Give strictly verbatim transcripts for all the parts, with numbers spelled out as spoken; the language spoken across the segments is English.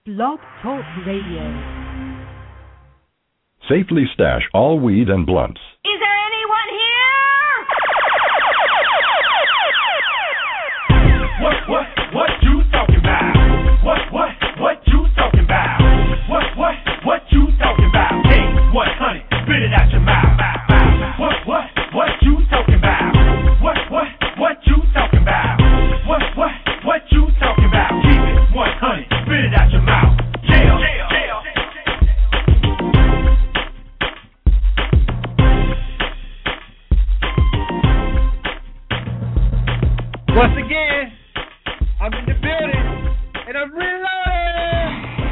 Blog Talk Radio. Safely stash all weed and blunts. Is there anyone here? What, what, what you talking about? What, what, what you talking about? What, what, what you talking about? Hey, one hundred, spit it out your mouth. What, what, what you talking about? What, what, what you talking about? What, what, what you talking about? Keep it one hundred, spit it out your mouth. Yeah, yeah, yeah. Once again, I'm in the building, and I'm reloading.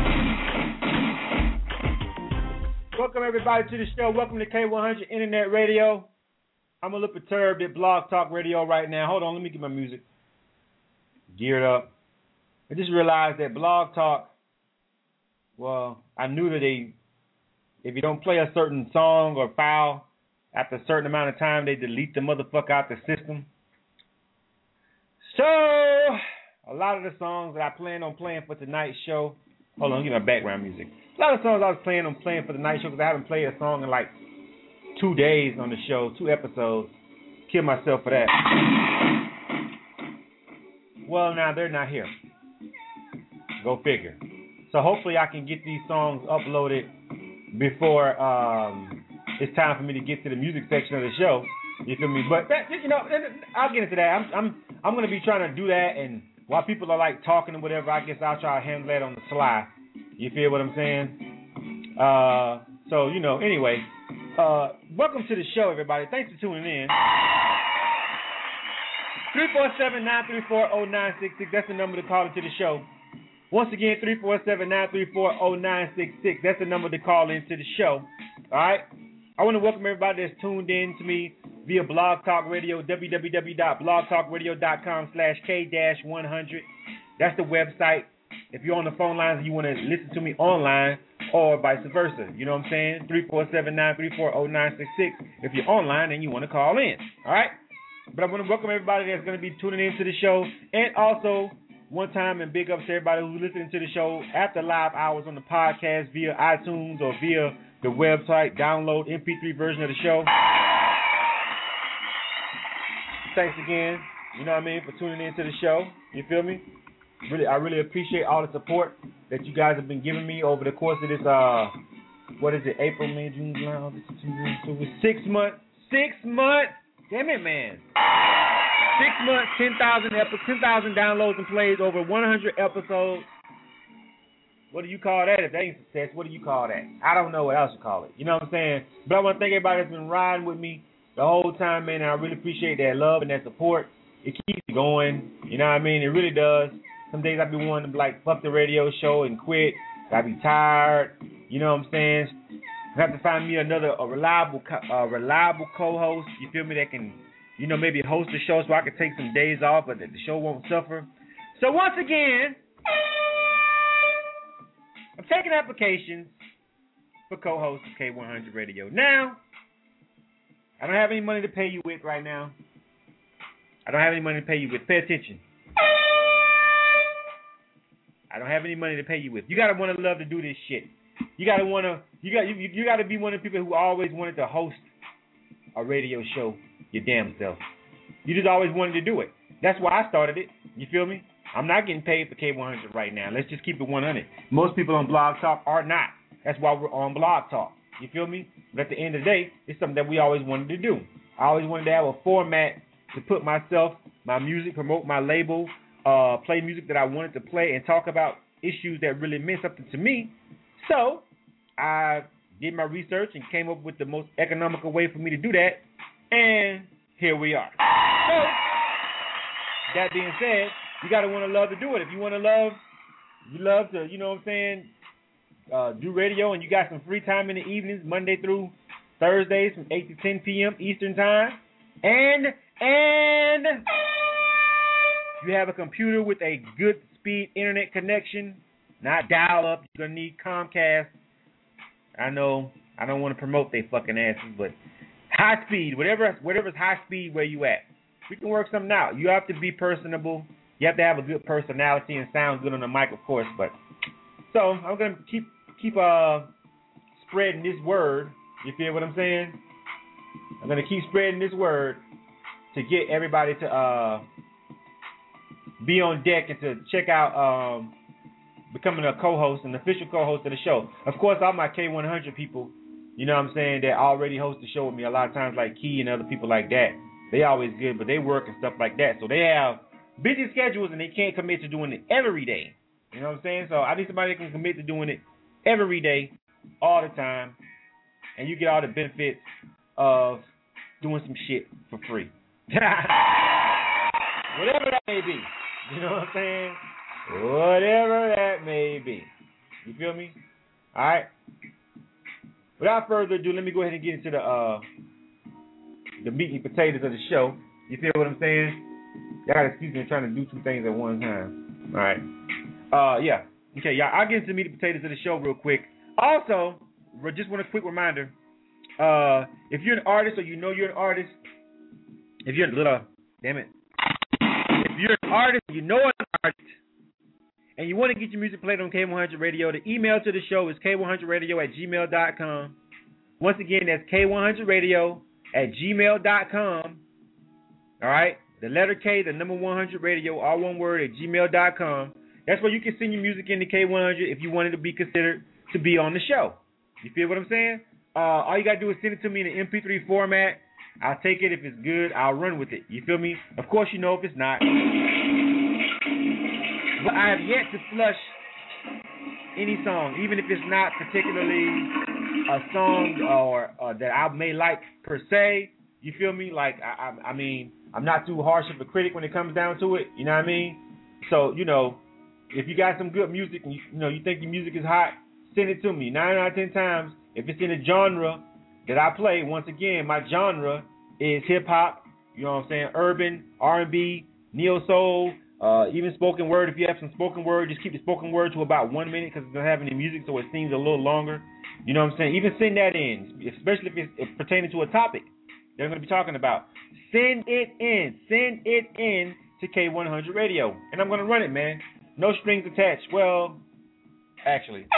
Welcome, everybody, to the show. Welcome to K one hundred Internet Radio. I'm a little perturbed at Blog Talk Radio right now. Hold on, let me get my music geared up. I just realized that Blog Talk, well, I knew that they, if you don't play a certain song or file after a certain amount of time, they delete the motherfucker out the system. So, a lot of the songs that I plan on playing for tonight's show, hold on, let me get my background music. A lot of songs I was planning on playing for tonight's show because I haven't played a song in like two days on the show, two episodes. Kill myself for that. Well, now they're not here. Go figure. So hopefully I can get these songs uploaded before um, it's time for me to get to the music section of the show. You feel me? But that, you know, I'll get into that. I'm I'm I'm gonna be trying to do that, and while people are like talking or whatever, I guess I'll try to handle that on the sly. You feel what I'm saying? Uh, so you know, anyway, uh, welcome to the show, everybody. Thanks for tuning in. three four seven, nine three four, zero nine six six. That's the number to call into the show. Once again, three four seven, nine three four, zero nine six six. That's the number to call into the show. All right. I want to welcome everybody that's tuned in to me via Blog Talk Radio, w w w dot blog talk radio dot com slash K one hundred. That's the website. If you're on the phone lines and you want to listen to me online, or vice versa, you know what I'm saying? three four seven, nine three four, zero nine six six if you're online and you want to call in. All right? But I want to welcome everybody that's going to be tuning into the show, and also one time and big ups to everybody who's listening to the show after live hours on the podcast via iTunes or via the website. Download M P three version of the show. Thanks again, you know what I mean, for tuning into the show. You feel me? Really, I really appreciate all the support that you guys have been giving me over the course of this, uh, what is it, April, May, June, July, August, September, October, six months, six months, damn it, man. Six months, ten thousand episodes, ten thousand downloads and plays, over one hundred episodes. What do you call that? If that ain't success, what do you call that? I don't know what else to call it. You know what I'm saying? But I want to thank everybody that's been riding with me the whole time, man, and I really appreciate that love and that support. It keeps me going. You know what I mean? It really does. Some days I be wanting to be like, fuck the radio show and quit. I be tired. You know what I'm saying? I have to find me another a reliable a reliable co-host, you feel me, that can, you know, maybe host the show so I can take some days off, but that the show won't suffer. So once again, I'm taking applications for co-host of K one hundred Radio. Now, I don't have any money to pay you with right now. I don't have any money to pay you with. Pay attention. I don't have any money to pay you with. You gotta want to love to do this shit. You gotta want to. You got. You, you gotta be one of the people who always wanted to host a radio show. Your damn self. You just always wanted to do it. That's why I started it. You feel me? I'm not getting paid for K one hundred right now. Let's just keep it one hundred. Most people on Blog Talk are not. That's why we're on Blog Talk. You feel me? But at the end of the day, it's something that we always wanted to do. I always wanted to have a format to put myself, my music, promote my label, uh, play music that I wanted to play, and talk about issues that really meant something to me. So I did my research and came up with the most economical way for me to do that, and here we are. So that being said, you got to want to love to do it. If you want to love, you love to, you know what I'm saying, uh, do radio, and you got some free time in the evenings, Monday through Thursdays from eight to ten p.m. Eastern Time, and, and you have a computer with a good speed internet connection, not dial-up, you're going to need Comcast. I know, I don't want to promote they fucking asses, but high speed, whatever, whatever's high speed where you at. We can work something out. You have to be personable. You have to have a good personality and sound good on the mic, of course, but So I'm gonna keep keep uh spreading this word. You feel what I'm saying? I'm gonna keep spreading this word to get everybody to uh be on deck and to check out um becoming a co-host, an official co-host of the show. Of course, all my K one hundred people, you know what I'm saying, that already host the show with me a lot of times, like Key and other people like that. They always good, but they work and stuff like that. So they have busy schedules and they can't commit to doing it every day. You know what I'm saying? So I need somebody that can commit to doing it every day, all the time, and you get all the benefits of doing some shit for free. Whatever that may be. You know what I'm saying? Whatever that may be. You feel me? All right. Without further ado, let me go ahead and get into the uh, the meat and potatoes of the show. You feel what I'm saying? Y'all gotta excuse me, I'm trying to do two things at one time. All right. Uh, yeah. Okay, y'all. I'll get into the meat and potatoes of the show real quick. Also, just want a quick reminder. Uh, if you're an artist or you know you're an artist, if you're a little, damn it. If you're an artist, you know an artist, and you want to get your music played on K one hundred Radio, the email to the show is K one hundred radio at gmail dot com. Once again, that's K one hundred radio at gmail dot com. All right? The letter K, the number one hundred radio, all one word, at gmail dot com. That's where you can send your music into K one hundred if you wanted to be considered to be on the show. You feel what I'm saying? Uh, all you got to do is send it to me in an M P three format. I'll take it. If it's good, I'll run with it. You feel me? Of course, you know if it's not. But I have yet to flush any song, even if it's not particularly a song or uh, that I may like per se. You feel me? Like, I, I, I mean, I'm not too harsh of a critic when it comes down to it. You know what I mean? So, you know, if you got some good music and you, you know you think your music is hot, send it to me. Nine out of ten times, if it's in a genre that I play, once again, my genre is hip hop. You know what I'm saying? Urban, R and B, neo soul, uh, even spoken word. If you have some spoken word, just keep the spoken word to about one minute because it's don't have any music, so it seems a little longer. You know what I'm saying? Even send that in, especially if it's, it's pertaining to a topic they're going to be talking about. Send it in. Send it in to K one hundred Radio, and I'm going to run it, man. No strings attached. Well, actually,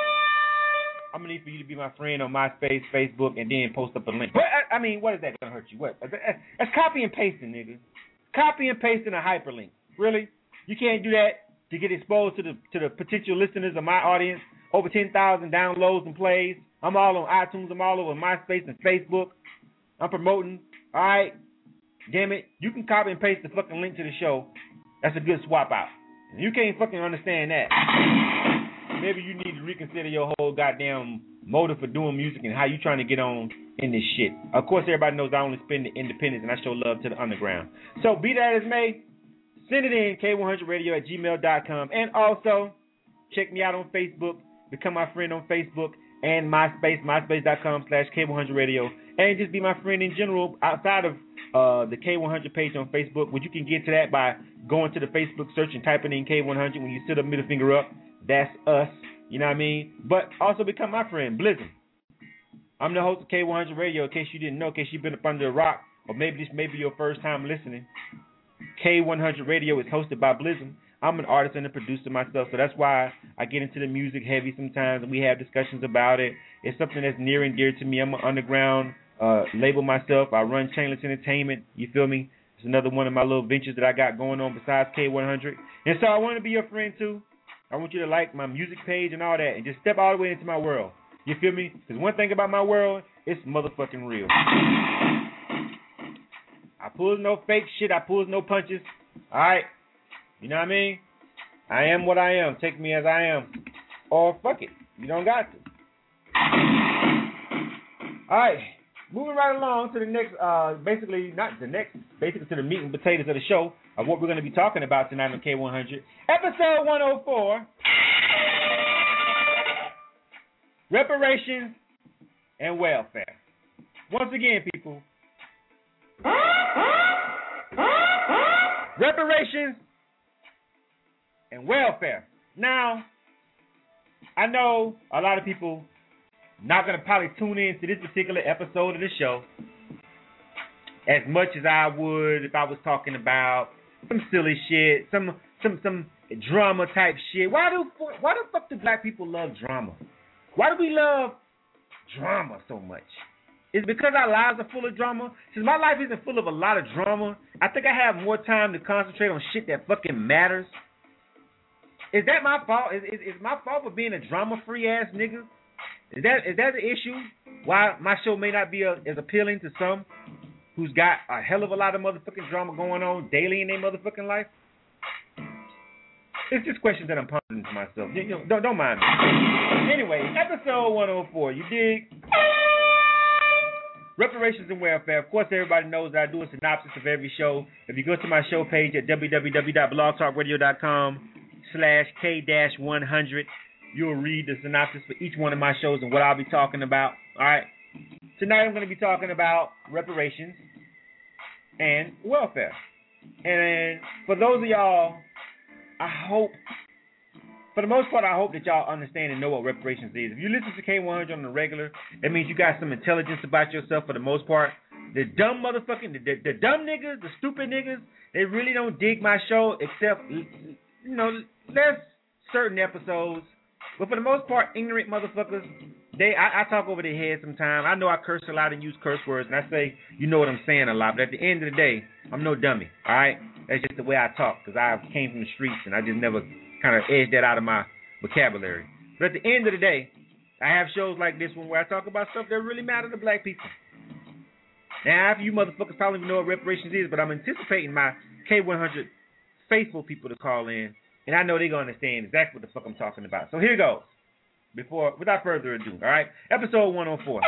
I'm going to need for you to be my friend on MySpace, Facebook, and then post up a link. But, I, I mean, what is that going to hurt you? What? That's copy and pasting, nigga. Copy and pasting a hyperlink. Really? You can't do that to get exposed to the to the potential listeners of my audience. Over ten thousand downloads and plays. I'm all on iTunes. I'm all over MySpace and Facebook. I'm promoting. All right? Damn it. You can copy and paste the fucking link to the show. That's a good swap out. You can't fucking understand that. Maybe you need to reconsider your whole goddamn motive for doing music and how you trying to get on in this shit. Of course, everybody knows I only spend the independents and I show love to the underground. So be that as may, send it in, K one hundred radio at gmail dot com. And also, check me out on Facebook. Become my friend on Facebook and MySpace, myspace dot com slash K one hundred radio. And just be my friend in general outside of uh, the K one hundred page on Facebook, which you can get to that by going to the Facebook search and typing in K one hundred. When you sit up, middle finger up, that's us. You know what I mean? But also become my friend, Blizzum. I'm the host of K one hundred Radio, in case you didn't know, in case you've been up under a rock, or maybe this may be your first time listening. K one hundred Radio is hosted by Blizzum. I'm an artist and a producer myself, so that's why I get into the music heavy sometimes, and we have discussions about it. It's something that's near and dear to me. I'm an underground uh, label myself. I run Chainless Entertainment. You feel me? It's another one of my little ventures that I got going on besides K one hundred. And so I want to be your friend, too. I want you to like my music page and all that, and just step all the way into my world. You feel me? Because one thing about my world, it's motherfucking real. I pulls no fake shit. I pulls no punches. All right? You know what I mean? I am what I am. Take me as I am. Or fuck it. You don't got to. All right. Moving right along to the next, uh, basically, not the next, basically to the meat and potatoes of the show of what we're going to be talking about tonight on K one hundred. Episode one oh four. Reparations and welfare. Once again, people. Reparations and welfare. Now, I know a lot of people not going to probably tune in to this particular episode of the show as much as I would if I was talking about some silly shit, some some some drama type shit. Why do why the fuck do black people love drama? Why do we love drama so much? Is it because our lives are full of drama? Since my life isn't full of a lot of drama, I think I have more time to concentrate on shit that fucking matters. Is that my fault? Is is, is my fault for being a drama-free ass nigga? Is that is that the issue? Why my show may not be a, as appealing to some who's got a hell of a lot of motherfucking drama going on daily in their motherfucking life? It's just questions that I'm pondering to myself. You know, don't, don't mind me. Anyway, episode one oh four, you dig? Reparations and welfare. Of course, everybody knows that I do a synopsis of every show. If you go to my show page at w w w dot blog talk radio dot com slash K one hundred, you'll read the synopsis for each one of my shows and what I'll be talking about. All right. Tonight I'm going to be talking about reparations and welfare. And for those of y'all, I hope, for the most part, I hope that y'all understand and know what reparations is. If you listen to K one hundred on the regular, that means you got some intelligence about yourself for the most part. The dumb motherfucking, the, the, the dumb niggas, the stupid niggas, they really don't dig my show except, you know, there's certain episodes. But for the most part, ignorant motherfuckers, they I, I talk over their head sometimes. I know I curse a lot and use curse words, and I say, you know what I'm saying a lot. But at the end of the day, I'm no dummy, all right? That's just the way I talk, because I came from the streets, and I just never kind of edged that out of my vocabulary. But at the end of the day, I have shows like this one where I talk about stuff that really matter to black people. Now, half of you motherfuckers probably know what reparations is, but I'm anticipating my K one hundred faithful people to call in, and I know they're going to understand exactly what the fuck I'm talking about. So here goes. Before, without further ado, all right? Episode one oh four.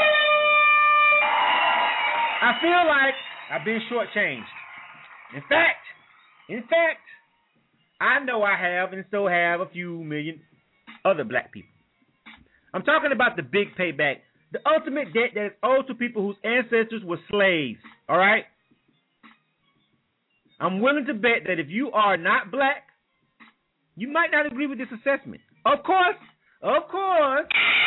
I feel like I've been shortchanged. In fact, in fact, I know I have, and so have a few million other black people. I'm talking about the big payback, the ultimate debt that is owed to people whose ancestors were slaves, all right? I'm willing to bet that if you are not black, you might not agree with this assessment. Of course, of course,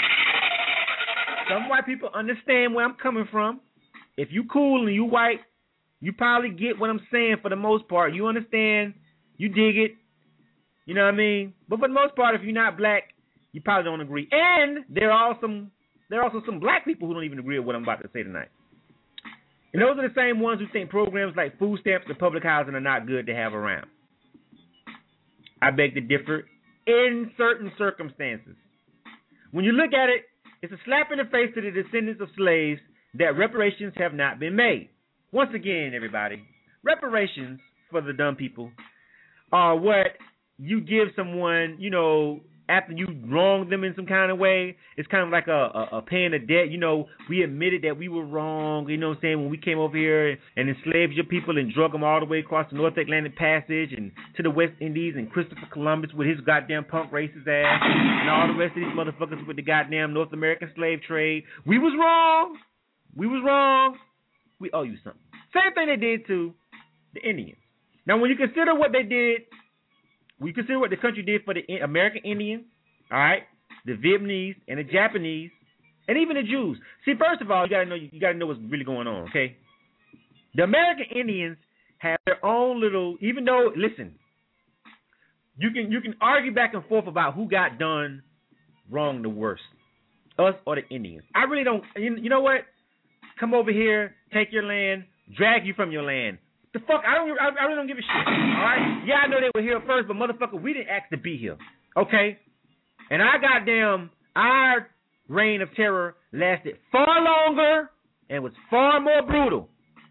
some white people understand where I'm coming from. If you cool and you white, you probably get what I'm saying for the most part. You understand, you dig it, you know what I mean? But for the most part, if you're not black, you probably don't agree. And there are some, there are also some black people who don't even agree with what I'm about to say tonight. And those are the same ones who think programs like food stamps and public housing are not good to have around. I beg to differ in certain circumstances. When you look at it, it's a slap in the face to the descendants of slaves that reparations have not been made. Once again, everybody, reparations, for the dumb people, are what you give someone, you know, after you wronged them in some kind of way. It's kind of like a, a, a paying a debt. You know, we admitted that we were wrong, you know what I'm saying, when we came over here and enslaved your people and drug them all the way across the North Atlantic Passage and to the West Indies, and Christopher Columbus with his goddamn punk racist ass and all the rest of these motherfuckers with the goddamn North American slave trade. We was wrong. We was wrong. We owe you something. Same thing they did to the Indians. Now, when you consider what they did, we consider what the country did for the American Indians, all right, the Vietnamese and the Japanese, and even the Jews. See, first of all, you gotta know you gotta know what's really going on, okay? The American Indians have their own little. Even though, listen, you can you can argue back and forth about who got done wrong the worst, us or the Indians. I really don't. You, you know what? Come over here, take your land, drag you from your land. The fuck, I don't, I, I really don't give a shit. All right, yeah, I know they were here first, but motherfucker, we didn't ask to be here, okay? And our goddamn, our reign of terror lasted far longer and was far more brutal.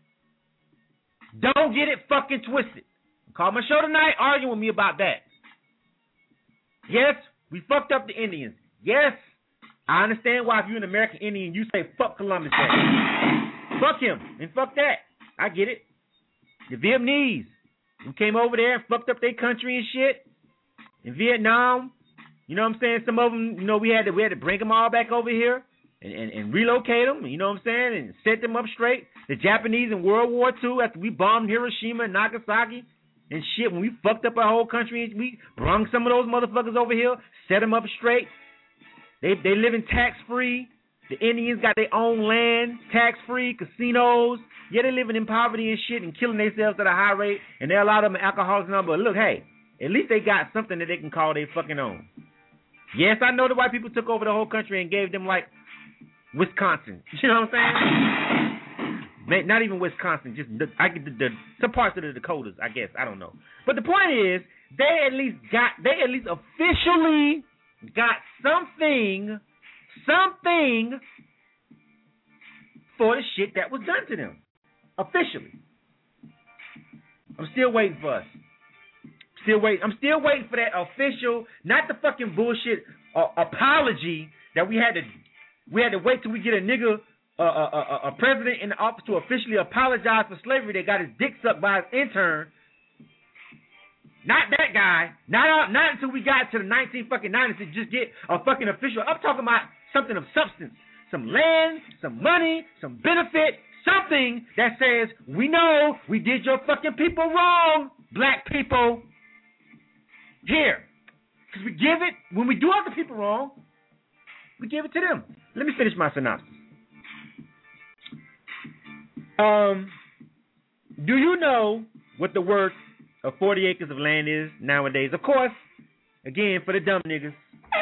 Don't get it fucking twisted. Call my show tonight, arguing with me about that. Yes, we fucked up the Indians. Yes, I understand why if you're an American Indian, you say fuck Columbus Day. Fuck him and fuck that. I get it. The Vietnamese who came over there and fucked up their country and shit in Vietnam. You know what I'm saying? Some of them, you know, we had to we had to bring them all back over here and, and, and relocate them. You know what I'm saying? And set them up straight. The Japanese in World War Two, after we bombed Hiroshima and Nagasaki and shit, when we fucked up our whole country, we brung some of those motherfuckers over here, set them up straight. They they living tax free. The Indians got their own land, tax free, casinos. Yeah, they living in poverty and shit and killing themselves at a high rate, and they allow them alcoholics and all. But look, hey, At least they got something that they can call their fucking own. Yes, I know the white people took over the whole country and gave them like Wisconsin. You know what I'm saying? Not even Wisconsin, just the, I get the, the some parts of the Dakotas, I guess. I don't know. But the point is, they at least got, they at least officially got something, something for the shit that was done to them. Officially. I'm still waiting for us. Still waiting. I'm still waiting for that official, not the fucking bullshit uh, apology that we had to, we had to wait till we get a nigga, uh, a, a, a president in the office to officially apologize for slavery that got his dick sucked by his intern. Not that guy. Not not until we got to the nineteen fucking nineties to just get a fucking official. I'm talking about something of substance, some land, some money, some benefit, something that says we know we did your fucking people wrong, black people. Here, because we give it when we do other people wrong, we give it to them. Let me finish my synopsis. Um, do you know what the worth of forty acres of land is nowadays? Of course, again, for the dumb niggas,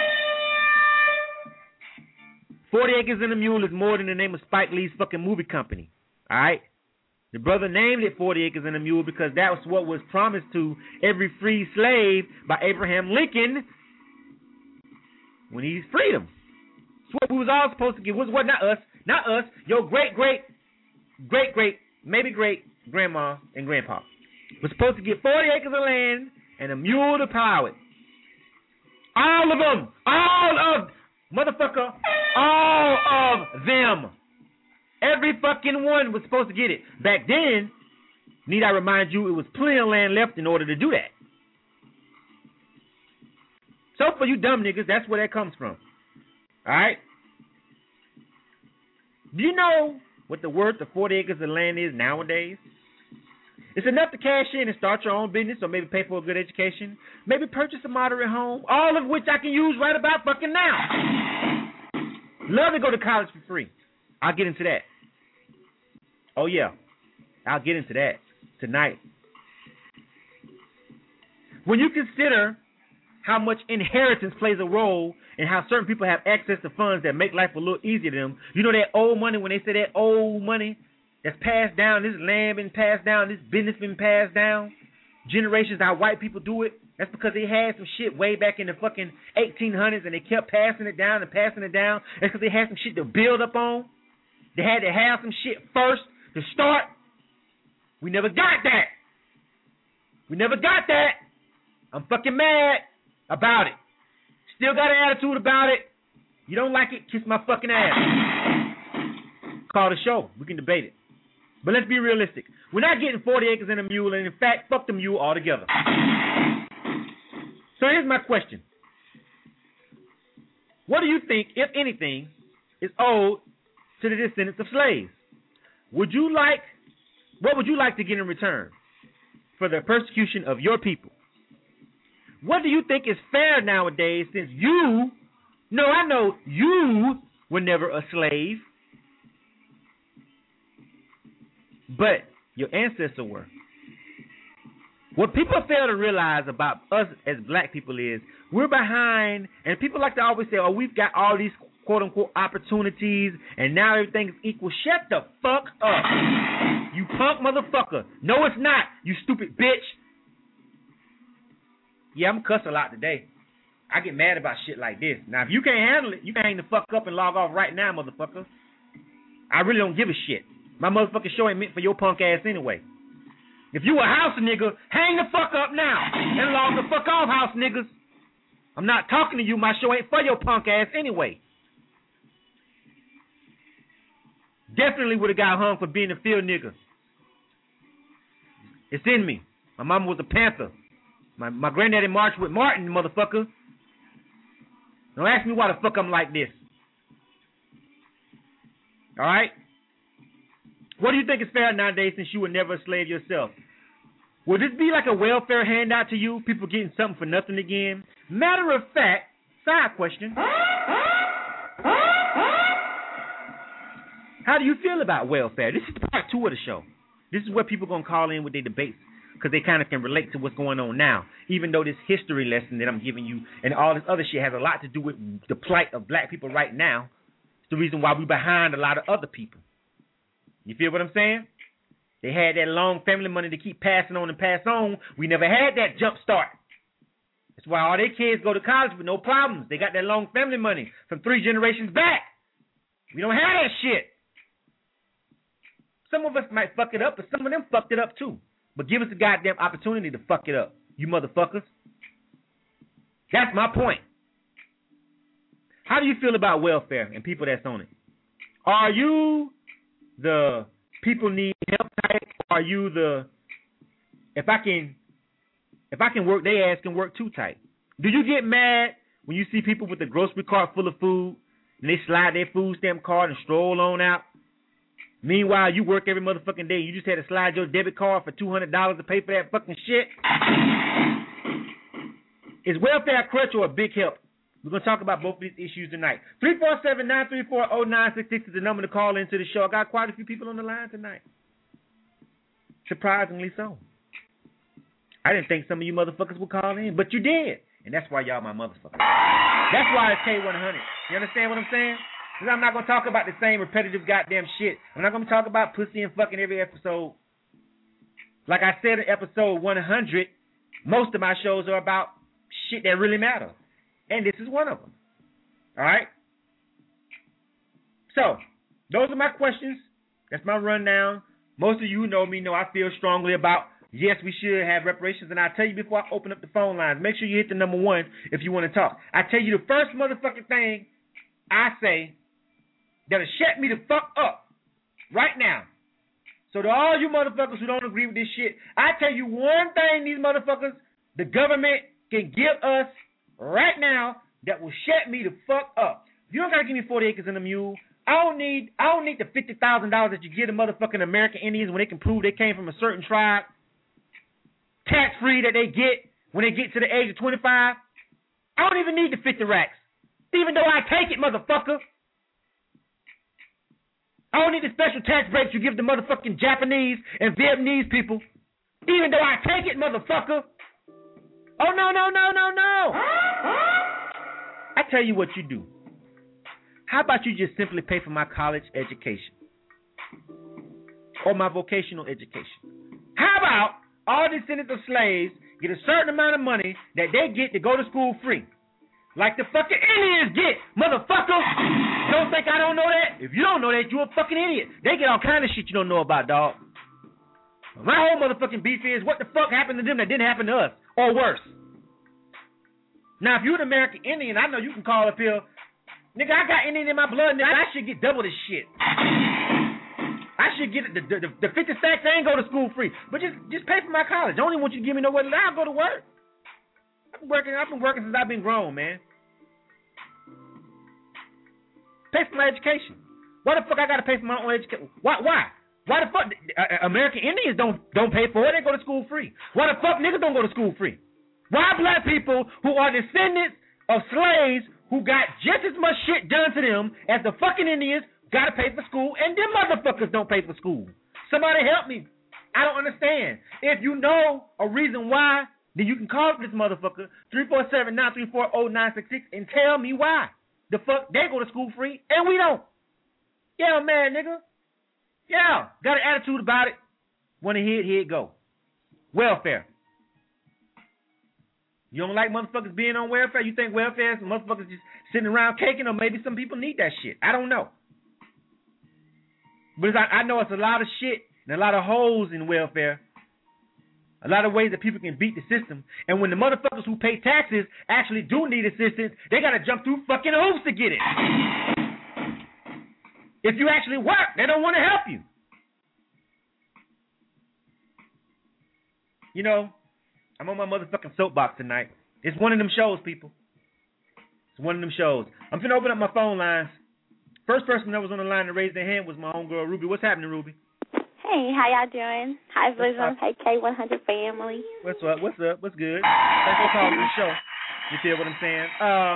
forty acres and a mule is more than the name of Spike Lee's fucking movie company. All right? The brother named it forty acres and a mule because that was what was promised to every free slave by Abraham Lincoln when he freed him. It's what we was all supposed to get. Was what? Not us. Not us. Your great, great, great, great, maybe great grandma and grandpa was supposed to get forty acres of land and a mule to plow it. All of them. All of, motherfucker, all of them. Every fucking one was supposed to get it. Back then, need I remind you, it was plenty of land left in order to do that. So for you dumb niggas, that's where that comes from. Alright? Do you know what the worth of forty acres of land is nowadays? It's enough to cash in and start your own business or maybe pay for a good education. Maybe purchase a moderate home. All of which I can use right about fucking now. Love to go to college for free. I'll get into that. Oh, yeah. I'll get into that tonight. When you consider how much inheritance plays a role and how certain people have access to funds that make life a little easier to them, you know that old money, when they say that old money that's passed down, this land been passed down, this business been passed down, generations how white people do it, that's because they had some shit way back in the fucking eighteen hundreds and they kept passing it down and passing it down. That's because they had some shit to build up on. They had to have some shit first to start. We never got that. We never got that. I'm fucking mad about it. Still got an attitude about it. You don't like it, kiss my fucking ass. Call the show. We can debate it. But let's be realistic. We're not getting forty acres and a mule, and in fact, fuck the mule altogether. So here's my question. What do you think, if anything, is owed to the descendants of slaves? Would you like, what would you like to get in return for the persecution of your people? What do you think is fair nowadays since you, no, I know you were never a slave, but your ancestors were. What people fail to realize about us as black people is we're behind, and people like to always say, oh, we've got all these quote-unquote opportunities, and now everything is equal. Shut the fuck up, you punk motherfucker. No, it's not, you stupid bitch. Yeah, I'm cussing a lot today. I get mad about shit like this. Now, if you can't handle it, you can hang the fuck up and log off right now, motherfucker. I really don't give a shit. My motherfucking show ain't meant for your punk ass anyway. If you a house nigga, hang the fuck up now and log the fuck off, house niggas. I'm not talking to you. My show ain't for your punk ass anyway. Definitely would have got hung for being a field nigga. It's in me. My mama was a Panther. My my granddaddy marched with Martin, motherfucker. Don't ask me why the fuck I'm like this. All right? What do you think is fair nowadays since you were never a slave yourself? Will this be like a welfare handout to you? People getting something for nothing again? Matter of fact, side question. How do you feel about welfare? This is part two of the show. This is where people are going to call in with their debates. because they kind of can relate to what's going on now. Even though this history lesson that I'm giving you and all this other shit has a lot to do with the plight of black people right now. It's the reason why we're behind a lot of other people. You feel what I'm saying? They had that long family money to keep passing on and pass on. We never had that jump start. That's why all their kids go to college with no problems. They got that long family money from three generations back. We don't have that shit. Some of us might fuck it up, but some of them fucked it up too. But give us the goddamn opportunity to fuck it up, you motherfuckers. That's my point. How do you feel about welfare and people that's on it? Are you the people need help type? Are you the if I can if I can work, they ass can work too tight? Do you get mad when you see people with a grocery cart full of food and they slide their food stamp card and stroll on out? Meanwhile, you work every motherfucking day. You just had to slide your debit card for two hundred dollars to pay for that fucking shit. Is welfare a crutch or a big help? We're going to talk about both of these issues tonight. three four seven, nine three four, zero nine six six is the number to call into the show. I got quite a few people on the line tonight. Surprisingly so. I didn't think some of you motherfuckers would call in, but you did. And that's why y'all my motherfuckers. That's why it's K one hundred. You understand what I'm saying? Because I'm not going to talk about the same repetitive goddamn shit. I'm not going to talk about pussy and fucking every episode. Like I said in episode one hundred, most of my shows are about shit that really matters. And this is one of them. All right? So, those are my questions. That's my rundown. Most of you who know me know I feel strongly about, yes, we should have reparations. And I'll tell you before I open up the phone lines, make sure you hit the number one if you want to talk. I tell you the first motherfucking thing I say that'll shut me the fuck up right now. So to all you motherfuckers who don't agree with this shit, I tell you one thing, these motherfuckers, the government can give us right now that will shut me the fuck up. You don't gotta give me forty acres and a mule. I don't need I don't need the fifty thousand dollars that you give the motherfucking American Indians when they can prove they came from a certain tribe. Tax free that they get when they get to the age of twenty-five. I don't even need the fifty racks. Even though I take it, motherfucker. I don't need the special tax breaks you give the motherfucking Japanese and Vietnamese people. Even though I take it, motherfucker. Oh, no, no, no, no, no. I tell you what you do. How about you just simply pay for my college education? Or my vocational education? How about all descendants of slaves get a certain amount of money that they get to go to school free? Like the fucking Indians get, motherfucker. Don't think I don't know that? If you don't know that, you're a fucking idiot. They get all kind of shit you don't know about, dog. My whole motherfucking beef is what the fuck happened to them that didn't happen to us, or worse. Now, if you're an American Indian, I know you can call up here, nigga, I got Indian in my blood, nigga, I should get double this shit. I should get the, the, the fifty stacks. I ain't go to school free, but just just pay for my college. I don't even want you to give me no way. I'll go to work. I've been working. I've been working since I've been grown, man. Pay for my education. Why the fuck I gotta pay for my own education? Why? Why? Why the fuck uh, American Indians don't don't pay for it? They go to school free. Why the fuck niggas don't go to school free? Why black people who are descendants of slaves who got just as much shit done to them as the fucking Indians gotta pay for school, and them motherfuckers don't pay for school? Somebody help me. I don't understand. If you know a reason why, then you can call this motherfucker three four seven, nine three four, zero nine six six and tell me why the fuck they go to school free and we don't. Yeah, man, nigga. Yeah, got an attitude about it. Want to hear it, here it go. Welfare. You don't like motherfuckers being on welfare? You think welfare is motherfuckers just sitting around caking, or maybe some people need that shit? I don't know. But I, I know it's a lot of shit and a lot of holes in welfare. A lot of ways that people can beat the system. And when the motherfuckers who pay taxes actually do need assistance, they got to jump through fucking hoops to get it. If you actually work, they don't want to help you. You know, I'm on my motherfucking soapbox tonight. It's one of them shows, people. It's one of them shows. I'm finna open up my phone lines. First person that was on the line to raise their hand was my homegirl, Ruby. What's happening, Ruby? Hey, how y'all doing? Hi, Blizzard. Hey, K one hundred family. What's up? What's up? What's good? Thanks for calling the show. You feel what I'm saying? Uh,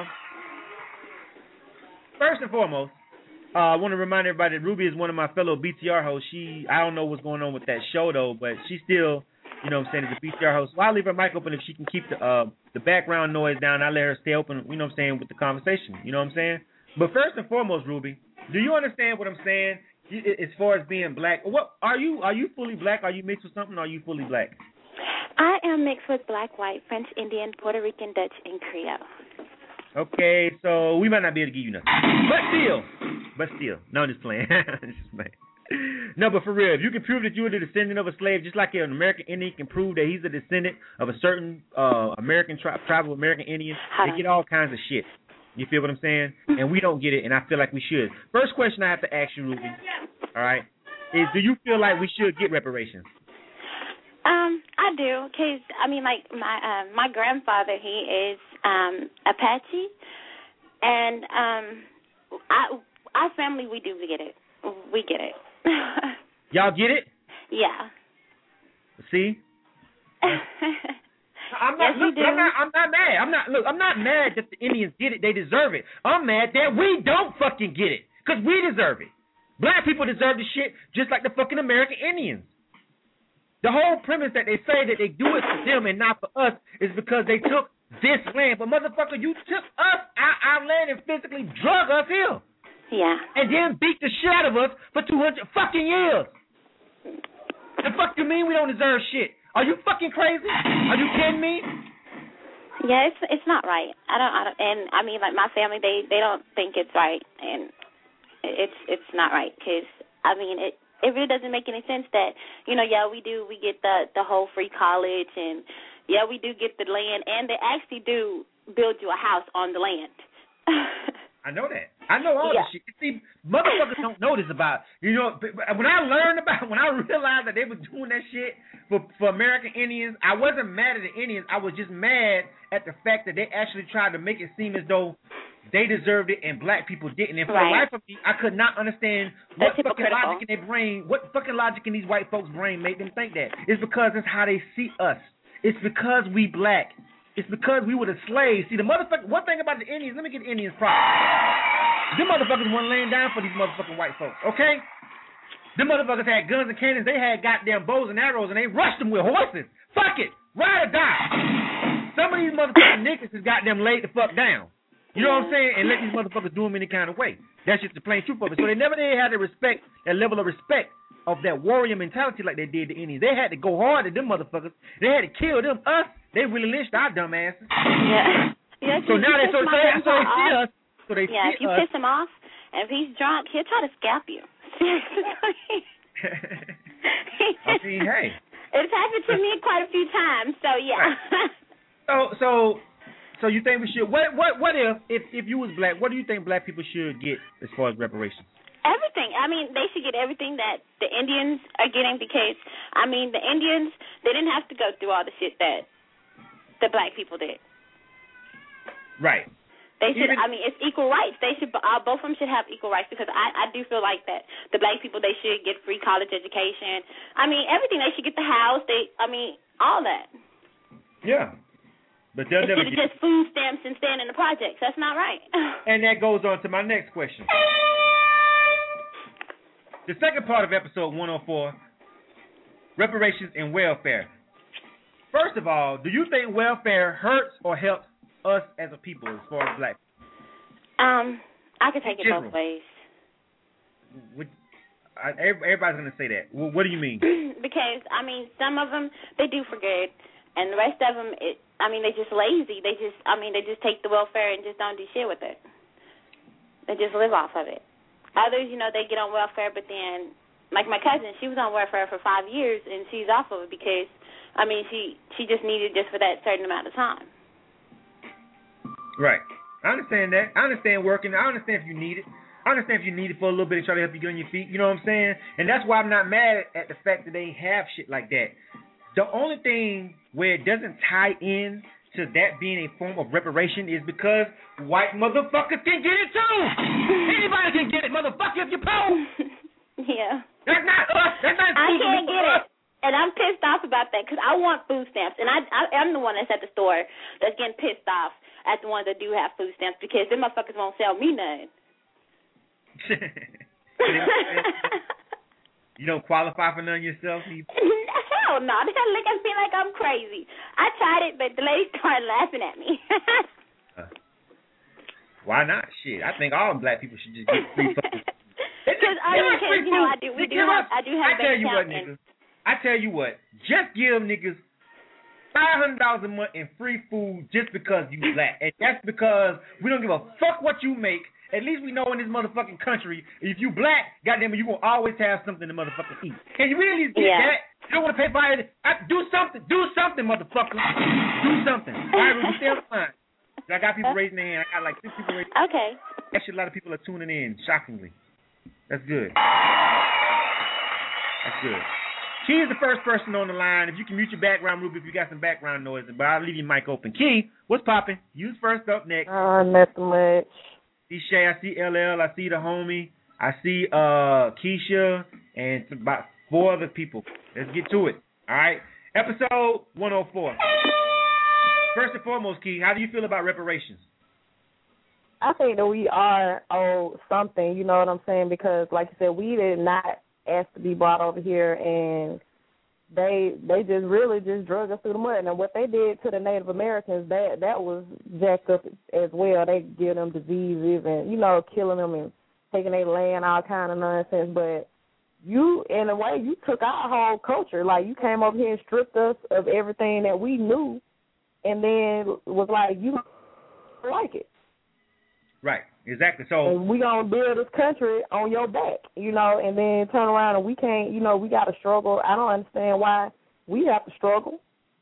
first and foremost, uh, I want to remind everybody that Ruby is one of my fellow B T R hosts. She, I don't know what's going on with that show, though, but she still You know what I'm saying? As a B C R host. So I'll leave her mic open if she can keep the uh, the background noise down. I'll let her stay open, you know what I'm saying, with the conversation. You know what I'm saying? But first and foremost, Ruby, do you understand what I'm saying you, as far as being black? What are you? Are you fully black? Are you mixed with something? Or are you fully black? I am mixed with black, white, French, Indian, Puerto Rican, Dutch, and Creole. Okay, so we might not be able to give you nothing. But still, but still. No, I'm just playing. just playing. No, but for real, if you can prove that you were the descendant of a slave, just like an American Indian can prove that he's a descendant of a certain uh, American tri- tribe of American Indians, they get all kinds of shit. You feel what I'm saying? And we don't get it, and I feel like we should. First question I have to ask you, Ruby, all right, is do you feel like we should get reparations? Um, I do, cause I mean, like my uh, my grandfather, he is um, Apache, and um, I our family we do get it, we get it. Y'all get it? Yeah. See? I'm not. Yes, look, we do. I'm not. I'm not mad. I'm not. Look, I'm not mad that the Indians get it. They deserve it. I'm mad that we don't fucking get it because we deserve it. Black people deserve the shit just like the fucking American Indians. The whole premise that they say that they do it for them and not for us is because they took this land. But motherfucker, you took us our, our land and physically drug us here. Yeah. And then beat the shit out of us for two hundred fucking years. The fuck you mean we don't deserve shit? Are you fucking crazy? Are you kidding me? Yeah, it's it's not right. I don't. I don't. And I mean, like my family, they they don't think it's right, and it's it's not right because I mean it. It really doesn't make any sense that, you know, yeah, we do, we get the, the whole free college, and, yeah, we do get the land, and they actually do build you a house on the land. I know that. I know all yeah. this shit. See, motherfuckers don't know this about, you know, when I learned about, when I realized that they were doing that shit for, for American Indians, I wasn't mad at the Indians. I was just mad at the fact that they actually tried to make it seem as though they deserved it and black people didn't. And for right. the life of me, I could not understand what That's fucking logic in their brain, what fucking logic in these white folks' brain made them think that. It's because it's how they see us. It's because we black. It's because we were the slaves. See, the motherfucker, one thing about the Indians, let me get the Indians proper. Them motherfuckers weren't laying down for these motherfucking white folks, okay? Them motherfuckers had guns and cannons. They had goddamn bows and arrows, and they rushed them with horses. Fuck it. Ride or die. Some of these motherfucking niggas has got them laid the fuck down. You know what I'm saying? And let these motherfuckers do them any kind of way. That's just the plain truth of it. So they never did have the respect, that level of respect of that warrior mentality like they did the Indians. They had to go hard at them motherfuckers. They had to kill them. Us, they really lynched our dumb asses. Yeah. yeah so now they so, so, they, so they see us. So they yeah, see if you us. piss him off, and if he's drunk, he'll try to scalp you. Seriously. I mean, hey. It's happened to me quite a few times, so yeah. so, so... So you think we should? What what what if if if you was black? What do you think black people should get as far as reparations? Everything. I mean, they should get everything that the Indians are getting because I mean, the Indians they didn't have to go through all the shit that the black people did. Right. They should. Even, I mean, it's equal rights. They should. Uh, both of them should have equal rights because I I do feel like that the black people they should get free college education. I mean, everything. They should get the house. They. I mean, all that. Yeah. But they'll Instead never of get just food stamps and staying in the projects. That's not right. And that goes on to my next question. The second part of episode one oh four, reparations and welfare. First of all, do you think welfare hurts or helps us as a people as far as black people? Um, I could take In it general. both ways. What, I, everybody's going to say that. Well, what do you mean? Because, I mean, some of them, they do for good. And the rest of them, it, I mean, they're just lazy. They just, I mean, they just take the welfare and just don't do shit with it. They just live off of it. Others, you know, they get on welfare, but then, like my cousin, she was on welfare for five years, and she's off of it because, I mean, she, she just needed it just for that certain amount of time. Right. I understand that. I understand working. I understand if you need it. I understand if you need it for a little bit and try to help you get on your feet. You know what I'm saying? And that's why I'm not mad at the fact that they have shit like that. The only thing where it doesn't tie in to that being a form of reparation is because white motherfuckers can get it too. Anybody can get it, motherfucker, if you poor. Yeah. That's not us. That's not I can't get us. it. And I'm pissed off about that because I want food stamps. And I, I, I'm the one that's at the store that's getting pissed off at the ones that do have food stamps because them motherfuckers won't sell me none. You don't qualify for none yourself? You... hell no. They're going to look at me like I'm crazy. I tried it, but the lady started laughing at me. uh, why not? Shit. I think all black people should just get free fucking. Because I mean, cause, you know, I do, we do have, I do have I tell you what, and, niggas. I tell you what. Just give niggas five hundred dollars a month in free food just because you black, and that's because we don't give a fuck what you make. At least we know in this motherfucking country, if you black, goddamn it, you gonna always have something to motherfucking eat. Can you really get yeah. that? You don't want to pay for it. Do something. Do something, motherfucker. Do something. All right, we stay on the line. I got people raising their hand. I got like six people raising. Okay. Actually, a lot of people are tuning in. Shockingly, that's good. That's good. Key is the first person on the line. If you can mute your background, Ruby, if you got some background noise, but I'll leave your mic open. Key, what's popping? You's first up next. Uh, nothing much. See Shay, I see L L, I see the homie, I see uh Keisha, and about four other people. Let's get to it. All right, episode one oh four. First and foremost, Key, how do you feel about reparations? I think that we are owed something. You know what I'm saying? Because, like you said, we did not ask to be brought over here, and they they just really just drug us through the mud. And what they did to the Native Americans, that that was jacked up as well. They give them diseases and, you know, killing them and taking their land, all kind of nonsense. But you, in a way, you took our whole culture. Like, you came over here and stripped us of everything that we knew, and then was like, you don't like it. Right, exactly. So and we gonna build this country on your back, you know, and then turn around and we can't, you know, we got to struggle. I don't understand why we have to struggle.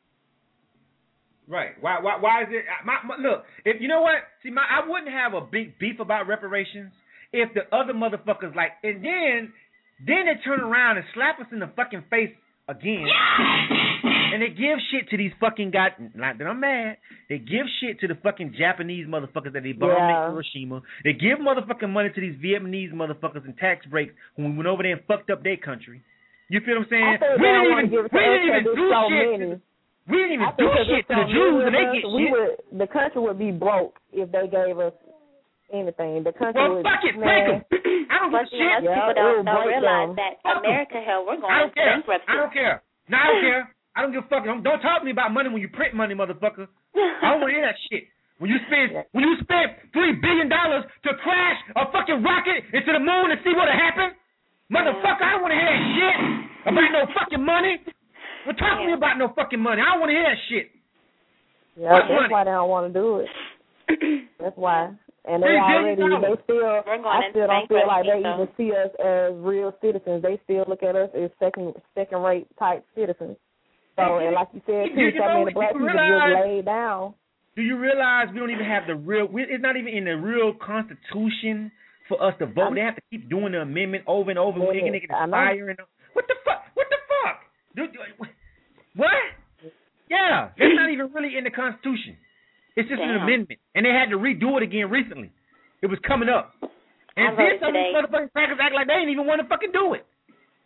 Right. Why? Why? Why is it? My, my, look, if you know what, see, my I wouldn't have a big beef about reparations if the other motherfuckers like, and then then they turn around and slap us in the fucking face again. And they give shit to these fucking guys. Not that I'm mad. They give shit to the fucking Japanese motherfuckers that they bombed yeah. in Hiroshima. They give motherfucking money to these Vietnamese motherfuckers in tax breaks when we went over there and fucked up their country. You feel what I'm saying? We didn't even, give we didn't even do so shit. Many. We didn't even I do shit to the Jews, and they get we shit. Would, the country would be broke if they gave us anything. The country well, would, fuck it, man, break them. I don't give a shit. Most yeah, people don't, don't realize them. that America, hell, we're going I don't to care. bankruptcy. I don't care. No, I don't care. I don't give a fuck. Don't, don't talk to me about money when you print money, motherfucker. I don't want to hear that shit. When you spend when you spend three billion dollars to crash a fucking rocket into the moon and see what'll happen, motherfucker, I don't want to hear that shit about no fucking money. Don't talk to me about no fucking money. I don't want to hear that shit. Yeah, What's that's money? why they don't want to do it. That's why. And they already, they still, I still don't feel like they even see us as real citizens. They still look at us as second, second-rate type citizens. So, and like you said, too, so many black people just laid down. Do you realize we don't even have the real, we, it's not even in the real Constitution for us to vote. I'm, they have to keep doing the amendment over and over when they can expire. And, what the fuck? What the fuck? Do, do, what? Yeah, it's not even really in the Constitution. It's just Damn. an amendment. And they had to redo it again recently. It was coming up. And then some of these motherfucking crackers act like they ain't even want to fucking do it.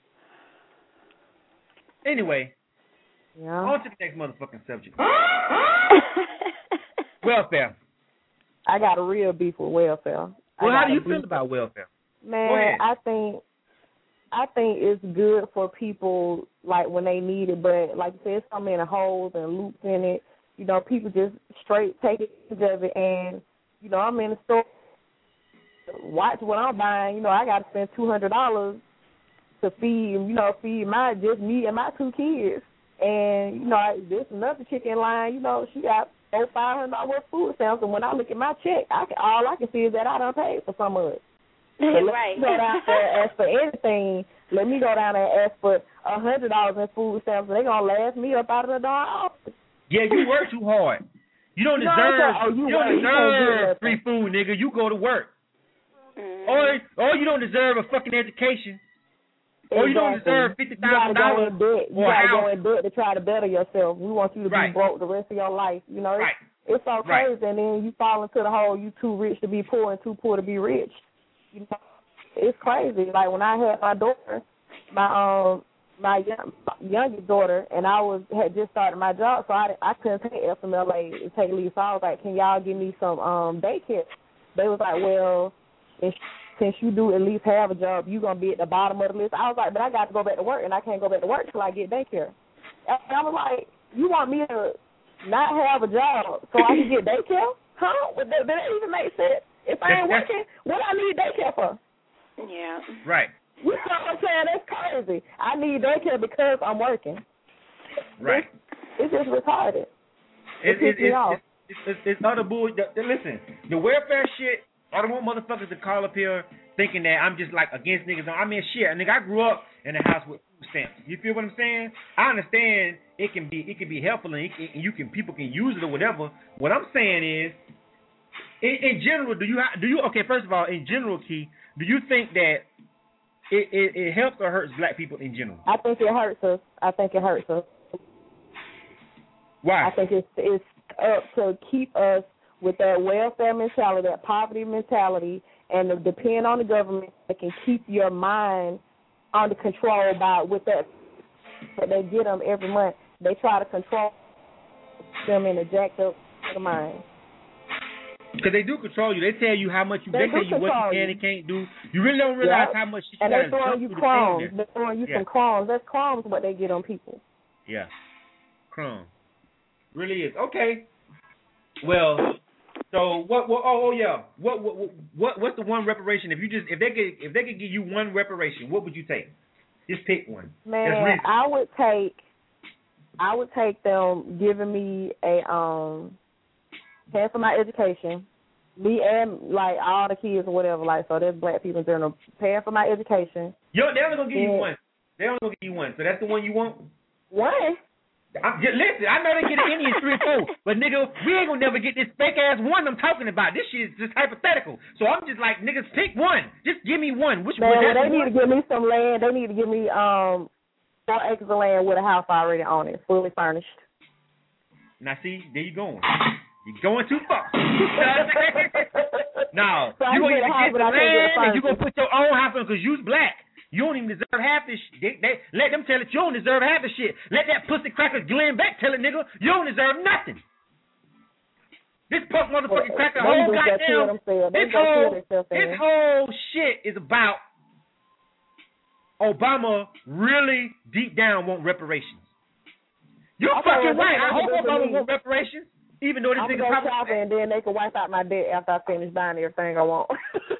Anyway. Yeah. On to the next motherfucking subject. Welfare. I got a real beef with welfare. Well, how do you feel about welfare? Man, I think I think it's good for people like when they need it, but like you said, it's so many holes and loops in it. You know, people just straight take advantage of it, and you know, I'm in the store. Watch what I'm buying. You know, I got to spend two hundred dollars to feed, you know, feed my just me and my two kids. And, you know, there's another chick in line, you know, she got four, five hundred dollars food stamps, and when I look at my check, I can, all I can see is that I done paid for some of it. So right. Let me go down there and ask for anything. Let me go down there and ask for a hundred dollars in food stamps, and they're gonna last me up out of the darn office. Yeah, you work too hard. You don't you deserve. Know, oh, you, you don't work, deserve you free food, nigga. You go to work. Mm-hmm. Or, or you don't deserve a fucking education. Exactly. Or you don't deserve fifty thousand dollars. You gotta go in debt to try to better yourself. We want you to right. be broke the rest of your life. You know, right. it's, it's so right. crazy, and then you fall into the hole. You too rich to be poor and too poor to be rich. You know, it's crazy. Like when I had my daughter, my um my young, youngest daughter, and I was had just started my job, so I I couldn't take F M L A to take leave. So I was like, can y'all give me some um daycare? They was like, well, if since you do at least have a job, you're going to be at the bottom of the list. I was like, but I got to go back to work, and I can't go back to work until I get daycare. And I was like, you want me to not have a job so I can get daycare? Huh? Well, that, that even make sense. If I ain't working, what I need daycare for? Yeah. Right. You know what I'm saying? That's crazy. I need daycare because I'm working. Right. It's, it's just retarded. It, It, it, pisses me it, off. it, it's, it's, it's other bull. the- the- Listen, the welfare shit. I don't want motherfuckers to call up here thinking that I'm just like against niggas. I mean, shit, nigga, I grew up in a house with food stamps. You feel what I'm saying? I understand it can be it can be helpful and, it, and you can people can use it or whatever. What I'm saying is, in, in general, do you ha- do you okay? First of all, in general, Key, do you think that it, it, it helps or hurts black people in general? I think it hurts us. I think it hurts us. Why? I think it's it's up to keep us with that welfare mentality, that poverty mentality, and to depend on the government that can keep your mind under control by with that that they get them every month. They try to control them in a jacked up mind. Because they do control you. They tell you how much you. They They, tell do you what you control can you. and can't do. You really don't realize Yep. how much shit you And got they're to throwing jump you through to crumbs. get in They're there. throwing you Yeah. some crumbs. That's crumbs what they get on people. Yeah, crumb. Really is okay. Well, so what? what oh, oh yeah. What, what? What? What's the one reparation? If you just if they could if they could give you one reparation, what would you take? Just pick one. That's Man, reasonable. I would take, I would take them giving me a um, paying for my education, me and like all the kids or whatever. Like so, there's black people in general paying for my education. Yo, they only gonna give you Yeah. one. They only gonna give you one. So that's the one you want. One. I'm just, listen, I know they get an Indian three or four, but nigga, we ain't gonna never get this fake ass one I'm talking about. This shit is just hypothetical. So I'm just like, niggas, pick one. Just give me one. Which Man, one? well, they need to give me some land. They need to give me um four acres of land with a house already on it, fully furnished. Now see, there you going. You're going too far. No, So I you can gonna get a either house, get but the I can't get land, and you furniture. gonna put your own house on because you's black. You don't even deserve half this shit. They, they, let them tell it you don't deserve half the shit. Let that pussy cracker Glenn Beck tell it, nigga, you don't deserve nothing. This punk motherfucking cracker They whole just got killed goddamn themselves. They this got killed whole themselves this in. whole shit is about Obama really deep down want reparations. You're Okay, fucking well, right. I that's hope what they Obama believe. want reparations, even though this I'm nigga gonna go probably shopping and then they can wipe out my debt after I finish buying everything I want.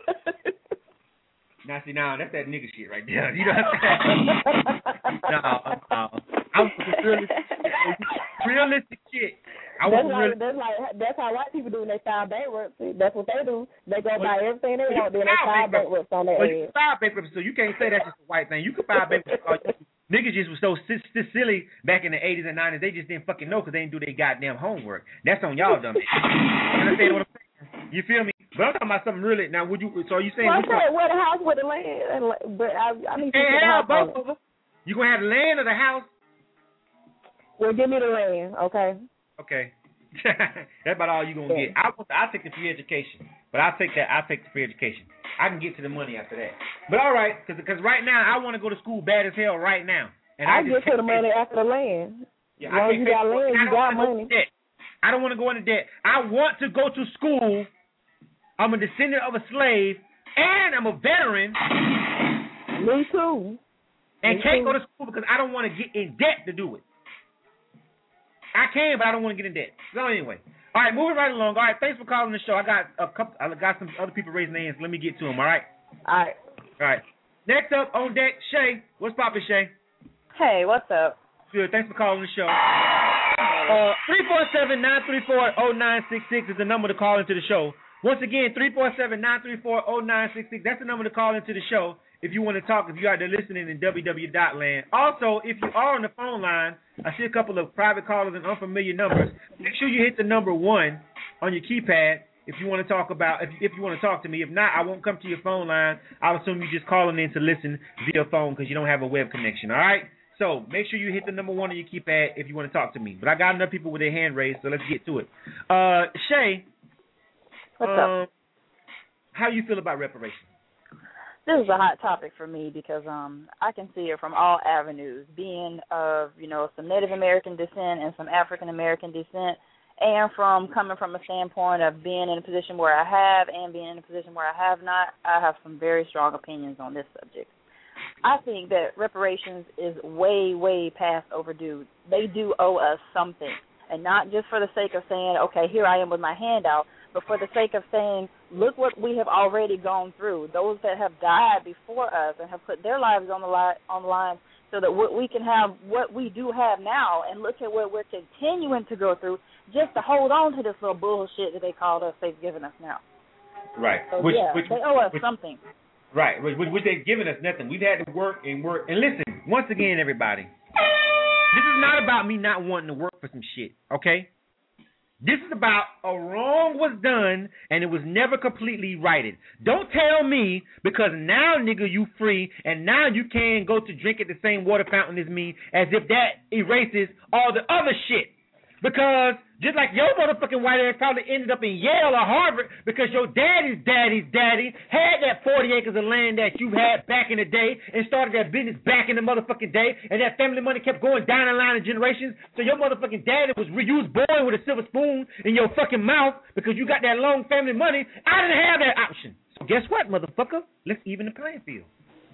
Now see now that's that nigga shit right there. You know what I'm saying? no, no. I was realistic, realistic shit. I that's was like real, that's like that's how white people do when they file bankruptcy. That's what they do. They go Well, buy everything they you want, then they file file bankruptcy. bankruptcy on their well, you ass. can file bankruptcy, so you can't say that's just a white thing. You can file bankruptcy. all you- Niggas just was so si- si- silly back in the eighties and nineties. They just didn't fucking know because they didn't do their goddamn homework. That's on y'all, dumb. You understand what I'm saying? You feel me? But I'm talking about something really. Now, would you? So are you saying? Well, I which one? said, well, the house with the land, and, la- but I, I need to Can't get the have house on both it. of them. You gonna have the land or the house? Well, give me the land, okay? Okay. That's about all you gonna Yeah. get. I want. I take the free education, but I'll take that. I'll take the free education. I can get to the money after that. But all right, because because right now I want to go to school bad as hell right now, and I, I just get to the can't money pay- after the land. Yeah, As long I as can't you pay got for it. land, I you don't got wanna go money. into debt. I don't want to go into debt. I want to go to school. I'm a descendant of a slave, and I'm a veteran, Me too. and Me can't too. go to school because I don't want to get in debt to do it. I can, but I don't want to get in debt. So anyway, all right, moving right along. All right, thanks for calling the show. I got a couple. I got some other people raising their hands. Let me get to them. All right. All right. All right. Next up on deck, Shay. What's poppin', Shay? Hey, what's up? Good. Thanks for calling the show. Uh, three four seven, nine three four, oh nine six six is the number to call into the show. Once again, three four seven, nine three four, oh nine six six. That's the number to call into the show if you want to talk, if you're out there listening in W W dot land. Also, if you are on the phone line, I see a couple of private callers and unfamiliar numbers. Make sure you hit the number one on your keypad if you want to talk about, if, if you want to talk to me. If not, I won't come to your phone line. I'll assume you're just calling in to listen via phone because you don't have a web connection, all right? So make sure you hit the number one on your keypad if you want to talk to me. But I got enough people with their hand raised, so let's get to it. Uh, Shay, What's um, up? how you feel about reparations? This is a hot topic for me because um I can see it from all avenues, being of, you know, some Native American descent and some African American descent, and from coming from a standpoint of being in a position where I have and being in a position where I have not. I have some very strong opinions on this subject. I think that reparations is way, way past overdue. They do owe us something, and not just for the sake of saying, okay, here I am with my hand out, but for the sake of saying, look what we have already gone through. Those that have died before us and have put their lives on the line, on the line so that we can have what we do have now, and look at what we're continuing to go through just to hold on to this little bullshit that they called us, they've given us now. Right. So, which, yeah, which, they owe us which, something. Right, which, which they've given us nothing. We've had to work and work. And listen, once again, everybody, this is not about me not wanting to work for some shit, okay? This is about a wrong was done and it was never completely righted. Don't tell me because now, nigga, you free and now you can go to drink at the same water fountain as me as if that erases all the other shit. Because just like your motherfucking white ass probably ended up in Yale or Harvard because your daddy's daddy's daddy had that forty acres of land that you had back in the day and started that business back in the motherfucking day, and that family money kept going down the line of generations. So your motherfucking daddy was you was born with a silver spoon in your fucking mouth because you got that long family money. I didn't have that option. So guess what, motherfucker? Let's even the playing field.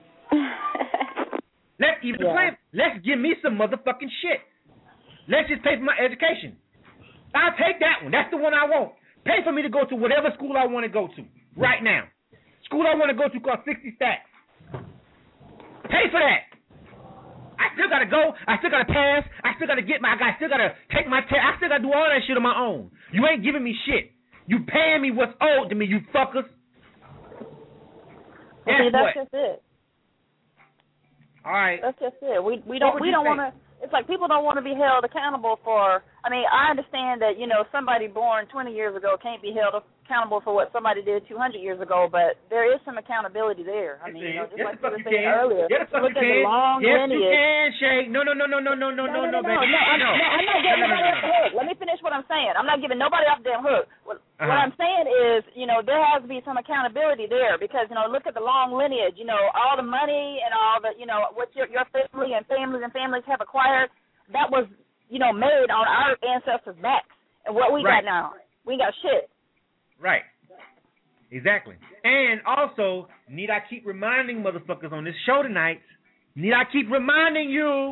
Let's even yeah. the playing. Let's give me some motherfucking shit. Let's just pay for my education. I'll take that one. That's the one I want. Pay for me to go to whatever school I want to go to right now. School I want to go to costs sixty stacks. Pay for that. I still got to go. I still got to pass. I still got to get my, I still got to take my test. I still got to do all that shit on my own. You ain't giving me shit. You paying me what's owed to me, you fuckers. That's, See, that's what. just it. All right. That's just it. We we don't we don't want to. It's like people don't want to be held accountable for, I mean, I understand that, you know, somebody born twenty years ago can't be held accountable for what somebody did two hundred years ago, but there is some accountability there. I mean, you know, just yes, like you were you saying can. earlier. Yes, look you at can. the long yes, lineage. you can, Shay. No, no, no, no, no, no, no, no, no, no, baby. No, I'm, no, I'm not getting nobody off the hook. Let me finish what I'm saying. I'm not giving nobody off the damn hook. What, uh-huh. what I'm saying is, you know, there has to be some accountability there because, you know, look at the long lineage. You know, all the money and all the, you know, what your, your family and families and families have acquired, that was, you know, made on our ancestors' backs. And what we right. got now, we got shit. Right. Exactly. And also, need I keep reminding motherfuckers on this show tonight, need I keep reminding you,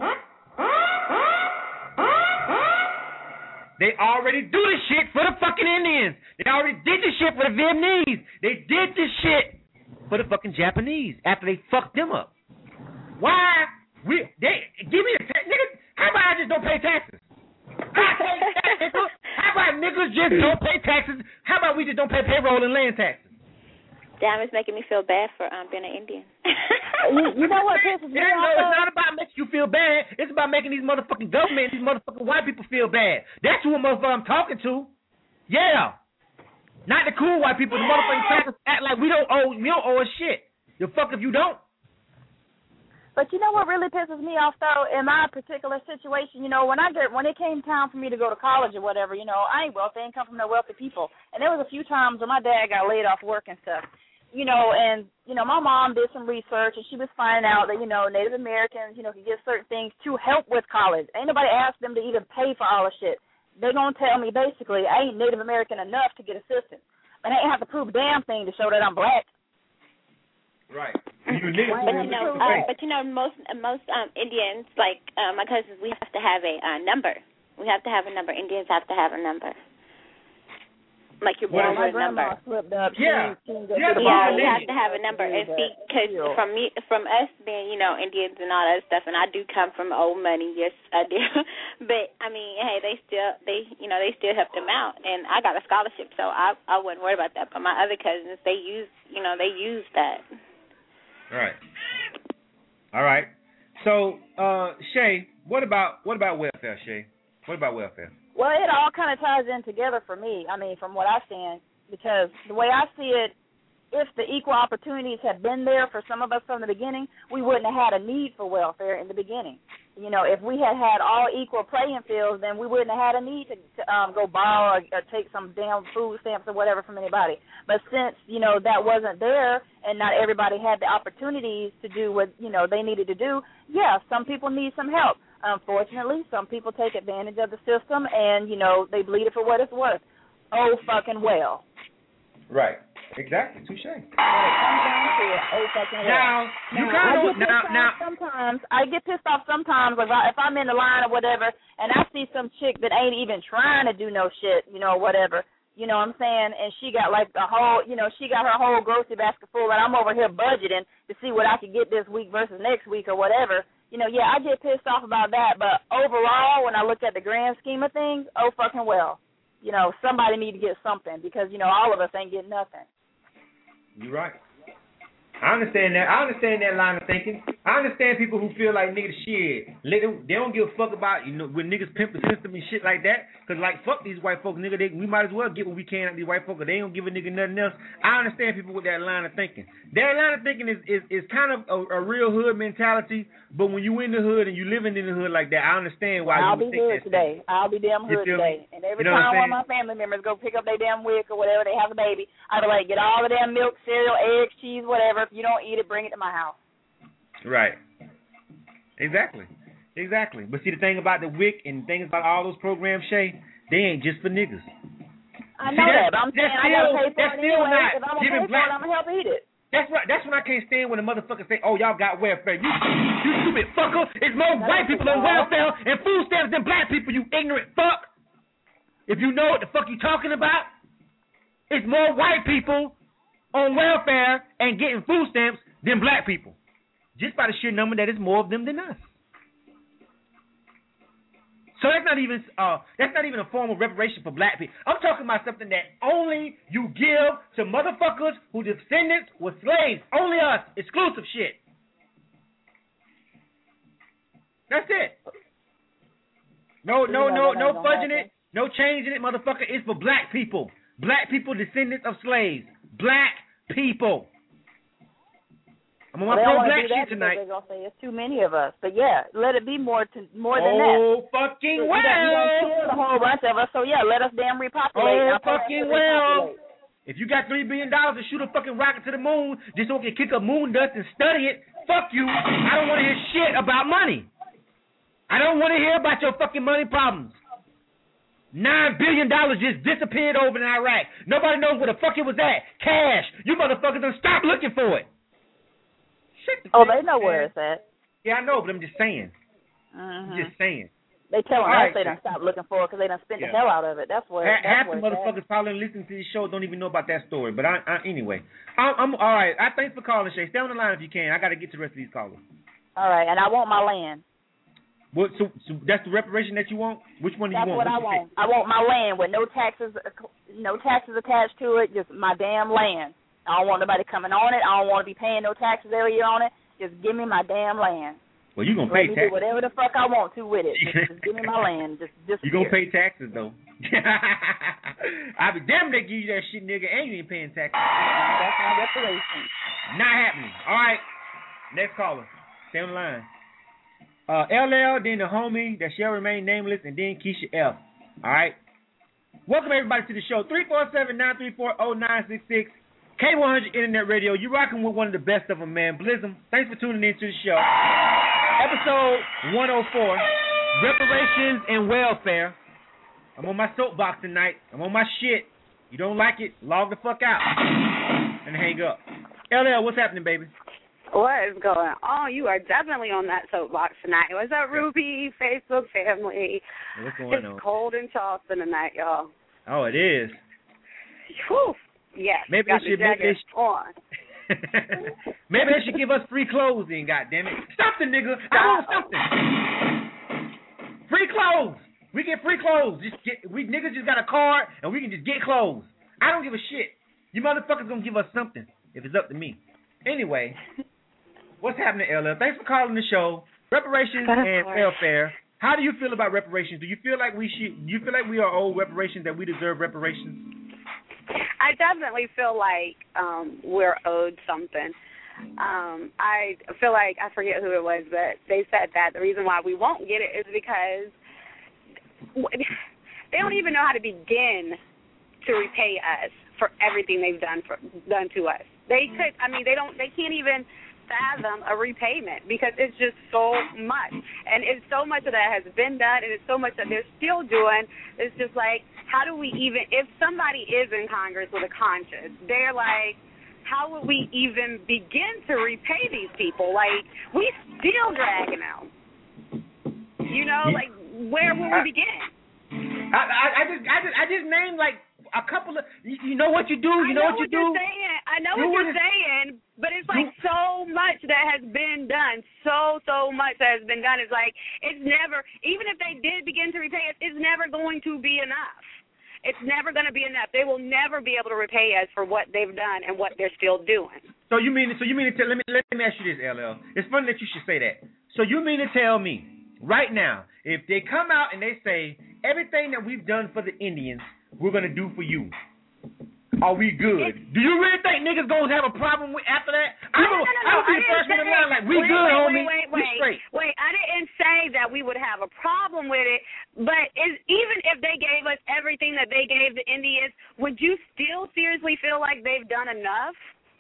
they already do this shit for the fucking Indians. They already did this shit for the Vietnamese. They did this shit for the fucking Japanese after they fucked them up. Why? We they give me a tax, nigga. How about I just don't pay taxes? How about niggas just don't pay taxes? How about we just don't pay payroll and land taxes? Damn, it's making me feel bad for um, being an Indian. you, you know what pisses me off? No, it's not about making you feel bad. It's about making these motherfucking government, these motherfucking white people feel bad. That's who motherfucker I'm talking to. Yeah. Not the cool white people. The motherfucking crackers act like we don't owe, we don't owe a shit. The fuck if you don't. But you know what really pisses me off, though, in my particular situation, you know, when I get when it came time for me to go to college or whatever, you know, I ain't wealthy, I ain't come from no wealthy people. And there was a few times when my dad got laid off work and stuff, you know, and, you know, my mom did some research, and she was finding out that, you know, Native Americans, you know, could get certain things to help with college. Ain't nobody asked them to even pay for all the shit. They're going to tell me, basically, I ain't Native American enough to get assistance. And I ain't have to prove a damn thing to show that I'm black. Right. You need but you know, uh, but you know, most most um, Indians, like uh, my cousins, we have to have a uh, number. We have to have a number. Indians have to have a number. Like you're born with a number. Up. Yeah. She, she yeah, yeah, we have to have a number. And see, because from me, from us being, you know, Indians and all that stuff, and I do come from old money, yes, I do. But I mean, hey, they still, they, you know, they still helped them out, and I got a scholarship, so I, I wouldn't worry about that. But my other cousins, they use, you know, they use that. All right. All right. So, uh, Shay, what about what about welfare, Shay? What about welfare? Well, it all kind of ties in together for me, I mean, from what I stand, because the way I see it, if the equal opportunities had been there for some of us from the beginning, we wouldn't have had a need for welfare in the beginning. You know, if we had had all equal playing fields, then we wouldn't have had a need to, to um, go borrow or, or take some damn food stamps or whatever from anybody. But since, you know, that wasn't there and not everybody had the opportunities to do what, you know, they needed to do, yeah, some people need some help. Unfortunately, some people take advantage of the system and, you know, they bleed it for what it's worth. Oh, fucking well. Right. Exactly. Touche. When it comes down to it, oh fucking well. Now, you now, kind of now, now now. Sometimes I get pissed off. Sometimes, like if I'm in the line or whatever, and I see some chick that ain't even trying to do no shit, you know, whatever. You know what I'm saying? And she got like the whole, you know, she got her whole grocery basket full, and I'm over here budgeting to see what I could get this week versus next week or whatever. You know, yeah, I get pissed off about that, but overall, when I look at the grand scheme of things, oh fucking well. You know, somebody need to get something because, you know, all of us ain't getting nothing. You're right. I understand that. I understand that line of thinking. I understand people who feel like niggas shit. They don't give a fuck about, you know, when niggas pimp the system and shit like that. Because, like, fuck these white folks, nigga. They, we might as well get what we can out of these white folks. They don't give a nigga nothing else. I understand people with that line of thinking. That line of thinking is, is, is kind of a, a real hood mentality. But when you in the hood and you living in the hood like that, I understand why I'll you would be think hood that today. shit. I'll be damn hood today. And every you know time one of my family members go pick up their damn wick or whatever, they have a baby, I be like, get all the damn milk, cereal, eggs, cheese, whatever. If you don't eat it, bring it to my house. Right. Exactly. Exactly. But see, the thing about the WIC and things about all those programs, Shay, they ain't just for niggas. I know see, that, but I'm saying I gotta pay for it anyway. If I'm gonna pay for it, I'm gonna help eat it. That's right. That's when I can't stand when a motherfucker say, "Oh, y'all got welfare." You, you stupid fucker. It's more that white people on welfare and food stamps than black people. You ignorant fuck. If you know what the fuck you talking about, it's more white people on welfare and getting food stamps than black people. Just by the sheer number that it's more of them than us. So that's not even uh that's not even a form of reparation for black people. I'm talking about something that only you give to motherfuckers whose descendants were slaves. Only us. Exclusive shit. That's it. No, no, no, no fudging it. No changing it, motherfucker. It's for black people. Black people, descendants of slaves. Black people. I'm on my well, pro-black shit tonight. They're going to say it's too many of us. But, yeah, let it be more to, more than oh, that. Oh, fucking well. You don't kill a whole bunch of us, so, yeah, let us damn repopulate. Oh, fucking well. If you got three billion dollars to shoot a fucking rocket to the moon just so we can kick up moon dust and study it, fuck you. I don't want to hear shit about money. I don't want to hear about your fucking money problems. Nine billion dollars just disappeared over in Iraq. Nobody knows where the fuck it was at. Cash. You motherfuckers done stop looking for it. The oh, they know man. Where it's at. Yeah, I know, but I'm just saying. Uh-huh. Just saying. They telling us right. they done stop looking for it because they done spent yeah. the hell out of it. That's where. Half, that's half where the motherfuckers probably listening to this show don't even know about that story. But I, I anyway, I, I'm all right. I thanks for calling, Shay. Stay on the line if you can. I got to get to the rest of these callers. All right, and I want my land. What? So, so that's the reparation that you want? Which one do that's you want? That's what What's I want. I want my land with no taxes, no taxes attached to it. Just my damn land. I don't want nobody coming on it. I don't want to be paying no taxes every year on it. Just give me my damn land. Well, you gonna Let pay me taxes. do whatever the fuck I want to with it. Just, just give me my land. Just, just. You gonna pay taxes though? I be damn they give you that shit, nigga, and you ain't paying taxes. That's my reparation. Not happening. All right, next caller. Stay on the line. Uh, L L, then the homie that shall remain nameless, and then Keisha F. All right. Welcome everybody to the show. three four seven, nine three four, zero nine six six. K one hundred Internet Radio. You're rocking with one of the best of them, man. Blizzum, thanks for tuning in to the show. Episode one oh four, Reparations and Welfare. I'm on my soapbox tonight. I'm on my shit. You don't like it, log the fuck out and hang up. L L, what's happening, baby? What is going on? You are definitely on that soapbox tonight. What's up, Ruby, Facebook family? What's going it's on? It's cold in Charleston tonight, y'all. Oh, it is. Whew. Yes, maybe got they should, the maybe they should, on. maybe they should give us free clothes then, goddammit. Something, nigga. I want something. Free clothes. We get free clothes. Just get, we niggas just got a card and we can just get clothes. I don't give a shit. You motherfuckers gonna give us something if it's up to me. Anyway, what's happening, L L? Thanks for calling the show. Reparations and welfare. How do you feel about reparations? Do you feel like we should? Do you feel like we are owed reparations, that we deserve reparations? I definitely feel like um, we're owed something. Um, I feel like, I forget who it was, but they said that the reason why we won't get it is because they don't even know how to begin to repay us for everything they've done for done to us. They could, I mean, they don't, they can't even fathom a repayment because it's just so much. And it's so much that has been done and it's so much that they're still doing. It's just like, how do we even, if somebody is in Congress with a conscience, they're like, how would we even begin to repay these people? Like, we still dragging out. You know, like, where will we begin? I, I, I just, I just, I just named like a couple of. You, you know what you do. You know, know what you what do. You're saying. I know do what you're it. saying, but it's like do, so much that has been done. So, so much that has been done. It's like it's never. Even if they did begin to repay us, it's never going to be enough. It's never going to be enough. They will never be able to repay us for what they've done and what they're still doing. So you mean? So you mean to tell? Let me let me ask you this, L L. It's funny that you should say that. So you mean to tell me? Right now, if they come out and they say everything that we've done for the Indians, we're gonna do for you, are we good? It's, do you really think niggas gonna have a problem with after that? No, I no, no, no, I would be the first one in line like we wait, good, wait, homie. Wait, wait, we wait, straight. wait. I didn't say that we would have a problem with it, but is, even if they gave us everything that they gave the Indians, would you still seriously feel like they've done enough?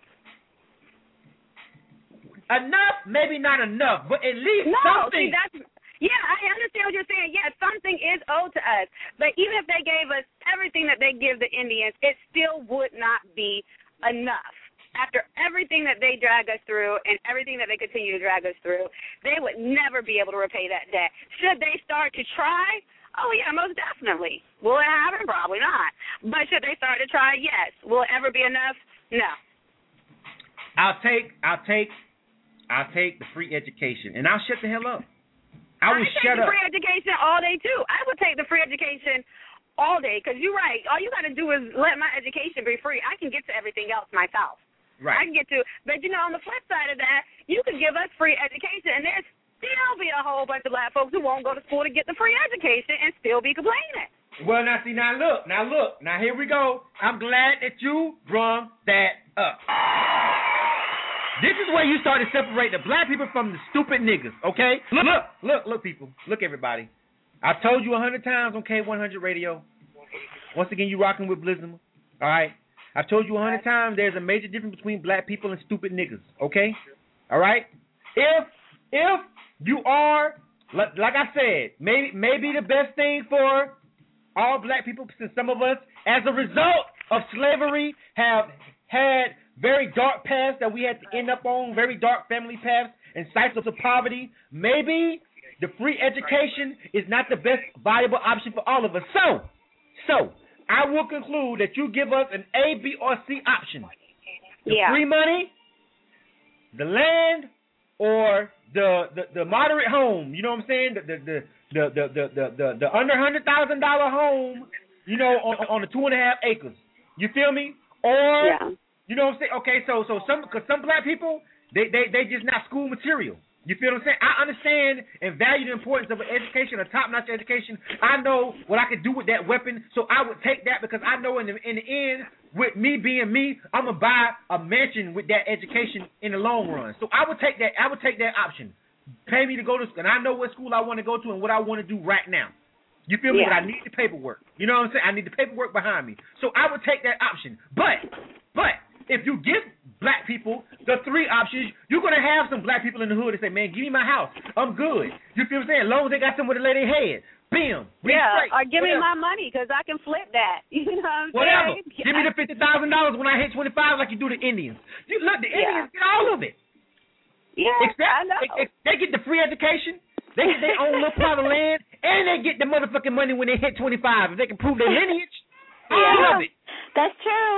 Enough, maybe not enough, but at least no, something. See, that's. Yeah, I understand what you're saying. Yeah, something is owed to us. But even if they gave us everything that they give the Indians, it still would not be enough. After everything that they drag us through and everything that they continue to drag us through, they would never be able to repay that debt. Should they start to try? Oh, yeah, most definitely. Will it happen? Probably not. But should they start to try? Yes. Will it ever be enough? No. I'll take, I'll take, I'll take the free education, and I'll shut the hell up. I would take shut the up. free education all day, too. I would take the free education all day because you're right. All you got to do is let my education be free. I can get to everything else myself. Right. I can get to, but, you know, on the flip side of that, you could give us free education, and there's still be a whole bunch of black folks who won't go to school to get the free education and still be complaining. Well, now, see, now look, now look, now here we go. I'm glad that you brung that up. This is where you start to separate the black people from the stupid niggas, okay? Look, look, look, look, people. Look, everybody. I've told you a hundred times on K one hundred radio. Once again, you rocking with Blizzum, all right? I've told you a hundred times there's a major difference between black people and stupid niggas, okay? All right? If if you are, like, like I said, maybe maybe the best thing for all black people, since some of us, as a result of slavery, have had very dark paths that we had to end up on, very dark family paths and cycles of poverty. Maybe the free education is not the best viable option for all of us. So, so I will conclude that you give us an A, B, or C option. The yeah. free money, the land, or the, the, the moderate home. You know what I'm saying? The the the the the the, the, the, the under hundred thousand dollar home. You know, on, on the two and a half acres. You feel me? Or yeah. You know what I'm saying? Okay, so so some because some black people they, they they just not school material. You feel what I'm saying? I understand and value the importance of an education, a top-notch education. I know what I could do with that weapon, so I would take that because I know in the in the end, with me being me, I'm gonna buy a mansion with that education in the long run. So I would take that. I would take that option. Pay me to go to school, and I know what school I want to go to and what I want to do right now. You feel me? Yeah. But I need the paperwork. You know what I'm saying? I need the paperwork behind me. So I would take that option. But, but if you give black people the three options, you're going to have some black people in the hood that say, man, give me my house. I'm good. You feel what I'm saying? As long as they got somewhere to lay their head. Bam. Yeah, straight. or give Whatever. me my money because I can flip that. You know what I'm Whatever. saying? Give me the fifty thousand dollars when I hit twenty-five like you do the Indians. You Look, the Indians Yeah. get all of it. Yeah, Except, I know. They, they get the free education. They get their own little plot of land, and they get the motherfucking money when they hit twenty-five. If they can prove their lineage, all Yeah. of it. That's true.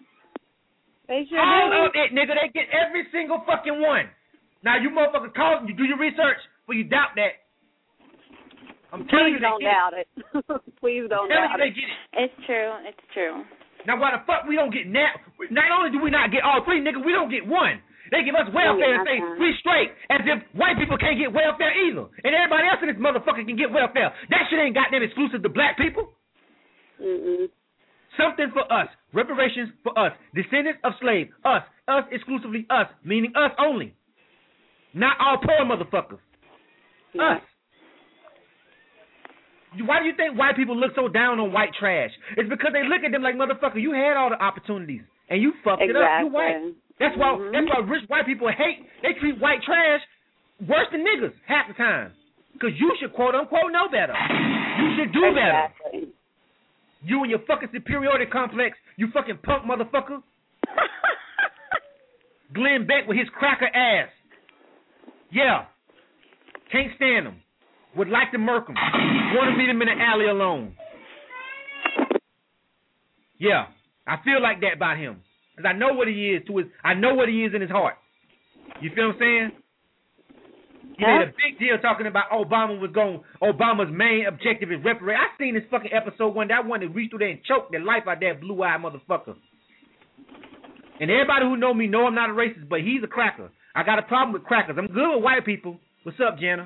They sure All do. of it, nigga. They get every single fucking one. Now, you motherfuckers call you do your research, but you doubt that. I'm telling Please you, they don't get doubt it. Please it. I'm don't telling you, doubt they it. get it. It's true. It's true. Now, why the fuck we don't get now? Not only do we not get all three, nigga, we don't get one. They give us welfare and say we straight, as if white people can't get welfare either, and everybody else in this motherfucker can get welfare. That shit ain't goddamn exclusive to black people. Mm-mm. Something for us, reparations for us, descendants of slaves, us, us exclusively us, meaning us only, not all poor motherfuckers. Yeah. Us. Why do you think white people look so down on white trash? It's because they look at them like, motherfucker, you had all the opportunities and you fucked Exactly. it up. You white. That's why. Mm-hmm. That's why rich white people hate. They treat white trash worse than niggas half the time. Because you should quote unquote know better. You should do better. Exactly. You and your fucking superiority complex. You fucking punk motherfucker. Glenn Beck with his cracker ass. Yeah. Can't stand him. Would like to murk him. Want to meet him in the alley alone. Yeah. I feel like that about him. Because I know what he is to his I know what he is in his heart. You feel what I'm saying? He Yeah. made a big deal talking about Obama was going Obama's main objective is reparate. I seen this fucking episode one that one that reached through there and choked the life out of that blue eyed motherfucker. And everybody who know me know I'm not a racist, but he's a cracker. I got a problem with crackers. I'm good with white people. What's up, Jenna?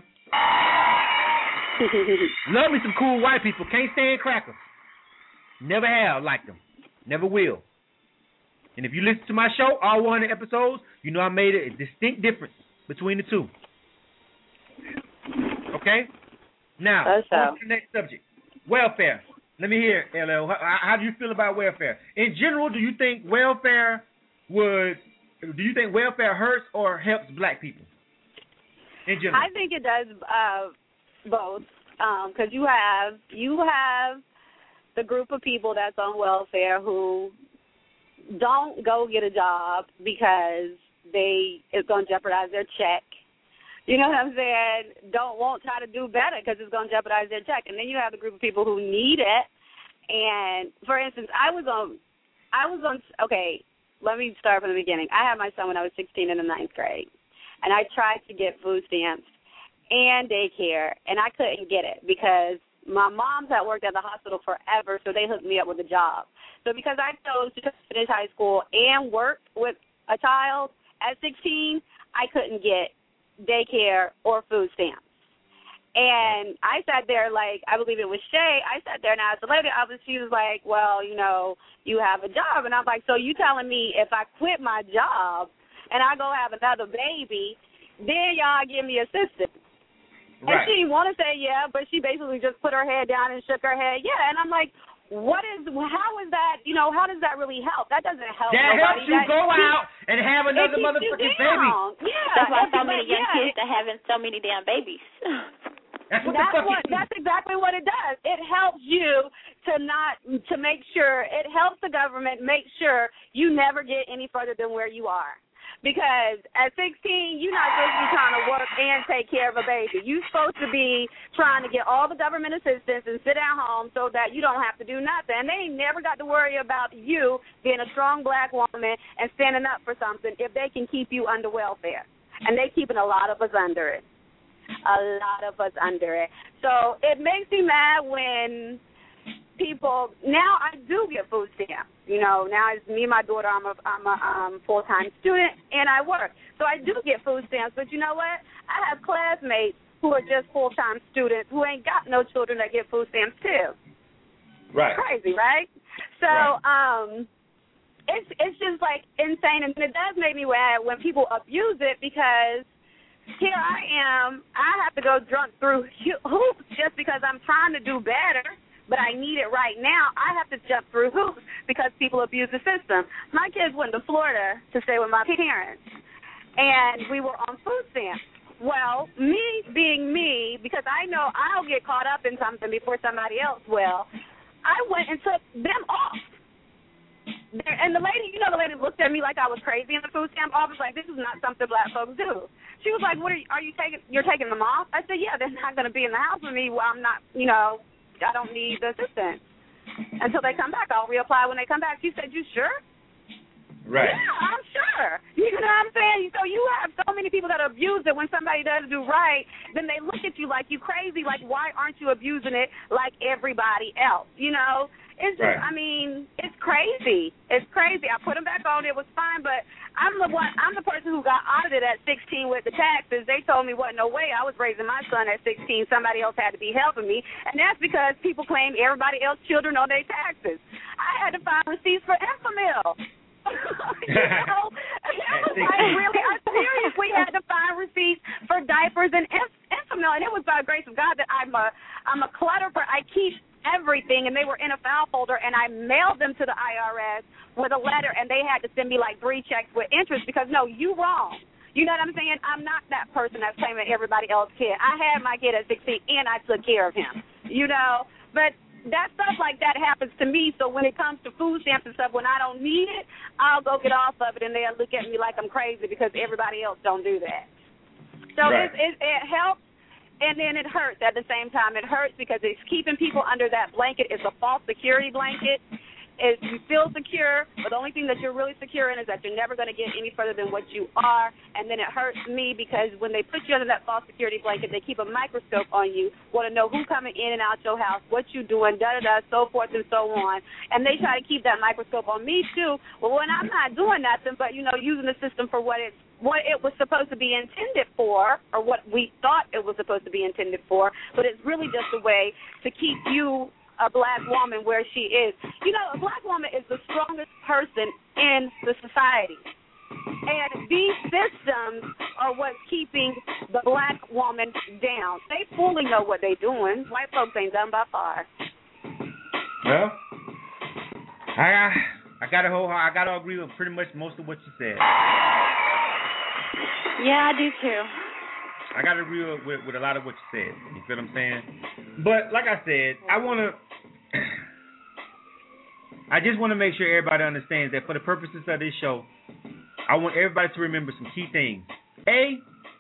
Love me some cool white people. Can't stand crackers. Never have liked them. Never will. And if you listen to my show, all one hundred episodes, you know I made a distinct difference between the two. Okay? Now, That's on so. to the next subject. Welfare. Let me hear, L L. How, how do you feel about welfare? In general, do you think welfare would, do you think welfare hurts or helps black people? In general. I think it does uh, both, because um, you have you have the group of people that's on welfare who don't go get a job because they it's going to jeopardize their check. You know what I'm saying? Don't won't try to do better because it's going to jeopardize their check. And then you have the group of people who need it. And for instance, I was on, I was on. Okay, let me start from the beginning. I had my son when I was sixteen in the ninth grade, and I tried to get food stamps and daycare, and I couldn't get it because my mom had worked at the hospital forever, so they hooked me up with a job. So because I chose to finish high school and work with a child at sixteen, I couldn't get daycare or food stamps. And I sat there like, I believe it was Shay, I sat there and asked the lady, I was, she was like, well, you know, you have a job. And I'm like, so you telling me if I quit my job and I go have another baby, then y'all give me assistance? Right. And she didn't want to say yeah, but she basically just put her head down and shook her head, yeah. And I'm like, what is, how is that, you know, how does that really help? That doesn't help That nobody. helps you that, go out and have another motherfucking baby. Yeah. That's why so but, many young yeah, kids are having so many damn babies. That's what that's the fuck what, it that's exactly what it does. It helps you to not, to make sure, it helps the government make sure you never get any further than where you are. Because at sixteen, you're not supposed to be trying to work and take care of a baby. You're supposed to be trying to get all the government assistance and sit at home so that you don't have to do nothing. And they ain't never got to worry about you being a strong black woman and standing up for something if they can keep you under welfare. And they keeping a lot of us under it. A lot of us under it. So it makes me mad when people, now I do get food stamps. You know, now it's me and my daughter, I'm a, I'm a um, full-time student, and I work. So I do get food stamps, but you know what? I have classmates who are just full-time students who ain't got no children that get food stamps too. Right. Crazy, right? So right. um, it's it's just like insane, and it does make me mad when people abuse it because here I am, I have to go drunk through hoops just because I'm trying to do better. But I need it right now. I have to jump through hoops because people abuse the system. My kids went to Florida to stay with my parents, and we were on food stamps. Well, me being me, because I know I'll get caught up in something before somebody else will, I went and took them off. And the lady, you know, the lady looked at me like I was crazy in the food stamp office, like this is not something black folks do. She was like, "What are you? Are you taking? You're taking them off?" I said, "Yeah, they're not going to be in the house with me while I'm not, you know." I don't need the assistance until they come back. I'll reapply when they come back. She said, you sure? Right. Yeah, I'm sure. You know what I'm saying? So you have so many people that abuse it when somebody does do right, then they look at you like you crazy, like why aren't you abusing it like everybody else? You know? It's just, right. I mean, it's crazy. It's crazy. I put them back on. It was fine, but I'm the one. I'm the person who got audited at sixteen with the taxes. They told me, "What? No way. I was raising my son at sixteen. Somebody else had to be helping me," and that's because people claim everybody else's children on their taxes. I had to find receipts for Enfamil. you know, it was like really. I'm serious. We had to find receipts for diapers and Enfamil, and it was by the grace of God that I'm a I'm a clutter. I keep everything, and they were in a file folder, and I mailed them to the I R S with a letter, and they had to send me like three checks with interest because, no, you wrong. You know what I'm saying? I'm not that person that's claiming everybody else's kid. I had my kid at sixteen, and I took care of him, you know. But that stuff like that happens to me. So when it comes to food stamps and stuff, when I don't need it, I'll go get off of it, and they'll look at me like I'm crazy because everybody else don't do that. So right. it, it, it helps, and then it hurts at the same time. It hurts because it's keeping people under that blanket. It's a false security blanket. Is you feel secure, but the only thing that you're really secure in is that you're never going to get any further than what you are. And then it hurts me because when they put you under that false security blanket, they keep a microscope on you, want to know who's coming in and out your house, what you doing, da-da-da, so forth and so on. And they try to keep that microscope on me, too. Well, when I'm not doing nothing but, you know, using the system for what it's what it was supposed to be intended for, or what we thought it was supposed to be intended for, but it's really just a way to keep you a black woman where she is. You know, a black woman is the strongest person in the society. And these systems are what's keeping the black woman down. They fully know what they're doing. White folks ain't done by far. Well, I I got to whole I got to agree with pretty much most of what you said. Yeah, I do too. I got to agree with, with, with a lot of what you said. You feel what I'm saying? But like I said, I want to. I just want to make sure everybody understands that for the purposes of this show, I want everybody to remember some key things. A,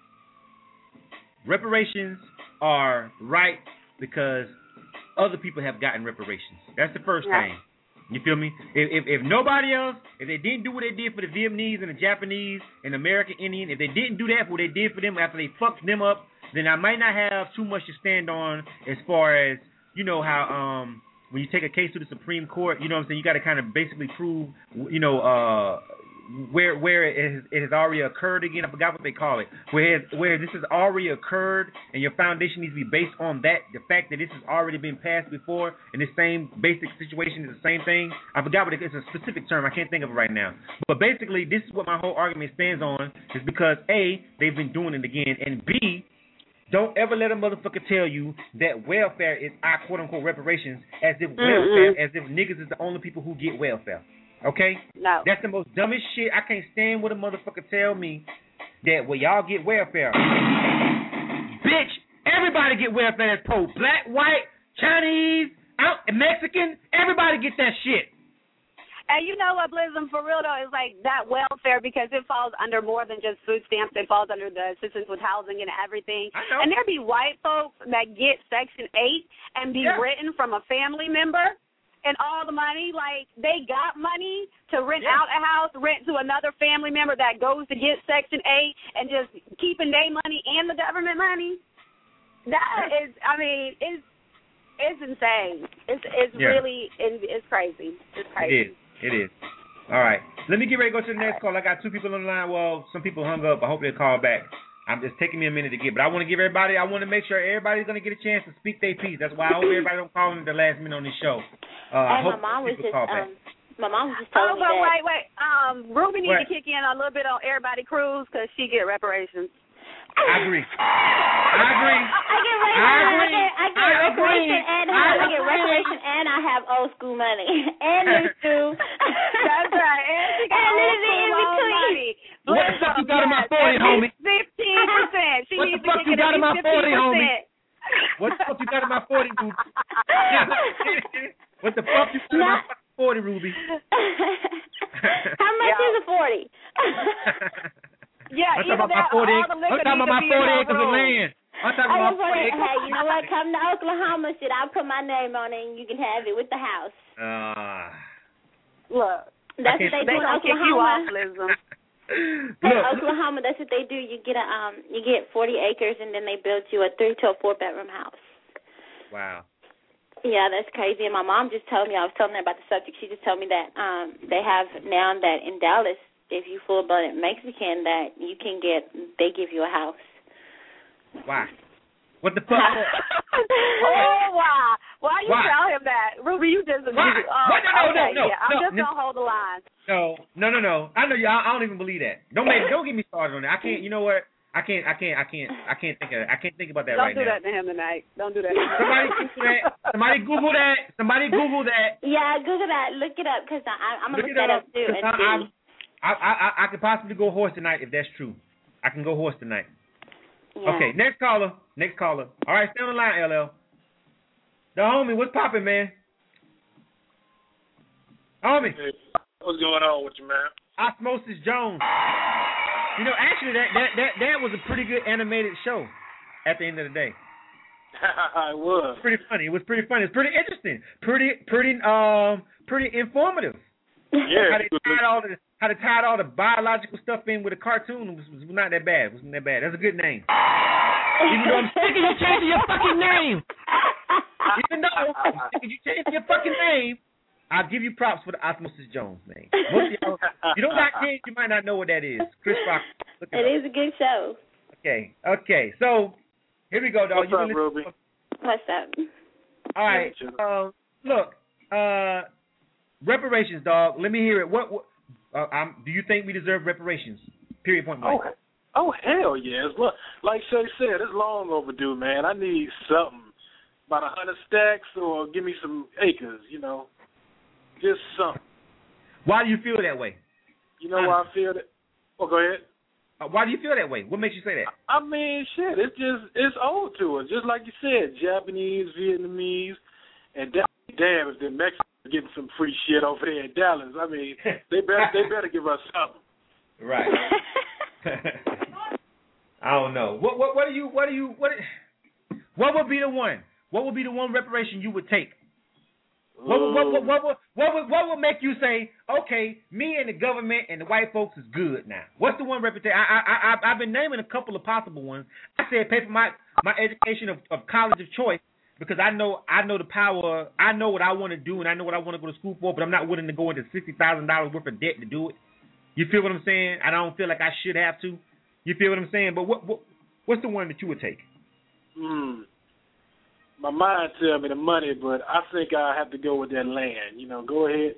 reparations are right because other people have gotten reparations. That's the first yeah. thing. You feel me? If, if if nobody else, if they didn't do what they did for the Vietnamese and the Japanese and the American Indian, if they didn't do that, what they did for them after they fucked them up, then I might not have too much to stand on as far as, you know, how um when you take a case to the Supreme Court, you know what I'm saying, you got to kind of basically prove, you know, uh, where where it has, it has already occurred again. I forgot what they call it. Where where this has already occurred, and your foundation needs to be based on that, the fact that this has already been passed before, and the same basic situation is the same thing. I forgot what it is. It's a specific term. I can't think of it right now. But basically, this is what my whole argument stands on, is because A, they've been doing it again, and B, don't ever let a motherfucker tell you that welfare is our quote-unquote reparations, as if mm-hmm. welfare, as if niggas is the only people who get welfare. Okay? No. That's the most dumbest shit. I can't stand when a motherfucker tell me that, well, y'all get welfare. Bitch, everybody get welfare that's poor. Black, white, Chinese, out, Mexican, everybody get that shit. And you know what, Blizzum, for real, though, is like that welfare, because it falls under more than just food stamps. It falls under the assistance with housing and everything. I know. And there be white folks that get Section eight and be yeah. written from a family member. And all the money, like, they got money to rent yeah. out a house, rent to another family member that goes to get Section eight, and just keeping their money and the government money. That is, I mean, it's it's insane. It's it's yeah. really, it's crazy. It's crazy. It is. It is. All right. Let me get ready to go to the next call. I got two people on the line. Well, some people hung up. I hope they'll call back. I'm just taking me a minute to get, but I want to give everybody, I want to make sure everybody's going to get a chance to speak their piece. That's why I hope everybody don't call in at the last minute on this show. Uh, I hope my mom was just, um, my mom was just oh, telling but me that. wait, wait. Um, Ruby needs what? to kick in a little bit on Everybody Cruise because she get reparations. I agree. I agree. I get I agree. I get, I get I reparation agree. and I, I get reparation and I have old school money and new school. That's right. And she got and old school in loan between. money. What the fuck you got in my forty, homie? Fifteen percent. She What needs the fuck to you kick got it in my forty, homie? fifteen percent. What the fuck you got in my forty, Ruby? What the fuck you got in my forty, Ruby? How much yeah. is a forty? Yeah, I'm talking about my forty. I'm talking about my forty acres of land. I'm talking about my forty acres. Hey, you know what? Come to Oklahoma, shit. I'll put my name on it, and you can have it with the house. Uh, Look, that's what they do in Oklahoma. In Oklahoma, that's what they do. You get a um, you get forty acres, and then they build you a three to a four bedroom house. Wow. Yeah, that's crazy. And my mom just told me, I was telling her about the subject. She just told me that um, they have now that in Dallas, if you full-blooded Mexican, that you can get, they give you a house. Why? What the fuck? Oh, wow. Why you Why? tell him that? Ruby, you just... Why? Oh, What? No, okay, no, no, yeah. I'm no, just no. going to hold the line. No, no, no, no. I know you. I, I don't even believe that. Don't make. Don't get me started on that. I can't. You know what? I can't. I can't. I can't. I can't think of. I can't think about that Don't right do now. that to him tonight. Don't do that. Somebody Google that. Somebody Google that. Somebody Google that. Yeah, Google that. Look it up, because I'm going to look that up, too. And I, see. I, I, I, I could possibly go horse tonight if that's true. I can go horse tonight. Yeah. Okay, next caller. Next caller. All right, stay on the line, L L. The homie, what's poppin', man? Homie. Hey, what's going on with you, man? Osmosis Jones. You know, actually, that that that that was a pretty good animated show. At the end of the day. It was. It was pretty funny. It was pretty funny. It's pretty interesting. Pretty pretty um pretty informative. Yeah. How they tied all the how they tied all the biological stuff in with a cartoon was, was not that bad. It wasn't that bad. That's a good name. Even though I'm sick of you changing your fucking name. Even though I'm sick of you changing your fucking name, I'll give you props for the Osmosis Jones name. Most of y'all, you don't got kids, you might not know what that is. Chris Rock. It, it is a good show. Okay. Okay. So. Here we go, dog. What's up, Ruby? What's up? All right. Uh, look, uh, reparations, dog. Let me hear it. What? what uh, um, do you think we deserve reparations? Period. Point blank. Oh, oh hell yeah! It's, like Shay said, it's long overdue, man. I need something, about a hundred stacks, or give me some acres. You know, just something. Why do you feel that way? You know why I feel that? Oh, go ahead. Uh, why do you feel that way? What makes you say that? I mean, shit, it's just, it's owed to us. Just like you said, Japanese, Vietnamese, and damn if the Mexicans are getting some free shit over there in Dallas. I mean, they better, they better give us something. Right. I don't know. What, what, what do you, what do you, what, what would be the one? What would be the one reparation you would take? What, what, what, what, what, what, would, what would make you say, okay, me and the government and the white folks is good now? What's the one reputation? I, I, I, I've been naming a couple of possible ones. I said pay for my, my education of, of college of choice because I know I know the power. I know what I want to do and I know what I want to go to school for, but I'm not willing to go into sixty thousand dollars worth of debt to do it. You feel what I'm saying? I don't feel like I should have to. You feel what I'm saying? But what, what what's the one that you would take? Hmm. My mind tell me the money, but I think I have to go with that land. You know, go ahead.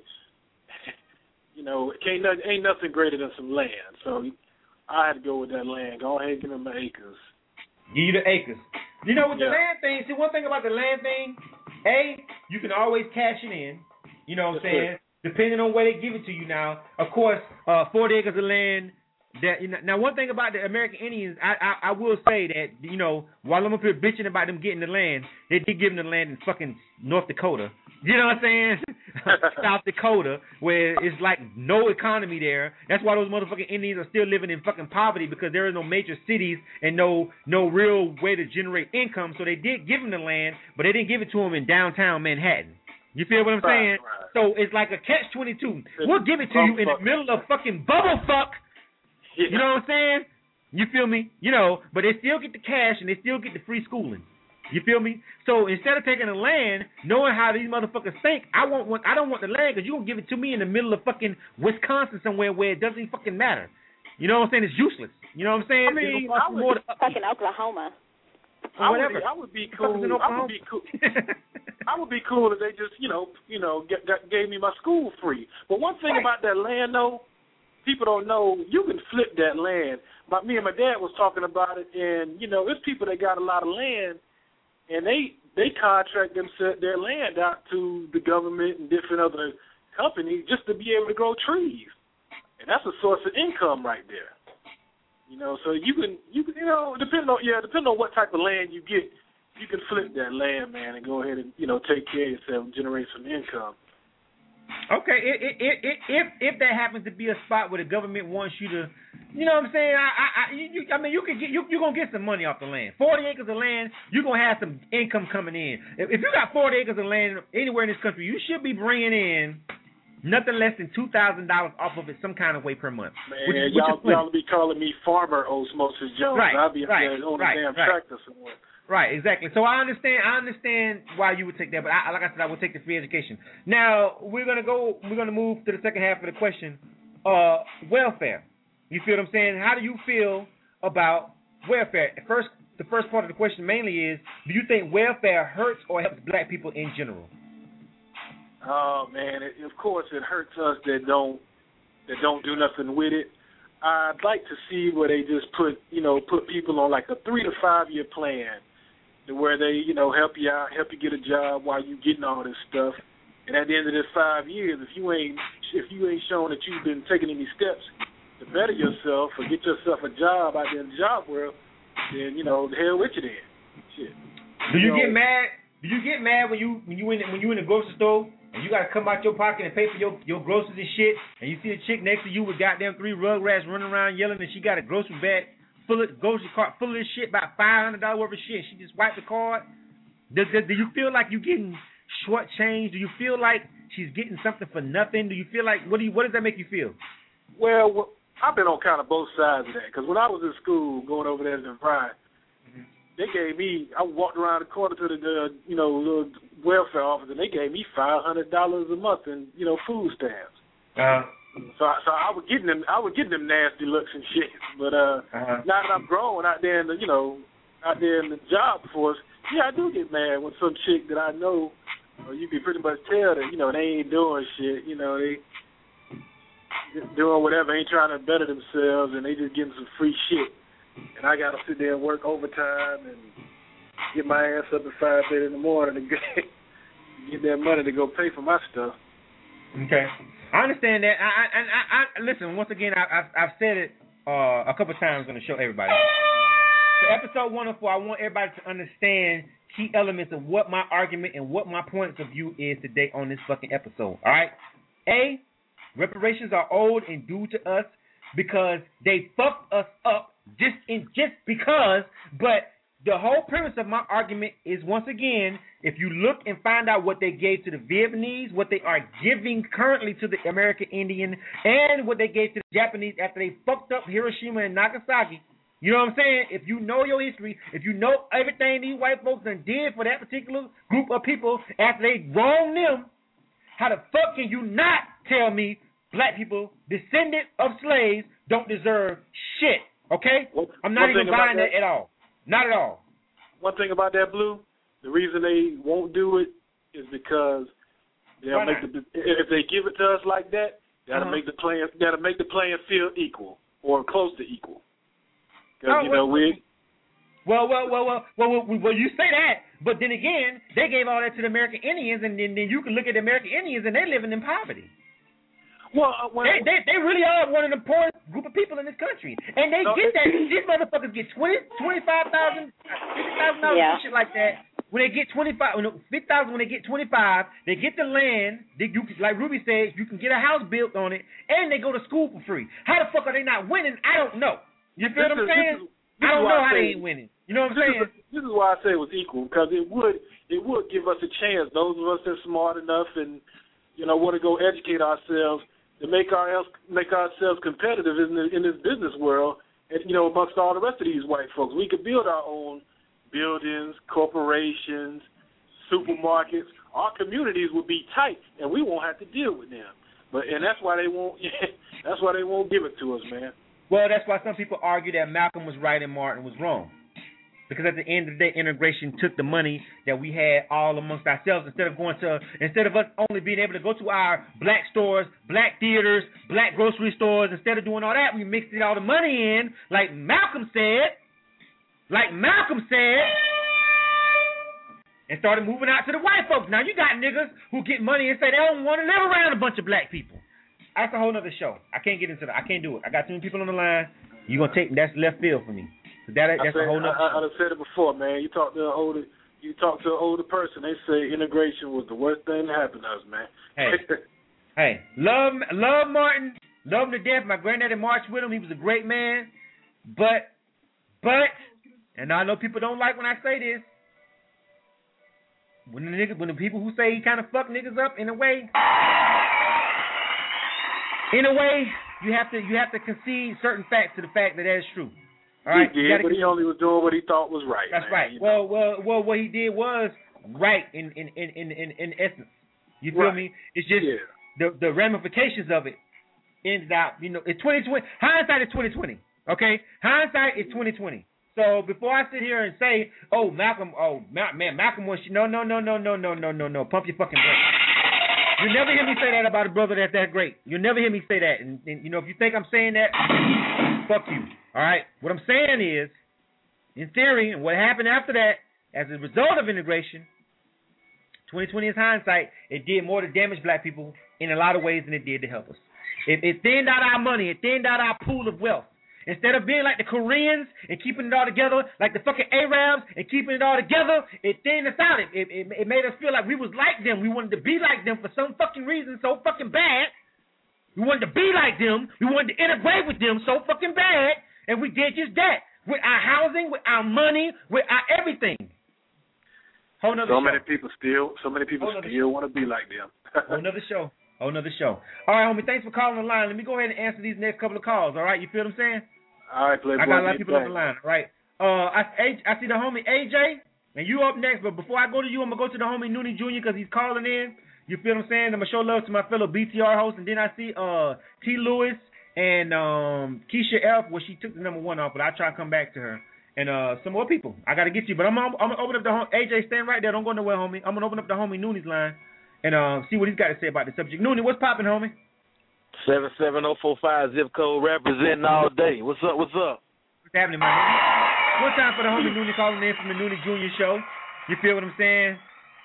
You know, can't nothing, ain't nothing greater than some land. So I had to go with that land. Go ahead and give me my acres. Give you the acres. You know, with yeah. the land thing, see, one thing about the land thing, A, you can always cash it in. You know what I'm saying? It. Depending on where they give it to you now. Of course, uh, forty acres of land. That, you know, now, one thing about the American Indians, I, I I will say that, you know, while I'm up here bitching about them getting the land, they did give them the land in fucking North Dakota. You know what I'm saying? South Dakota, where it's like no economy there. That's why those motherfucking Indians are still living in fucking poverty because there are no major cities and no no real way to generate income. So they did give them the land, but they didn't give it to them in downtown Manhattan. You feel what I'm right, saying? Right. So it's like a catch twenty-two. We'll give it to you in the middle of fucking bubble fuck. Yeah. You know what I'm saying? You feel me? You know, but they still get the cash and they still get the free schooling. You feel me? So instead of taking the land, knowing how these motherfuckers think, I want one. I don't want the land because you gonna give it to me in the middle of fucking Wisconsin somewhere where it doesn't fucking matter. You know what I'm saying? It's useless. You know what I'm saying? I mean, I would, more to fucking Oklahoma. I would, I would be cool. I would be cool. I would be cool if they just, you know, you know, get, got, gave me my school free. But one thing right. about that land, though. People don't know you can flip that land. But me and my dad was talking about it, and you know, there's people that got a lot of land, and they they contract them their land out to the government and different other companies just to be able to grow trees, and that's a source of income right there. You know, so you can you can you know depending on yeah depending on what type of land you get, you can flip that land, man, and go ahead and you know take care of yourself and generate some income. Okay, it, it, it, it, if if that happens to be a spot where the government wants you to, you know what I'm saying? I I, I, you, I mean, you can get you you're gonna get some money off the land. Forty acres of land, you're gonna have some income coming in. If, if you got forty acres of land anywhere in this country, you should be bringing in nothing less than two thousand dollars off of it some kind of way per month. Man, which, which y'all y'all be calling me Farmer Osmosis Jones. Right, I'll be up right, there on right, a damn right. tractor somewhere. Right, exactly. So I understand. I understand why you would take that, but I, like I said, I would take the free education. Now we're gonna go. We're gonna move to the second half of the question. Uh, welfare. You feel what I'm saying? How do you feel about welfare? First, the first part of the question mainly is: do you think welfare hurts or helps black people in general? Oh man, it, of course it hurts us that don't that don't do nothing with it. I'd like to see where they just put you know put people on like a three to five year plan. Where they, you know, help you out, help you get a job while you getting all this stuff, and at the end of this five years, if you ain't, if you ain't shown that you've been taking any steps to better yourself or get yourself a job out there in the job world, then you know, the hell with you then. Shit. Do you, you know, get mad? Do you get mad when you when you in when you in the grocery store and you gotta come out your pocket and pay for your, your groceries and shit, and you see a chick next to you with goddamn three rugrats running around yelling, and she got a grocery bag full of grocery cart full of this shit, about five hundred dollars worth of shit. She just wiped the card. Do, do, do you feel like you getting shortchanged? Do you feel like she's getting something for nothing? Do you feel like what do you what does that make you feel? Well, well I've been on kind of both sides of that, because when I was in school going over there to Divine, mm-hmm. they gave me, I walked around the corner to the, uh, you know, little welfare office, and they gave me five hundred dollars a month in, you know, food stamps. Uh-huh. So, I, so I was getting them, I was getting them nasty looks and shit. But uh, uh-huh. now that I'm grown out there in the, you know, out there in the job force, yeah, I do get mad when some chick that I know, or you can pretty much tell that, you know, they ain't doing shit. You know, they just doing whatever, ain't trying to better themselves, and they just getting some free shit. And I got to sit there and work overtime and get my ass up at five thirty in the morning to get, get that money to go pay for my stuff. Okay. I understand that. I, I, I, I listen, once again, I, I've, I've said it uh, a couple times on the show, everybody. For episode one oh four, I want everybody to understand key elements of what my argument and what my points of view is today on this fucking episode. All right? A, reparations are owed and due to us because they fucked us up just in just because, but the whole premise of my argument is, once again, if you look and find out what they gave to the Vietnamese, what they are giving currently to the American Indian, and what they gave to the Japanese after they fucked up Hiroshima and Nagasaki, you know what I'm saying? If you know your history, if you know everything these white folks done did for that particular group of people after they wronged them, how the fuck can you not tell me black people, descendant of slaves, don't deserve shit? Okay? Well, I'm not even buying that, that at all. Not at all. One thing about that, Blue, the reason they won't do it is because they'll make the, if they give it to us like that, that'll uh-huh. make the playing that'll make the playing field equal or close to equal. Because oh, you know well, we. Well, well, well, well, well, well, well, you say that, but then again, they gave all that to the American Indians, and then, then you can look at the American Indians, and they're living in poverty. Well, uh, when they, they they really are one of the poorest group of people in this country, and they no, get that. These motherfuckers get twenty, twenty-five thousand, fifty thousand dollars, yeah. shit like that. When they get twenty-five, fifty thousand, when they get twenty-five, they get the land. They, you, like Ruby said, you can get a house built on it, and they go to school for free. How the fuck are they not winning? I don't know. You feel this what I'm is, saying? This is, this I don't know how say, they ain't winning. You know what I'm this saying? Is, this is why I say it was equal, because it would it would give us a chance. Those of us that's smart enough and you know want to go educate ourselves. To make our make ourselves competitive in the, in this business world, and you know, amongst all the rest of these white folks, we could build our own buildings, corporations, supermarkets. Our communities would be tight, and we won't have to deal with them. But and that's why they won't. That's why they won't give it to us, man. Well, that's why some people argue that Malcolm was right and Martin was wrong. Because at the end of the day, integration took the money that we had all amongst ourselves instead of going to, instead of us only being able to go to our black stores, black theaters, black grocery stores, instead of doing all that, we mixed it all the money in, like Malcolm said, like Malcolm said, and started moving out to the white folks. Now you got niggas who get money and say they don't want to live around a bunch of black people. That's a whole nother show. I can't get into that. I can't do it. I got too many people on the line. You're going to take, that's left field for me. That, that's I said, a whole nother I, I've said it before, man. You talk to an older, you talk to an older person, they say integration was the worst thing that happened to us, man. Hey, hey, love, love Martin, love him to death. My granddaddy marched with him. He was a great man, but, but, and I know people don't like when I say this. When the niggas, when the people who say he kind of fucked niggas up in a way, in a way, you have to, you have to concede certain facts to the fact that that is true. All right, he did, but he only was doing what he thought was right. That's man, right. You well, know? well, well, what he did was right in in in in, in, in essence. You feel right. me? It's just yeah. the the ramifications of it ended out. You know, it's twenty twenty. Hindsight is twenty twenty. Okay, hindsight is twenty twenty. So before I sit here and say, oh Malcolm, oh man, Malcolm was no no no no no no no no no. Pump your fucking brakes. You never hear me say that about a brother that's that great. You'll never hear me say that. And, and you know, if you think I'm saying that, fuck you. All right? What I'm saying is, in theory, and what happened after that, as a result of integration, twenty twenty is hindsight, it did more to damage black people in a lot of ways than it did to help us. It, it thinned out our money. It thinned out our pool of wealth. instead of being like the Koreans and keeping it all together, like the fucking Arabs and keeping it all together, it thinned us out. It, it, it made us feel like we was like them. We wanted to be like them for some fucking reason so fucking bad. We wanted to be like them. We wanted to integrate with them so fucking bad. And we did just that. With our housing, with our money, with our everything. Whole nother so show. many people still, so many people still want to be like them. Whole nother show. Whole nother show. All right, homie, thanks for calling the line. Let me go ahead and answer these next couple of calls, all right? You feel what I'm saying? All right, Playboy. I got a lot of people on the line, all right? Uh, I, I see the homie A J, and you up next, but before I go to you, I'm going to go to the homie Noonie Junior because he's calling in. You feel what I'm saying? I'm going to show love to my fellow B T R hosts, and then I see uh T. Lewis and um Keisha F. Well, she took the number one off, but I'll try to come back to her. And uh some more people. I got to get you, but I'm, I'm, I'm going to open up the home. A J, stand right there. Don't go nowhere, homie. I'm going to open up the homie Noonie's line and uh, see what he's got to say about the subject. Noonie, what's popping, homie? seven seven zero four five zip code representing all day. What's up? What's up? What's happening, my nigga? One time for the homie Noonie calling in from the Noonie Junior Show. You feel what I'm saying?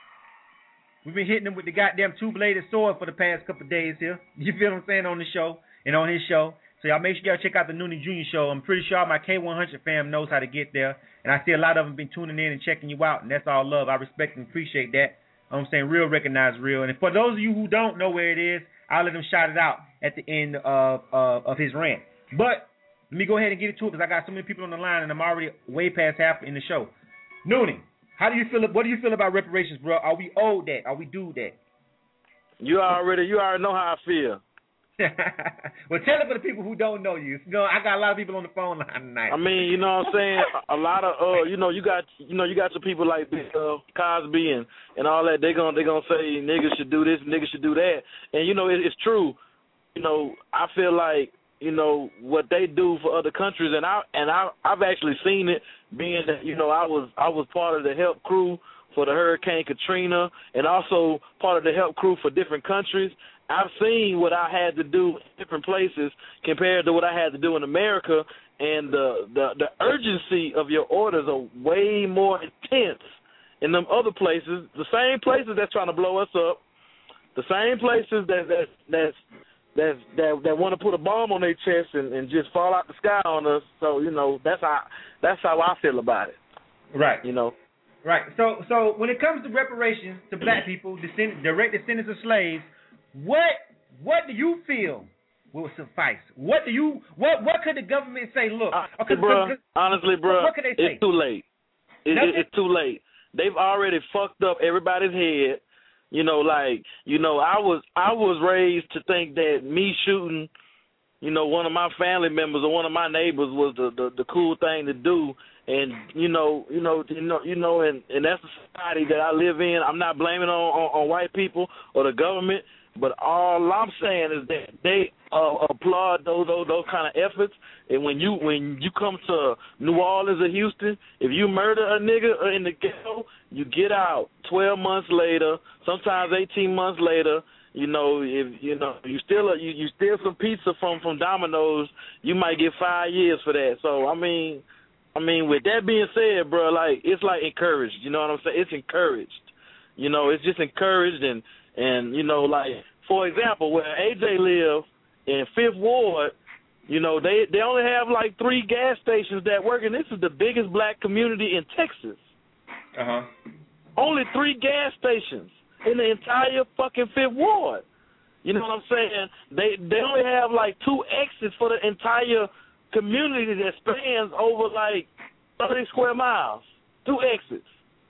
We've been hitting him with the goddamn two-bladed sword for the past couple of days here. You feel what I'm saying on the show and on his show. So y'all make sure y'all check out the Noonie Junior Show. I'm pretty sure my K one hundred fam knows how to get there. And I see a lot of them been tuning in and checking you out, and that's all love. I respect and appreciate that. You know what I'm saying? Real recognize real. And for those of you who don't know where it is, I'll let him shout it out at the end of uh, of his rant. But let me go ahead and get into it because I got so many people on the line, and I'm already way past half in the show. Noonie, how do you feel? What do you feel about reparations, bro? Are we owed that? Are we due that? You already, you already know how I feel. Well, tell it for the people who don't know you. You know, I got a lot of people on the phone line tonight. I mean, you know what I'm saying? A lot of, uh, you know, you got, you know, you got some people like uh, Cosby and, and all that. They gonna, they gonna say niggas should do this, niggas should do that, and you know, it, it's true. You know, I feel like, you know, what they do for other countries, and I, and I, I've actually seen it. Being that, you know, I was, I was part of the help crew for the Hurricane Katrina, and also part of the help crew for different countries. I've seen what I had to do in different places compared to what I had to do in America, and the, the, the urgency of your orders are way more intense in them other places, the same places that's trying to blow us up, the same places that that that's, that's, that that want to put a bomb on their chest and, and just fall out the sky on us. So, you know, that's how that's how I feel about it. Right. You know. Right. So so when it comes to reparations to black people, descend, direct descendants of slaves, What what do you feel will suffice? What do you what what could the government say? Look, honestly, bro, honestly, bro, what could they say? It's too late. It, it, it's too late. They've already fucked up everybody's head. You know, like you know, I was I was raised to think that me shooting, you know, one of my family members or one of my neighbors was the the, the cool thing to do. And you know, you know, you know, you know, and, and that's the society that I live in. I'm not blaming on, on, on white people or the government. But all I'm saying is that they uh, applaud those, those those kind of efforts. And when you when you come to New Orleans or Houston, if you murder a nigga in the ghetto, you get out twelve months later, sometimes eighteen months later. You know, if you know you steal a, you, you steal some pizza from, from Domino's, you might get five years for that. So I mean, I mean, with that being said, bro, like it's like encouraged. You know what I'm saying? It's encouraged. You know, it's just encouraged and. And, you know, like, for example, where A J live in Fifth Ward, you know, they, they only have, like, three gas stations that work, and this is the biggest black community in Texas. Uh-huh. Only three gas stations in the entire fucking Fifth Ward. You know what I'm saying? They they only have, like, two exits for the entire community that spans over, like, thirty square miles. Two exits.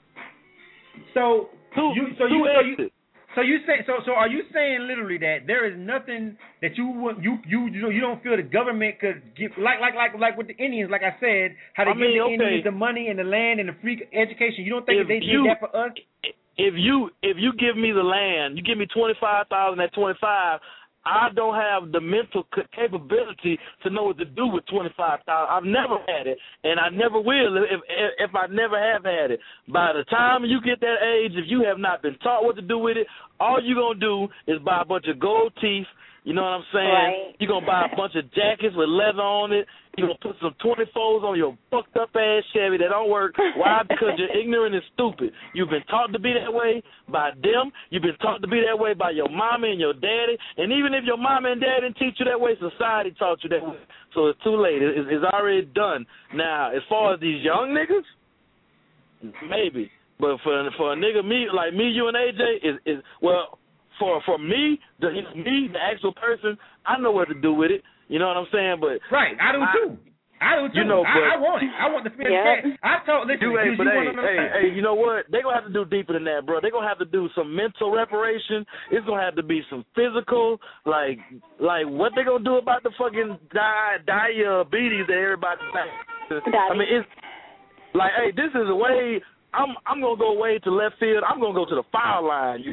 So, two, you, so two you, exits. So you, So you say so? So are you saying literally that there is nothing that you would you you you don't feel the government could give like like like like with the Indians? Like I said, how they I give mean, the okay. Indians the money and the land and the free education. You don't think If that they you, did that for us? If you if you give me the land, you give me twenty five thousand at twenty five. I don't have the mental capability to know what to do with twenty-five thousand. I've never had it, and I never will if, if if I never have had it. By the time you get that age, if you have not been taught what to do with it, all you're going to do is buy a bunch of gold teeth, You know what I'm saying? Right. You're going to buy a bunch of jackets with leather on it. You're going to put some twenty-fours on your fucked up ass Chevy that don't work. Why? Because you're ignorant and stupid. You've been taught to be that way by them. You've been taught to be that way by your mama and your daddy. And even if your mama and daddy didn't teach you that way, society taught you that way. So it's too late. It's, it's already done. Now, as far as these young niggas, maybe. But for for a nigga me like me, you and A J is is well for for me, the me, the actual person, I know what to do with it. You know what I'm saying? But right, I do I, too. I do too. You know, I, I want it. I want the fifty yeah. I told listen, do, hey, but you hey, hey, hey, you know what? They gonna have to do deeper than that, bro. They gonna have to do some mental reparation. It's gonna have to be some physical, like like what they gonna do about the fucking di- diabetes that everybody. I mean, it's like, hey, this is a way. I'm I'm gonna go way to left field. I'm gonna go to the foul line.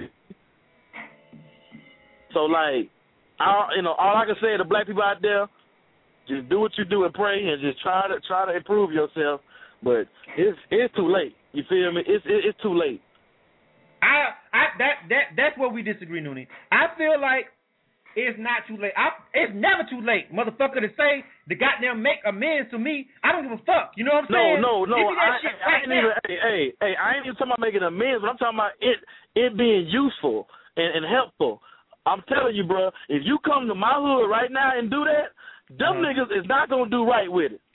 So like, I you know all I can say to black people out there, just do what you do and pray and just try to try to improve yourself. But it's it's too late. You feel me? It's it, it's too late. I I that that that's where we disagree, Noonie. I feel like it's not too late. I, it's never too late, motherfucker, to say the goddamn make amends to me. I don't give a fuck. You know what I'm saying? No, no, no. Give me that I, shit I, right I ain't even, hey, hey, hey, I ain't even talking about making amends, but I'm talking about it it being useful and, and helpful. I'm telling you, bro, if you come to my hood right now and do that, them uh-huh. niggas is not gonna do right with it.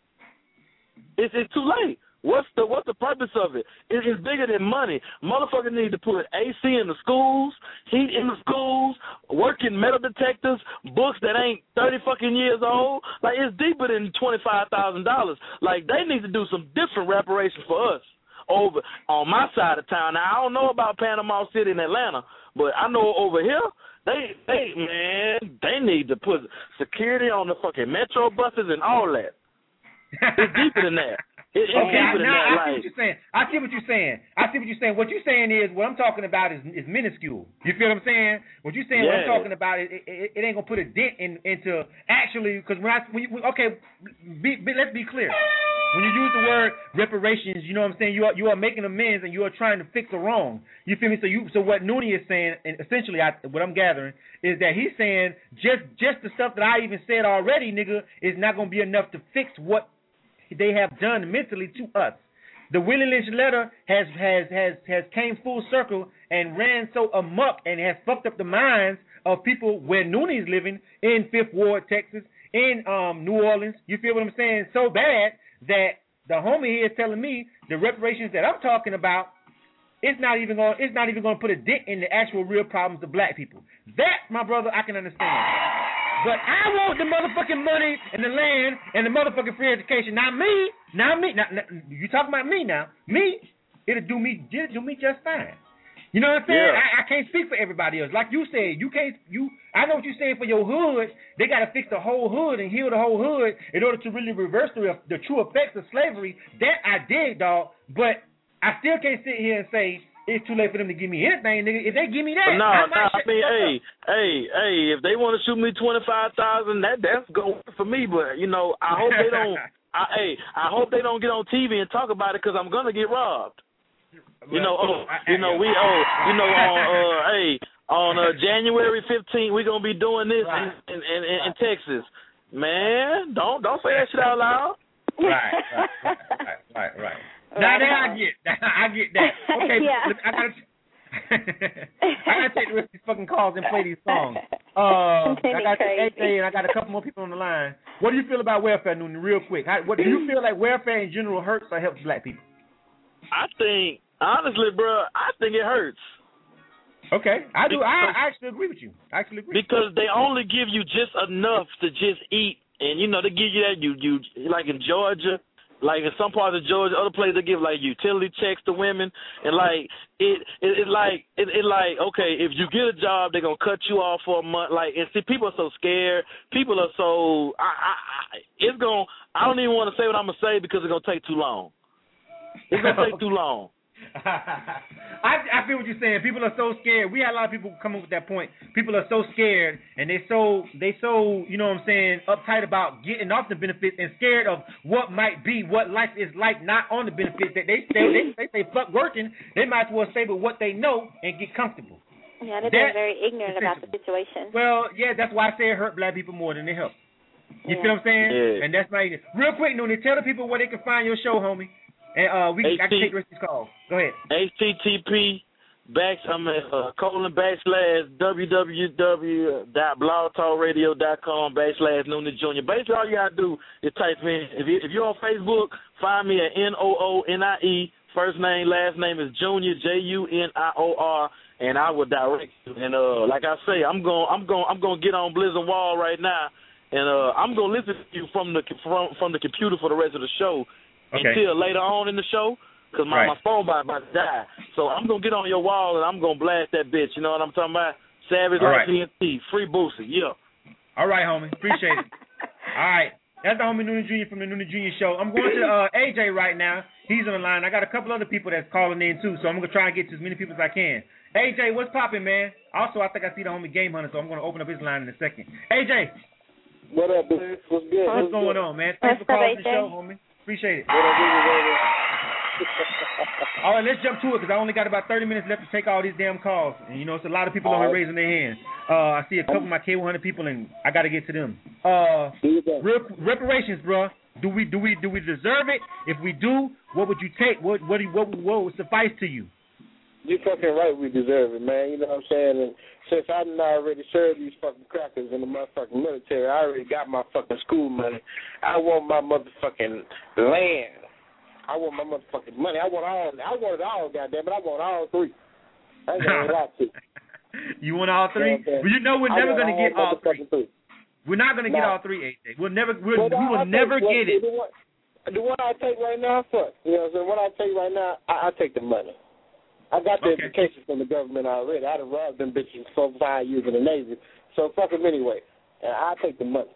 It's it's too late. What's the what's the purpose of it? It is bigger than money. Motherfuckers need to put A C in the schools, heat in the schools, working metal detectors, books that ain't thirty fucking years old. Like, it's deeper than twenty five thousand dollars. Like, they need to do some different reparations for us over on my side of town. Now, I don't know about Panama City and Atlanta, but I know over here, they they man, they need to put security on the fucking metro buses and all that. It's deeper than that. It, it's okay, deeper than now that. I Like, see what you're saying. I see what you're saying. I see what you're saying. What you're saying is what I'm talking about is is minuscule. You feel what I'm saying? What you're saying, yeah. what I'm talking about, it, it, it ain't gonna put a dent in into actually because when I when you, okay, be, be, let's be clear. When you use the word reparations, you know what I'm saying. You are you are making amends and you are trying to fix a wrong. You feel me? So you so what Noonie is saying, and essentially, I, what I'm gathering is that he's saying just just the stuff that I even said already, nigga, is not gonna be enough to fix what they have done mentally to us. The Willie Lynch letter has has has has came full circle and ran so amok and has fucked up the minds of people where Noonie's living in Fifth Ward, Texas, in um, New Orleans. You feel what I'm saying? So bad that the homie here is telling me the reparations that I'm talking about, it's not even going it's not even going to put a dent in the actual real problems of black people. That, my brother, I can understand. But I want the motherfucking money and the land and the motherfucking free education. Not me. Not me. Not, not, you talking about me now. Me, it'll do me it'll do me just fine. You know what I'm saying? Yeah. I, I can't speak for everybody else. Like you said, you can't you I know what you're saying for your hood. They gotta fix the whole hood and heal the whole hood in order to really reverse the the true effects of slavery. That I dig, dog. But I still can't sit here and say it's too late for them to give me anything, nigga. If they give me that, no, I, no. I mean, hey, hey, hey. If they want to shoot me twenty five thousand, that that's going for me. But you know, I hope they don't. I, hey, I hope they don't get on T V and talk about it because I'm gonna get robbed. You know, oh, you know, we oh, you know, on uh, hey, on uh, January fifteenth, we're gonna be doing this in, in, in, in Texas. Man, don't don't say that shit out loud. Right, right, right, right, right. Now that I get, I get that. Okay, yeah. I gotta, I gotta take the rest of these fucking calls and play these songs. Uh, I got A J and I got a couple more people on the line. What do you feel about welfare, Noonie? Real quick, How, what do you feel like welfare in general hurts or helps black people? I think, honestly, bro, I think it hurts. Okay, I do. I, I actually agree with you. I actually agree. Because they only give you just enough to just eat, and you know they give you that you you like in Georgia. Like in some parts of Georgia, other places they give like utility checks to women, and like it, it, it like it, it like okay, if you get a job, they're gonna cut you off for a month. Like and see, people are so scared. People are so I, I, I it's gonna. I don't even want to say what I'm gonna say because it's gonna take too long. It's gonna take too long. I, I feel what you're saying. People are so scared. We had a lot of people come up with that point. People are so scared, and they so they so you know what I'm saying uptight about getting off the benefits and scared of what might be, what life is like not on the benefits. That they stay, they, they say fuck working. They might as well stay with what they know and get comfortable. Yeah, they're that, being very ignorant about the situation. Well, yeah, that's why I say it hurt black people more than it help. You yeah. feel what I'm saying? Yeah. And that's my real quick, Noonie, tell the people where they can find your show, homie. And uh, we I can take the rest of this call. Go ahead. H T T P back I'm at uh, colon backslash www dot blog talk radio dot com backslash Noonie Junior Basically, all you gotta do is type in. If you if you're on Facebook, find me at N O O N I E. First name, last name is Junior, J U N I O R, and I will direct you. And uh, like I say, I'm going I'm going I'm going to get on Blizzard Wall right now, and uh, I'm going to listen to you from the from from the computer for the rest of the show. Okay. Until later on in the show, because my, right. my phone about, about to die. So I'm going to get on your wall and I'm going to blast that bitch. You know what I'm talking about? Savage like T N T. Free Boosie. Yeah. All right, homie. Appreciate it. All right. That's the homie Noonie Junior from the Noonie Junior Show. I'm going to uh, A J right now. He's on the line. I got a couple other people that's calling in, too, so I'm going to try and get to as many people as I can. A J, what's popping, man? Also, I think I see the homie Game Hunter, so I'm going to open up his line in a second. A J. What up, dude? What's good? What's, What's going good? on, man? Thanks What's for calling the show, homie. Appreciate it. All right, let's jump to it because I only got about thirty minutes left to take all these damn calls. And, you know, it's a lot of people all on here right. raising their hands. Uh, I see a couple of my K one hundred people, and I got to get to them. Uh, rep- reparations, bro. Do we do we do we deserve it? If we do, what would you take? What what what what would suffice to you? You fucking right. We deserve it, man. You know what I'm saying? And since I done already served these fucking crackers in the motherfucking military, I already got my fucking school money. I want my motherfucking land. I want my motherfucking money. I want all. I want it all, goddamn it. I want all three. I ain't gonna lie to you. You want all three? Yeah, well, you know we're never gonna get all three. three. We're not gonna get all three, A J. We'll never. We'll, well, we will never get it. The one, the one I take right now, fuck. You know what I'm saying? What I take right now, I, I take the money. I got the okay. education from the government already. I'd have robbed them bitches for five years in the Navy. So fuck them anyway. And I take the money.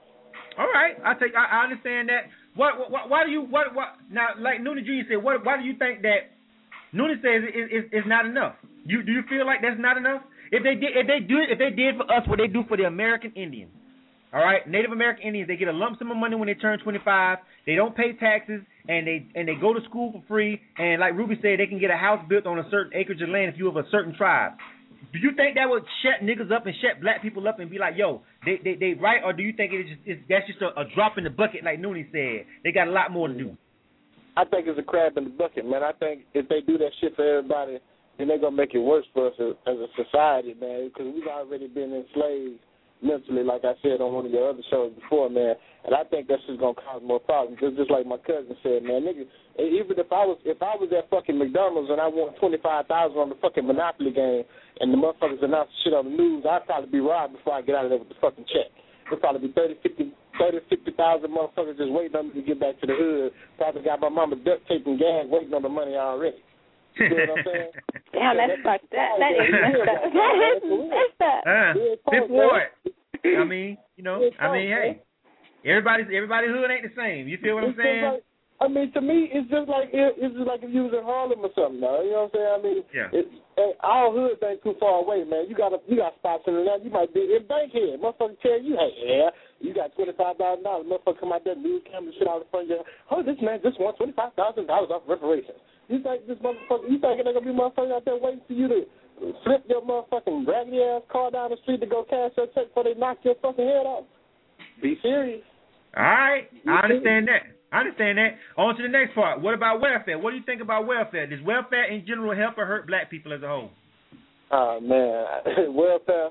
All right, I take. I, I understand that. What, what? Why do you? What? What? Now, like Noonie Junior said, what? Why do you think that? Noonie says it, it, it, it's not enough. You do you feel like that's not enough? If they did, if they do, if they did for us what they do for the American Indians, all right, Native American Indians, they get a lump sum of money when they turn twenty-five. They don't pay taxes, and they and they go to school for free. And like Ruby said, they can get a house built on a certain acreage of land if you have a certain tribe. Do you think that would shut niggas up and shut black people up and be like, yo, they they, they right? Or do you think it's just it's, that's just a, a drop in the bucket, like Noonie said? They got a lot more to do. I think it's a crab in the bucket, man. I think if they do that shit for everybody, then they're gonna make it worse for us as, as a society, man. Because we've already been enslaved mentally, like I said on one of your other shows before, man. And I think that's just gonna cause more problems. Just, just like my cousin said, man, nigga. Even if I was if I was at fucking McDonald's and I won twenty five thousand on the fucking Monopoly game, and the motherfuckers announce shit on the news, I'd probably be robbed before I get out of there with the fucking check. There'd probably be thirty, fifty, thirty, fifty thousand motherfuckers just waiting on me to get back to the hood. Probably got my mama duct tape and gas waiting on the money already. You know what I'm saying? Damn, that's fucked up. That is messed up. That is messed up. Uh, Fifth Ward. I mean, you know, I mean, hey, everybody's everybody's hood ain't the same. You feel what I'm saying? I mean, to me, it's just like it's just like if you was in Harlem or something. Now, you know what I'm saying? I mean, yeah. it, it, our hoods ain't too far away, man. You got a, you got spots in there. You might be in Bankhead. Motherfucker tell you, hey, yeah, you got twenty five thousand dollars. Motherfucker come out there, news camera, shit out in front of you. Oh, this man just won twenty five thousand dollars off reparations. You think this motherfucker? You think they're gonna be motherfuckers out there waiting for you to flip your motherfucking raggedy ass car down the street to go cash your check before they knock your fucking head off? Be serious. All right, I understand that. I understand that. On to the next part. What about welfare? What do you think about welfare? Does welfare in general help or hurt black people as a whole? Oh, man. Welfare,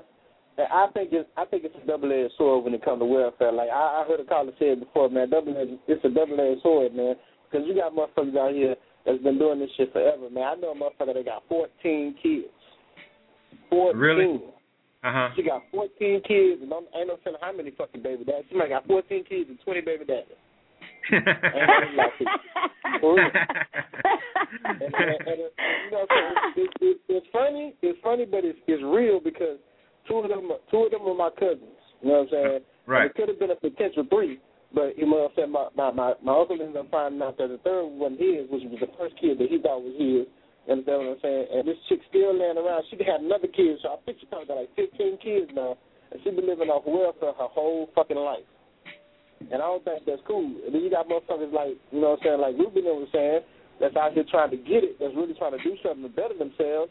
I think it's I think it's a double-edged sword when it comes to welfare. Like, I, I heard a caller say it before, man. Double-edged, it's a double-edged sword, man, because you got motherfuckers out here that's been doing this shit forever, man. I know a motherfucker that got fourteen kids. fourteen. Really? Uh-huh. She got fourteen kids, and I'm, ain't no telling how many fucking baby daddies. She might got fourteen kids and twenty baby daddies. and, and, and, and, and, you know, so it, it, it's funny. It's funny, but it's it's real because two of them, two of them are my cousins. You know what I'm saying? Right. And it could have been a potential three, but you know what I'm saying. My my my, my uncle ended up finding out that the third one wasn't his, which was the first kid that he thought was his. You understand what I'm saying? And this chick still laying around. She had another kid, so I think she probably got like fifteen kids now, and she been living off welfare her whole fucking life. And I don't think that's cool. And then you got motherfuckers like, you know what I'm saying, like Ruben was saying, that's out here trying to get it, that's really trying to do something to better themselves.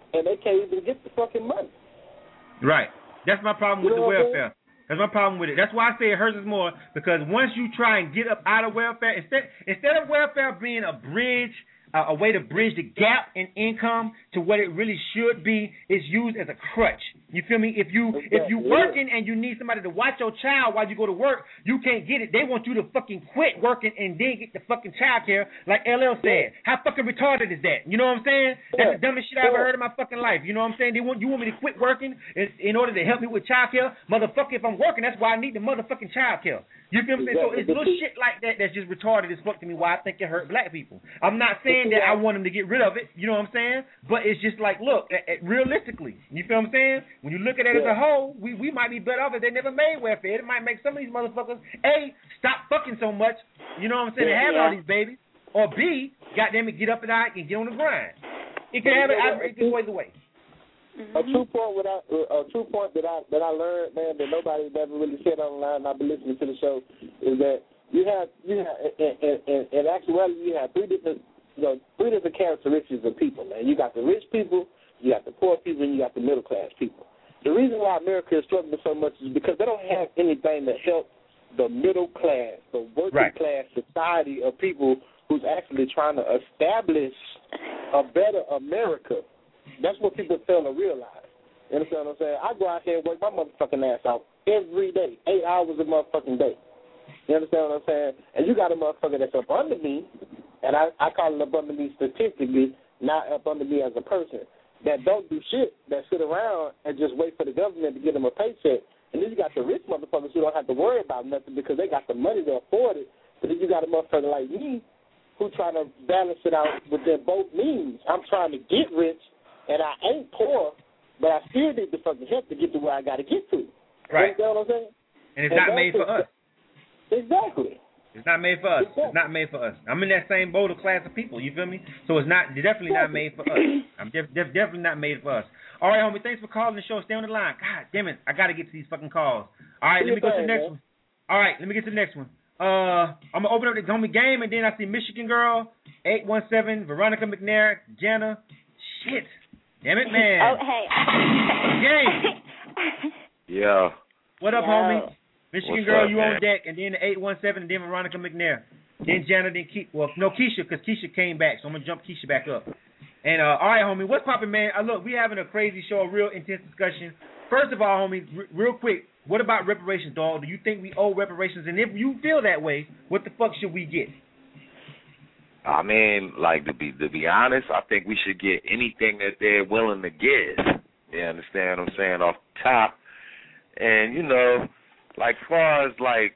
and they can't even get the fucking money. Right. That's my problem with you know the welfare. That's my problem with it. That's why I say it hurts us more, because once you try and get up out of welfare, instead instead of welfare being a bridge, uh, a way to bridge the gap in income to what it really should be, it's used as a crutch. You feel me? If you exactly. if you working and you need somebody to watch your child while you go to work, you can't get it. They want you to fucking quit working and then get the fucking child care, like L L said. Yeah. How fucking retarded is that? You know what I'm saying? Yeah. That's the dumbest shit I ever heard in my fucking life. You know what I'm saying? They want you want me to quit working in, in order to help me with child care? Motherfucker, if I'm working, that's why I need the motherfucking child care. You feel what I'm saying? So it's little shit like that that's just retarded as fuck to me, why I think it hurt black people. I'm not saying that I want them to get rid of it, you know what I'm saying? But it's just like, look, at, at, realistically, you feel what I'm saying? When you look at it yeah. as a whole, we, we might be better off if they never made welfare. It might make some of these motherfuckers, A, stop fucking so much, you know what I'm saying, yeah, and have yeah. all these babies, or B, goddamn it, get up and out and get on the grind. It can have it, I, it can go either way. Mm-hmm. A true point, without, a true point that I that I learned, man, that nobody ever really said online. And I've been listening to the show. Is that you have you have in, in, in actuality you have three different you know three different characteristics of people, man. You got the rich people, you got the poor people, and you got the middle class people. The reason why America is struggling so much is because they don't have anything to help the middle class, the working right. class society of people who's actually trying to establish a better America. That's what people fail to realize. You understand what I'm saying? I go out here and work my motherfucking ass out every day, eight hours a motherfucking day. You understand what I'm saying? And you got a motherfucker that's up under me, and I, I call it up under me statistically, not up under me as a person, that don't do shit, that sit around and just wait for the government to give them a paycheck. And then you got the rich motherfuckers who don't have to worry about nothing because they got the money to afford it. But then you got a motherfucker like me who trying to balance it out within both means. I'm trying to get rich, and I ain't poor, but I still need the fucking help to get to where I got to get to. Right. You know what I'm saying? And it's and not made for us. Exactly. It's not made for us. It's not made for us. I'm in that same boat of class of people. You feel me? So it's not definitely not made for us. I'm def- def- definitely not made for us. All right, homie. Thanks for calling the show. Stay on the line. God damn it, I gotta get to these fucking calls. All right, let me go to the next one. All right, let me get to the next one. Uh, I'm gonna open up the homie game, and then I see Michigan Girl, eight one seven, Veronica McNair, Jana. Shit. Damn it, man. Oh, hey. Game. Yeah. What up, Yo. homie? Michigan What's Girl, up, you man? on deck, and then the eight one seven, and then Veronica McNair. Then Jana, then Keisha. Well, no, Keisha, because Keisha came back, so I'm going to jump Keisha back up. And, uh, all right, homie, what's poppin', man? Uh, look, we having a crazy show, a real intense discussion. First of all, homie, r- real quick, what about reparations, dog? Do you think we owe reparations? And if you feel that way, what the fuck should we get? I mean, like, to be to be honest, I think we should get anything that they're willing to give. You understand what I'm saying? Off the top. And, you know, like, far as, like,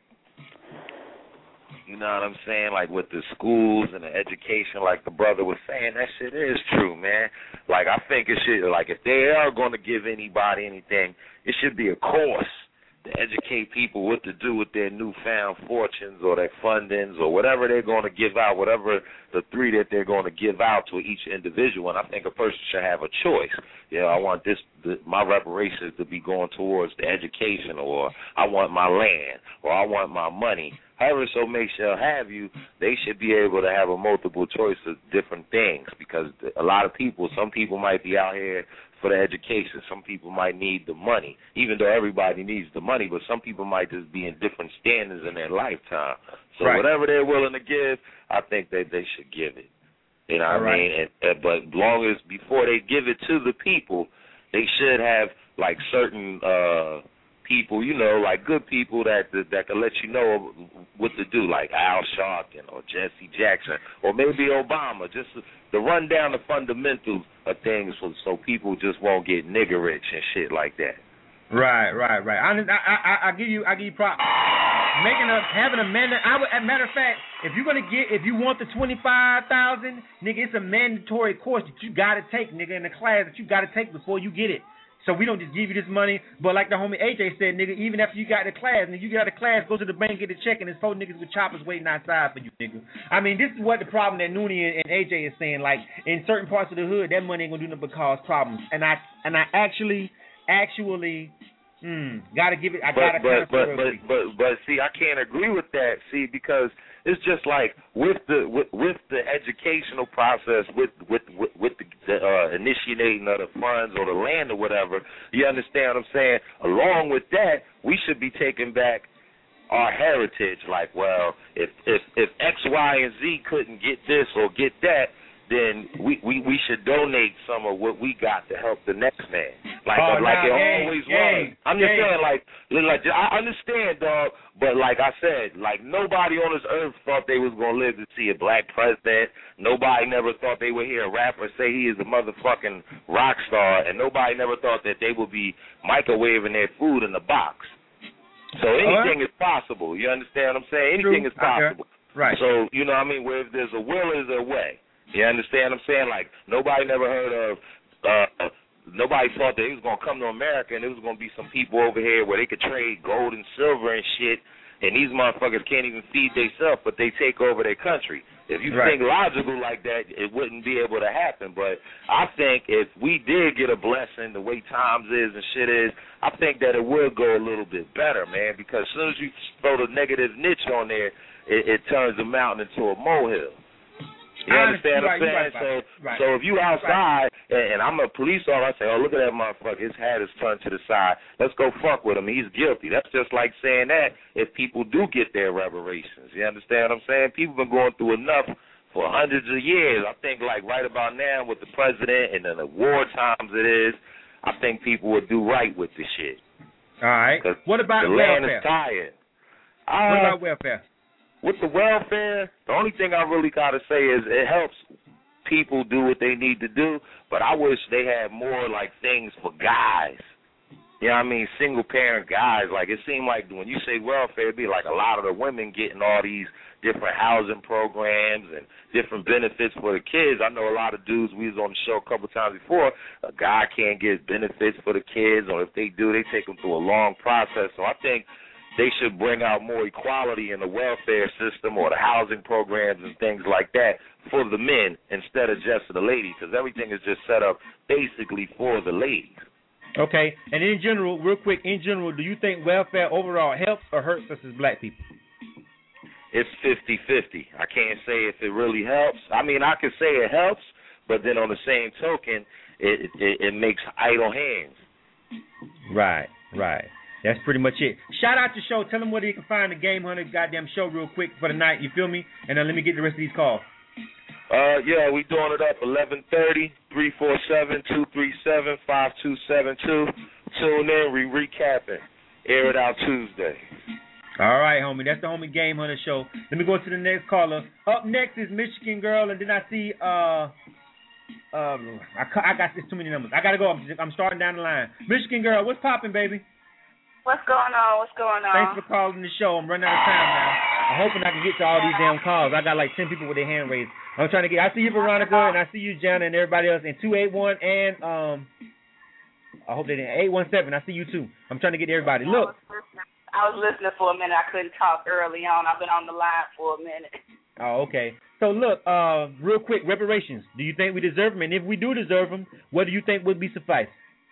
you know what I'm saying, like, with the schools and the education, like the brother was saying, that shit is true, man. Like, I think it should, like, if they are going to give anybody anything, it should be a course to educate people what to do with their newfound fortunes or their fundings or whatever they're going to give out, whatever the three that they're going to give out to each individual. And I think a person should have a choice. You know, I want this, the, my reparations to be going towards the education, or I want my land, or I want my money. However so may shall have you, they should be able to have a multiple choice of different things, because a lot of people, some people might be out here for the education. Some people might need the money, even though everybody needs the money, but some people might just be in different standings in their lifetime. So right. whatever they're willing to give, I think that they should give it. You know what All I mean? Right. And, and, but long as before they give it to the people, they should have, like, certain uh, people, you know, like good people that that, that can let you know what to do, like Al Sharpton or Jesse Jackson or maybe Obama, just to, to run down the fundamentals of things so, so people just won't get nigger rich and shit like that. Right, right, right. I I I, I give you I give you props. Making a having a man. I would, as a matter of fact, if you're gonna get if you want the twenty five thousand, nigga, it's a mandatory course that you gotta take, nigga, in the class that you gotta take before you get it. So we don't just give you this money, but like the homie A J said, nigga, even after you got the class, and you get out of class, go to the bank, get a check, and there's four niggas with choppers waiting outside for you, nigga. I mean, this is what the problem that Noonie and, and A J is saying. Like, in certain parts of the hood, that money ain't gonna do nothing but cause problems. And I and I actually, actually Mm, gotta give it. I but, gotta but, but, but, but, but, but, see, I can't agree with that. See, because it's just like with the with, with the educational process, with with with, with the, the uh, initiating of the funds or the land or whatever. You understand what I'm saying? Along with that, we should be taking back our heritage. Like, well, if if if X, Y, and Z couldn't get this or get that, then we, we, we should donate some of what we got to help the next man. Like oh, like nah, it gang, always gang, was. I'm just gang. saying, like, like I understand, dog, but like I said, like nobody on this earth thought they was gonna live to see a black president. Nobody never thought they would hear a rapper say he is a motherfucking rock star, and nobody never thought that they would be microwaving their food in the box. So anything right. is possible. You understand what I'm saying? Anything True. is possible. Okay. Right. So, you know what I mean? Where if there's a will, there's a way. You understand what I'm saying? Like, nobody never heard of, uh, nobody thought that it was going to come to America and there was going to be some people over here where they could trade gold and silver and shit, and these motherfuckers can't even feed themselves, but they take over their country. If you right. think logical like that, it wouldn't be able to happen. But I think if we did get a blessing the way times is and shit is, I think that it would go a little bit better, man, because as soon as you throw the negative niche on there, it, it turns the mountain into a molehill. You understand what I'm saying? Right, so, right. so if you outside right. and, and I'm a police officer, I say, oh, look at that motherfucker. His hat is turned to the side. Let's go fuck with him. He's guilty. That's just like saying that if people do get their reparations. You understand what I'm saying? People have been going through enough for hundreds of years. I think like right about now with the president and then the war times it is, I think people would do right with this shit. All right. What about the welfare? The land is tired. Uh, what about welfare? With the welfare, the only thing I really got to say is it helps people do what they need to do, but I wish they had more, like, things for guys. You know what I mean? Single-parent guys. Like, it seemed like when you say welfare, it'd be like a lot of the women getting all these different housing programs and different benefits for the kids. I know a lot of dudes, we was on the show a couple times before, a guy can't get benefits for the kids, or if they do, they take them through a long process. So I think they should bring out more equality in the welfare system or the housing programs and things like that for the men instead of just the ladies, because everything is just set up basically for the ladies. Okay, and in general, real quick, in general, do you think welfare overall helps or hurts us as black people? It's fifty-fifty. I can't say if it really helps. I mean, I could say it helps, but then on the same token, it it, it makes idle hands. Right, right. That's pretty much it. Shout out to the show. Tell them where you can find the Game Hunter goddamn show real quick for the night. You feel me? And then let me get the rest of these calls. Uh, yeah, we doing it up eleven thirty, three four seven, two three seven, five two seven two. Tune in, we recapping. Air it out Tuesday. All right, homie. That's the homie Game Hunter show. Let me go to the next caller. Up next is Michigan Girl, and then I see, uh, um, I, I got this too many numbers. I got to go. I'm, just, I'm starting down the line. Michigan Girl, what's popping, baby? What's going on? What's going on? Thanks for calling the show. I'm running out of time now. I'm hoping I can get to all these damn calls. I got like ten people with their hand raised. I'm trying to get. I see you, Veronica, and I see you, Jana, and everybody else. And two eight one and um, I hope they didn't. eight one seven. I see you too. I'm trying to get everybody. Look. I was listening for a minute. I couldn't talk early on. I've been on the line for a minute. Oh, okay. So look, uh, real quick, reparations. Do you think we deserve them? And if we do deserve them, what do you think would be suffice?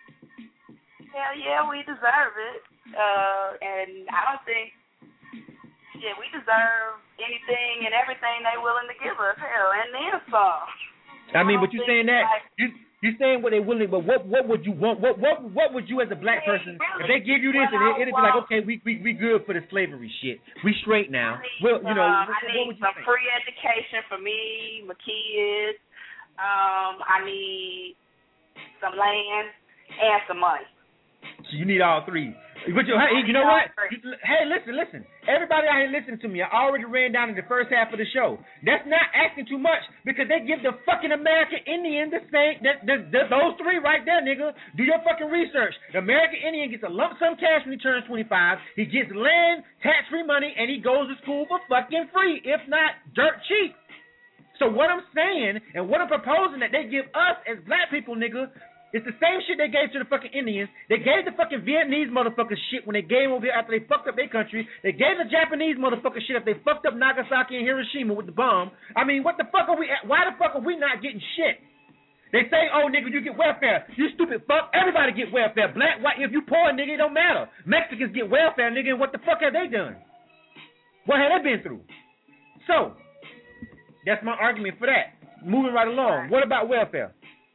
Hell yeah, we deserve it. Uh, and I don't think, yeah, we deserve anything and everything they willing to give us. Hell, and then some. I mean, but you saying that like, you you saying what they willing, but what what would you want? What what what would you as a black person really, if they give you this and it, it'd be like, okay, we we we good for the slavery shit. We straight now. Need, well, you know, um, what, I need what would you some think? free education for me, my kids. Um, I need some land and some money. So you need all three. But you, hey, you know what? Hey, listen, listen. Everybody out here listening to me, I already ran down in the first half of the show. That's not asking too much because they give the fucking American Indian the same, the, the, the, those three right there, nigga. Do your fucking research. The American Indian gets a lump sum cash when he turns twenty-five. He gets land, tax-free money, and he goes to school for fucking free, if not dirt cheap. So what I'm saying and what I'm proposing that they give us as black people, nigga, it's the same shit they gave to the fucking Indians. They gave the fucking Vietnamese motherfuckers shit when they gave over here after they fucked up their country. They gave the Japanese motherfuckers shit after they fucked up Nagasaki and Hiroshima with the bomb. I mean, what the fuck are we at? Why the fuck are we not getting shit? They say, oh, nigga, you get welfare. You stupid fuck. Everybody get welfare. Black, white, if you poor, nigga, it don't matter. Mexicans get welfare, nigga, and what the fuck have they done? What have they been through? So, that's my argument for that. Moving right along. What about welfare?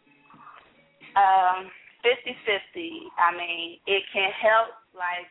Um, fifty-fifty. I mean, it can help, like,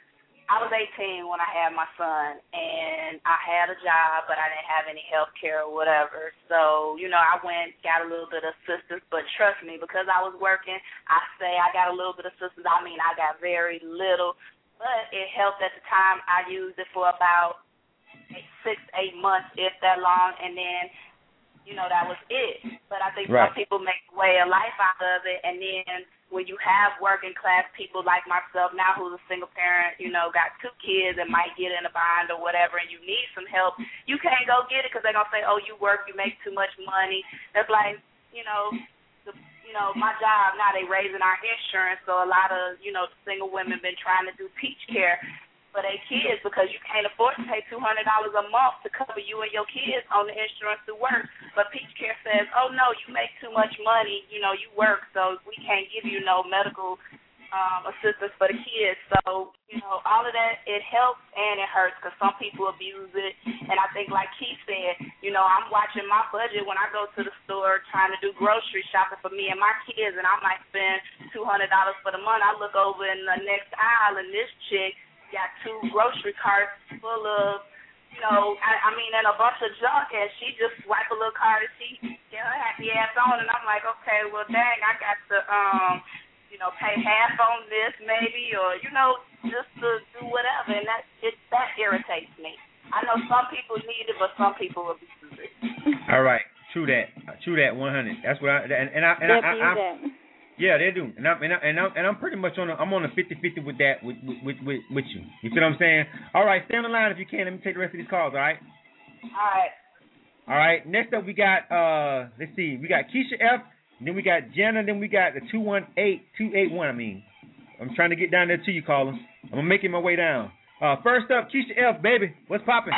I was eighteen when I had my son, and I had a job, but I didn't have any health care or whatever. So, you know, I went, got a little bit of assistance, but trust me, because I was working, I say I got a little bit of assistance. I mean, I got very little, but it helped at the time. I used it for about six, eight months, if that long, and then, you know, that was it. But I think right. some people make a way of life out of it, and then when you have working class people like myself now who's a single parent, you know, got two kids and might get in a bind or whatever, and you need some help, you can't go get it because they're going to say, oh, you work, you make too much money. That's like, you know, the, you know, my job now, they raising our insurance, so a lot of, you know, single women been trying to do peach care for their kids because you can't afford to pay two hundred dollars a month to cover you and your kids on the insurance to work. But Peach Care says, oh, no, you make too much money, you know, you work, so we can't give you no medical um, assistance for the kids. So, you know, all of that, it helps and it hurts because some people abuse it. And I think like Keith said, you know, I'm watching my budget when I go to the store trying to do grocery shopping for me and my kids, and I might spend two hundred dollars for the month. I look over in the next aisle and this chick got two grocery carts full of, you know, I, I mean, and a bunch of junk, and she just swipe a little card and she get her happy ass on, and I'm like, okay, well, dang, I got to, um, you know, pay half on this maybe, or, you know, just to do whatever, and that, it, that irritates me. I know some people need it, but some people abuse it. All right, true that, true that, one hundred. That's what I, and, and I, and I, I, I, I yeah, they do, and I'm and, I, and I'm and I'm pretty much on a, I'm on a fifty-fifty with that with with, with with you. You see what I'm saying? All right, stay on the line if you can. Let me take the rest of these calls. All right. All right. All right. Next up, we got uh, let's see, we got Keisha F. Then we got Jenna. Then we got the two one eight two eight one. I mean, I'm trying to get down there to you, callers. I'm making my way down. Uh, first up, Keisha F. Baby, what's popping?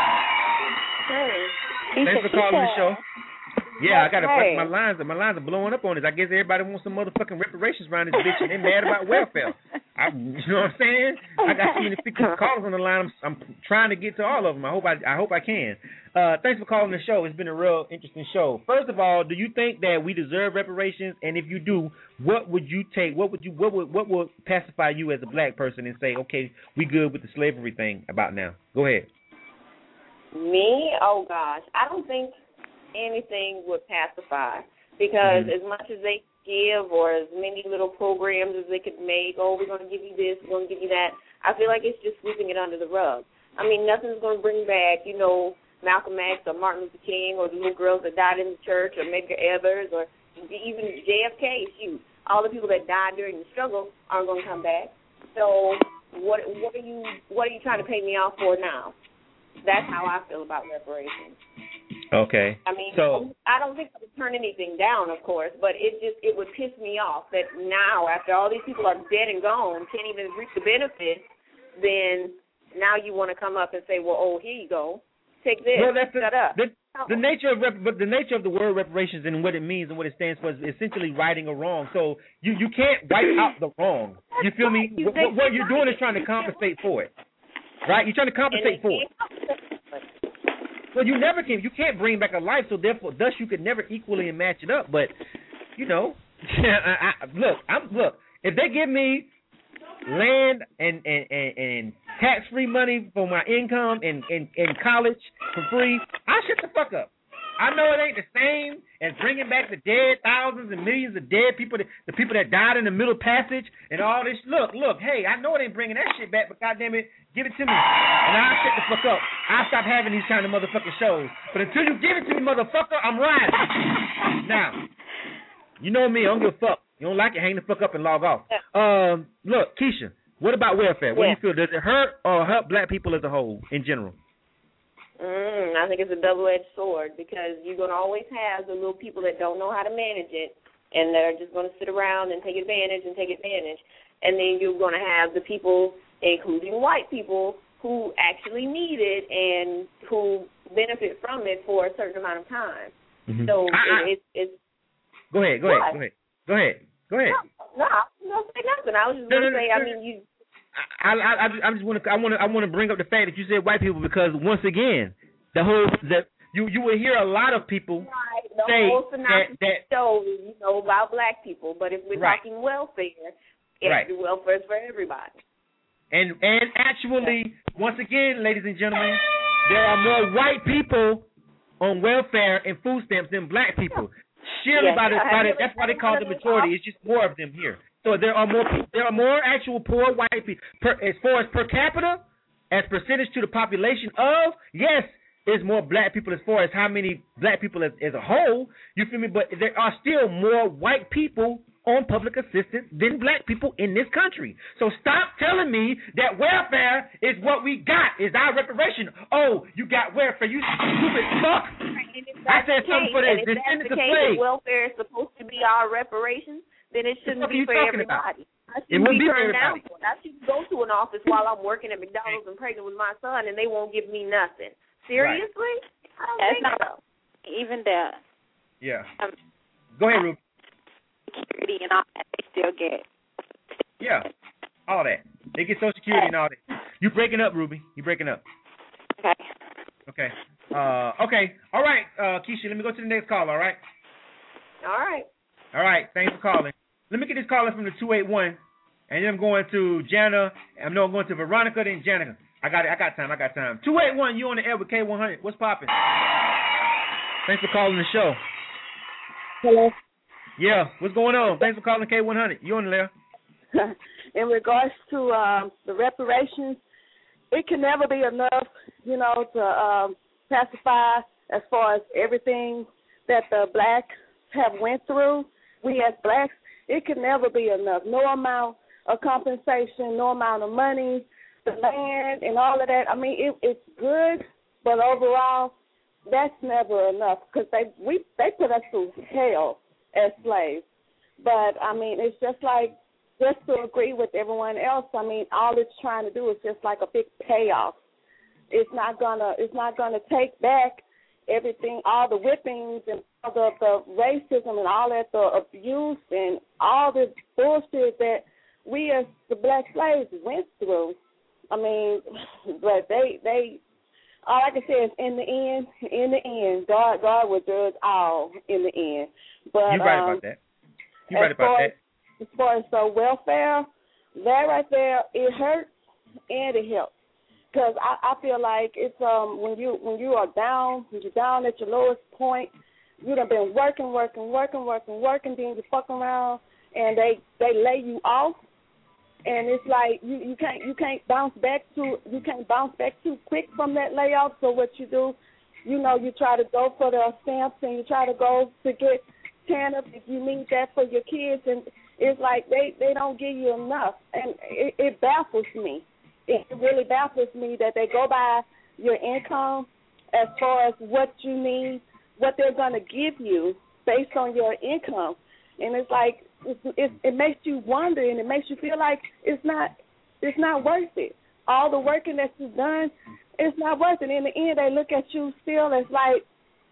Hey. Thanks for calling the show. Yeah, I got to hey. my lines. My lines are blowing up on this. I guess everybody wants some motherfucking reparations around this bitch, and they're mad about welfare. I, you know what I'm saying? I got too many callers on the line. I'm, I'm trying to get to all of them. I hope I, I hope I can. Uh, thanks for calling the show. It's been a real interesting show. First of all, do you think that we deserve reparations? And if you do, what would you take? What would you? What would? What would pacify you as a black person and say, okay, we good with the slavery thing about now? Go ahead. Me? Oh gosh, I don't think anything would pacify because mm-hmm. as much as they give or as many little programs as they could make, oh, we're going to give you this, we're going to give you that, I feel like it's just sweeping it under the rug. I mean, nothing's going to bring back, you know, Malcolm X or Martin Luther King or the little girls that died in the church or Medgar Evers or even J F K. Shoot, all the people that died during the struggle aren't going to come back. So what what are you what are you trying to pay me off for now? That's how I feel about reparations. Okay. I mean, so I don't think I would turn anything down, of course, but it just it would piss me off that now, after all these people are dead and gone, can't even reap the benefits, then now you want to come up and say, well, oh, here you go, take this, well, that's shut the, up. The, the nature of rep, but the nature of the word reparations and what it means and what it stands for is essentially righting a wrong. So you, you can't wipe out the wrong. You feel me? What, what you're doing is trying to compensate for it, right? You're trying to compensate for it. Well, you never can. You can't bring back a life, so therefore, thus you could never equally match it up. But you know, I, I, look, I'm look. If they give me land and and, and, and tax free money for my income and in college for free, I shut the fuck up. I know it ain't the same as bringing back the dead, thousands and millions of dead people, that, the people that died in the Middle Passage and all this. Look, look, hey, I know it ain't bringing that shit back, but goddamn it, give it to me, and I'll shut the fuck up. I'll stop having these kind of motherfucking shows. But until you give it to me, motherfucker, I'm riding. Now, you know me, I don't give a fuck. You don't like it, hang the fuck up and log off. Um, look, Keisha, what about welfare? What yeah. do you feel? Does it hurt or help black people as a whole in general? Mm, I think it's a double-edged sword because you're going to always have the little people that don't know how to manage it, and they're just going to sit around and take advantage and take advantage. And then you're going to have the people, including white people, who actually need it and who benefit from it for a certain amount of time. Mm-hmm. So I, it, it's, it's Go ahead. Go what? ahead. Go ahead. Go ahead. Go ahead. No, no, I was gonna say nothing. I was just No, gonna no, say. no, I no. mean, you. I I I, I just want to I want to I want to bring up the fact that you said white people because once again the whole that you you will hear a lot of people right, the say whole that, that show you know about black people, but if we're right. talking welfare, it's right. the welfare is for everybody. And and actually, once again, ladies and gentlemen, there are more white people on welfare and food stamps than black people. Surely yes, by the, by the, really that's why they call it the majority. It's just more of them here. So there are more there are more actual poor white people per, as far as per capita, as percentage to the population of. Yes, there's more black people as far as how many black people as, as a whole. You feel me? But there are still more white people on public assistance than black people in this country. So stop telling me that welfare is what we got, is our reparation. Oh, you got welfare, you stupid fuck. I said something for this. If that's the case, if welfare is supposed to be our reparations, then it shouldn't be for everybody. I shouldn't be turned down for it. I shouldn't go to an office while I'm working at McDonald's and pregnant with my son and they won't give me nothing. Seriously? I don't think so. Even the yeah. Um, Go ahead, Ruby. Security and all that, they still get. Yeah, all that. They get Social Security and all that. You breaking up, Ruby? You breaking up? Okay. Okay. Uh, okay. All right, uh, Keisha. Let me go to the next call. All right. All right. All right. Thanks for calling. Let me get this caller from the two eight one, and then I'm going to Jana. I'm no, I'm going to Veronica, then Janica. I got it. I got time. I got time. two eight one. You on the air with K one hundred? What's popping? Thanks for calling the show. Hello. Yeah, what's going on? Thanks for calling K one hundred. You on there? In regards to um, the reparations, it can never be enough, you know, to um, pacify as far as everything that the blacks have went through. We as blacks, it can never be enough. No amount of compensation, no amount of money, the land and all of that. I mean, it, it's good, but overall, that's never enough because they we they put us through hell as slaves. But, I mean, it's just like, just to agree with everyone else, I mean, all it's trying to do is just like a big payoff. It's not gonna it's not gonna take back everything, all the whippings and all the, the racism and all that, the abuse and all this bullshit that we as the black slaves went through. I mean, but they they all I can say is in the end, in the end, God God will judge all in the end. But you right um, about that. You right about that. As far as the welfare, that right there, it hurts and it helps. Because I, I feel like it's um when you when you are down, when you're down at your lowest point, you done been working, working, working, working, working, then you fuck around and they, they lay you off. And it's like you, you can't you can't bounce back to you can't bounce back too quick from that layoff. So what you do, you know, you try to go for the stamps and you try to go to get TANF if you need that for your kids, and it's like they, they don't give you enough, and it, it baffles me. It really baffles me that they go by your income as far as what you need, what they're going to give you based on your income, and it's like it, it, it makes you wonder, and it makes you feel like it's not it's not worth it. All the working that you've done, it's not worth it. In the end, they look at you still as like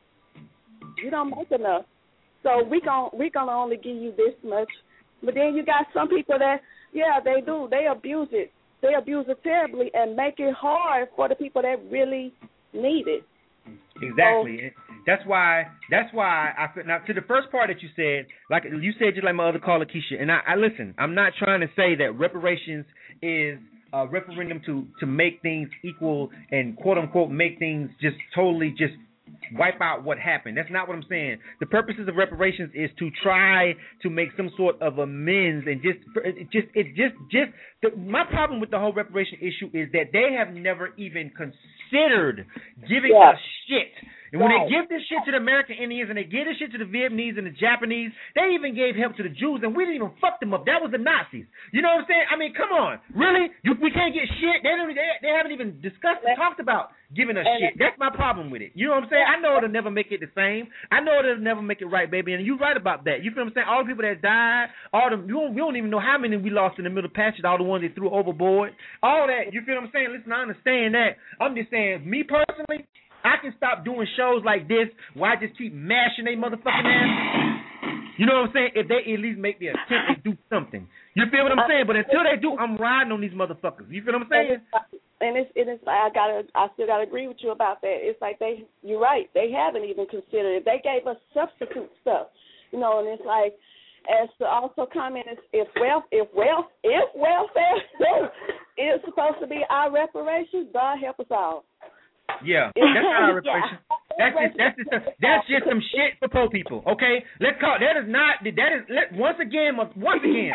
you don't make enough. So we gon' we gonna only give you this much. But then you got some people that, yeah, they do. They abuse it. They abuse it terribly and make it hard for the people that really need it. Exactly. So, that's why. That's why I feel, now to the first part that you said, like you said, just like my other caller Keisha, and I, I listen. I'm not trying to say that reparations is a referendum to to make things equal and quote unquote make things just totally just wipe out what happened. That's not what I'm saying. The purposes of reparations is to try to make some sort of amends and just, it just, it just, just. The, my problem with the whole reparation issue is that they have never even considered giving yeah. us shit. And when right. they give this shit to the American Indians and they give this shit to the Vietnamese and the Japanese, they even gave help to the Jews, and we didn't even fuck them up. That was the Nazis. You know what I'm saying? I mean, come on, really? You, we can't get shit. They don't. They, they haven't even discussed and talked about giving us shit. That's my problem with it. You know what I'm saying? I know it'll never make it the same. I know it'll never make it right, baby. And you're right about that. You feel what I'm saying? All the people that died, all the we don't, we don't even know how many we lost in the middle passage. All the ones they threw overboard, all that. You feel what I'm saying? Listen, I understand that. I'm just saying, me personally, I can stop doing shows like this where I just keep mashing they motherfucking ass. You know what I'm saying? If they at least make the attempt to do something. You feel what I'm saying? But until they do, I'm riding on these motherfuckers. You feel what I'm saying? And it's, and it's I gotta, I still gotta agree with you about that. It's like they, you're right. They haven't even considered it. They gave us substitute stuff, you know. And it's like, as to also comment, is if wealth, if wealth, if welfare is supposed to be our reparations, God help us all. Yeah, that's not our reparations. That's just, that's just, that's just some shit for poor people. Okay, let's call that is not that is let, once again, once again.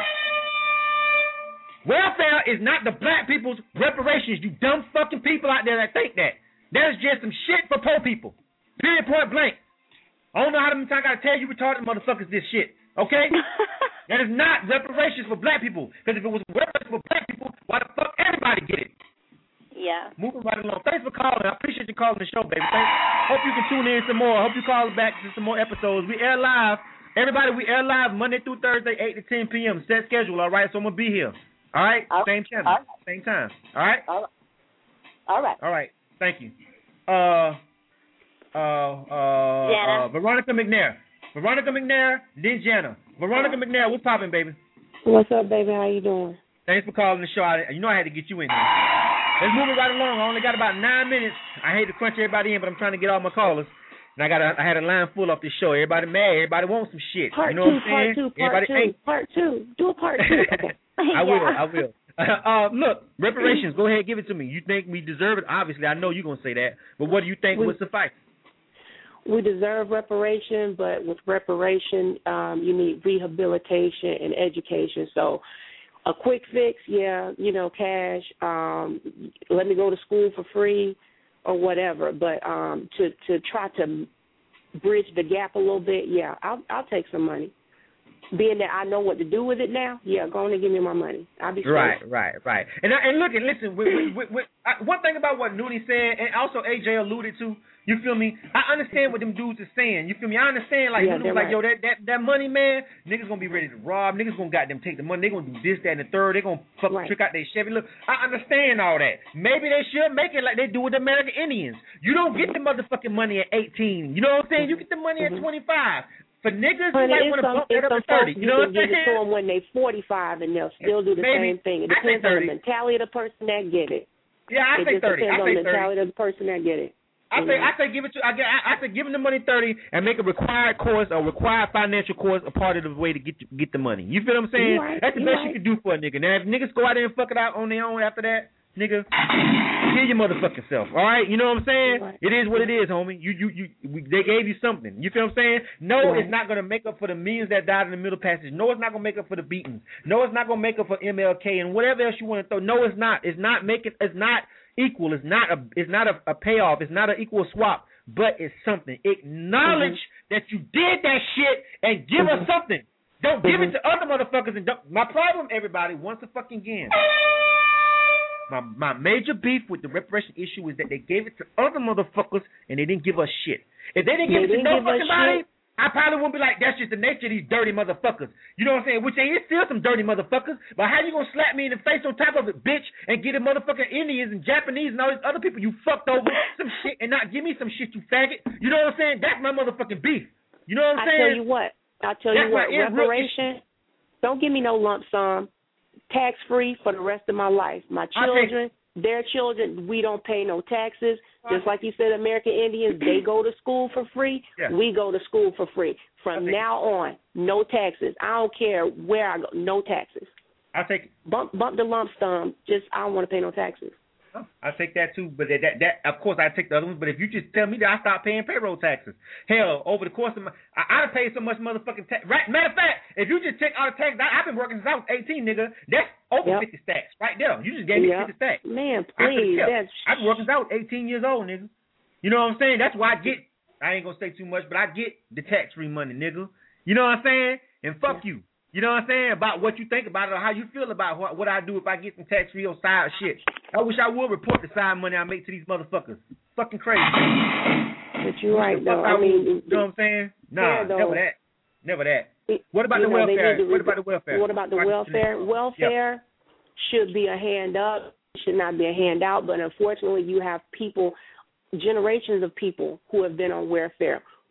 Welfare is not the black people's reparations, you dumb fucking people out there that think that. That is just some shit for poor people. Period, point blank. I don't know how many times I gotta tell you retarded motherfuckers this shit, okay? That is not reparations for black people. Because if it was reparations for black people, why the fuck everybody get it? Yeah. Moving right along. Thanks for calling. I appreciate you calling the show, baby. Thanks. Hope you can tune in some more. Hope you call back to some more episodes. We air live. Everybody, we air live Monday through Thursday, eight to ten p.m. Set schedule, all right? So I'm going to be here. All right, all same channel, all right. Same time. All right? All right. All right. All right. Thank you. Uh, uh, uh, uh, Veronica McNair. Veronica McNair, then Jana. Veronica McNair, what's popping, baby? What's up, baby? How you doing? Thanks for calling the show. I, you know I had to get you in here. Let's move it right along. I only got about nine minutes. I hate to crunch everybody in, but I'm trying to get all my callers. And I got a, I had a line full off this show. Everybody mad. Everybody wants some shit. Part you know two, what I'm saying? part two, part everybody two, ain't. part two. Do a part two. Okay. I will. I will. Uh, uh, look, reparations. Go ahead, give it to me. You think we deserve it? Obviously, I know you're gonna say that. But what do you think we, would suffice? We deserve reparation, but with reparation, um, you need rehabilitation and education. So, a quick fix, yeah, you know, cash. Um, let me go to school for free, or whatever. But um, to to try to bridge the gap a little bit, yeah, I'll I'll take some money. Being that I know what to do with it now, yeah, go on and give me my money. I'll be right, safe. right, right. And and look and listen. We, we, we, we, I, one thing about what Noonie said, and also A J alluded to. You feel me? I understand what them dudes are saying. You feel me? I understand. Like yeah, Noonie was like, right. yo, that, that that money, man. Niggas gonna be ready to rob. Niggas gonna got them take the money. They gonna do this, that, and the third. They gonna fuck right. trick out their Chevy. Look, I understand all that. Maybe they should make it like they do with the American Indians. You don't get the motherfucking money at eighteen. You know what I'm saying? You get the money at mm-hmm. twenty-five. For niggas, Honey, you might want to bump that up to thirty. You know what I'm saying? You can give it to them when they're forty-five, and they'll still do the Maybe. same thing. It I depends on the mentality of the person that get it. Yeah, I it say just thirty. depends I on say the mentality thirty. of the person that get it. I say, I say, give it to. I, I, I say, give them the money thirty and make a required course or required financial course a part of the way to get get the money. You feel what I'm saying? Right, That's the best right. you can do for a nigga. Now, if niggas go out there and fuck it out on their own after that, nigga, kill your motherfucking self. All right, you know what I'm saying? Right. It is what it is, homie. You, you, you. We, they gave you something. You feel what I'm saying? No, right. it's not gonna make up for the millions that died in the Middle Passage. No, it's not gonna make up for the beatings. No, it's not gonna make up for M L K and whatever else you want to throw. No, it's not. It's not making. It's not equal. It's not a. It's not a, a payoff. It's not an equal swap. But it's something. Acknowledge mm-hmm. that you did that shit and give mm-hmm. us something. Don't mm-hmm. give it to other motherfuckers. And don't, my problem, everybody, once a fucking again. My my major beef with the reparation issue is that they gave it to other motherfuckers and they didn't give us shit. If they didn't give they it to no give fucking body, shit. I probably wouldn't be like, that's just the nature of these dirty motherfuckers. You know what I'm saying? Which they is still some dirty motherfuckers. But how you gonna slap me in the face on top of it, bitch, and get the motherfucking Indians and Japanese and all these other people you fucked over some shit and not give me some shit, you faggot? You know what I'm saying? That's my motherfucking beef. You know what I'm I saying? tell you what. I tell That's you what. my Reparation. Don't give me no lump sum. Tax free for the rest of my life. My children. Their children, we don't pay no taxes. Just like you said, American Indians, they go to school for free. Yeah. We go to school for free. From now on, no taxes. I don't care where I go, no taxes. I take bump bump the lump sum. Just I don't want to pay no taxes. I take that too, but that, that that of course I take the other ones. But if you just tell me that I stop paying payroll taxes, hell, over the course of my, I I done paid so much motherfucking tax. Right, matter of fact, if you just take all the taxes, I, I've been working since I was eighteen, nigga. That's over yep. fifty stacks right there. You just gave me yep. fifty stacks. Man, please, that's I've been working since I was eighteen years old, nigga. You know what I'm saying? That's why I get. I ain't gonna say too much, but I get the tax free money, nigga. You know what I'm saying? And fuck yeah. you. You know what I'm saying? About what you think about it or how you feel about what, what I do if I get some tax-free or side shit. I wish I would report the side money I make to these motherfuckers. Fucking crazy. But you're right, though. I, I you mean, know what I'm saying? Nah, yeah, never that. Never that. What about the know, welfare? Re- what about the welfare? What about the welfare? Welfare yep. should be a hand up, should not be a handout, but unfortunately you have people, generations of people who have been on welfare.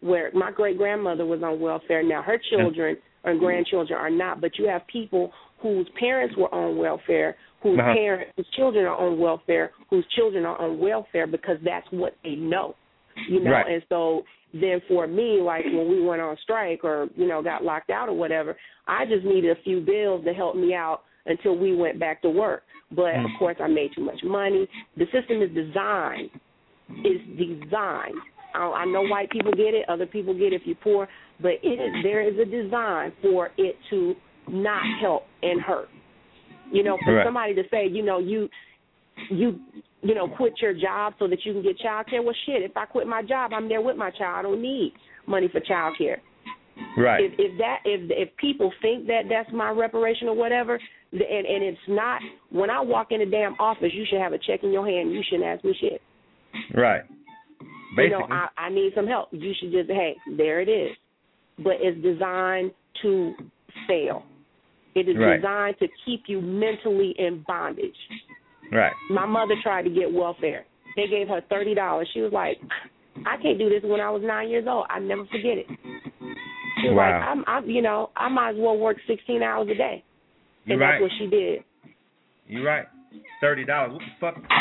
where my great grandmother was on welfare. Now her children and grandchildren are not, but you have people whose parents were on welfare, whose uh-huh. parents, whose children are on welfare, whose children are on welfare because that's what they know, you know. Right. And so then for me, like when we went on strike or, you know, got locked out or whatever, I just needed a few bills to help me out until we went back to work. But, mm. of course, I made too much money. The system is designed. It's designed. I, I know white people get it, other people get it if you're poor, but it is, there is a design for it to not help and hurt. You know, for right. somebody to say, you know, you, you, you know, quit your job so that you can get child care. Well, shit, if I quit my job, I'm there with my child. I don't need money for child care. Right. If, if that, if if people think that that's my reparation or whatever, and, and it's not, when I walk in the damn office, you should have a check in your hand. You shouldn't ask me shit. Right. Basically. You know, I, I need some help. You should just, hey, there it is. But it's designed to fail. It is right. designed to keep you mentally in bondage. Right. My mother tried to get welfare. They gave her thirty dollars. She was like, I can't do this when I was nine years old. I never forget it. She was wow. like, I'm, I'm, you know, I might as well work sixteen hours a day. And You're that's right. what she did. You're right. thirty dollars. What the fuck? What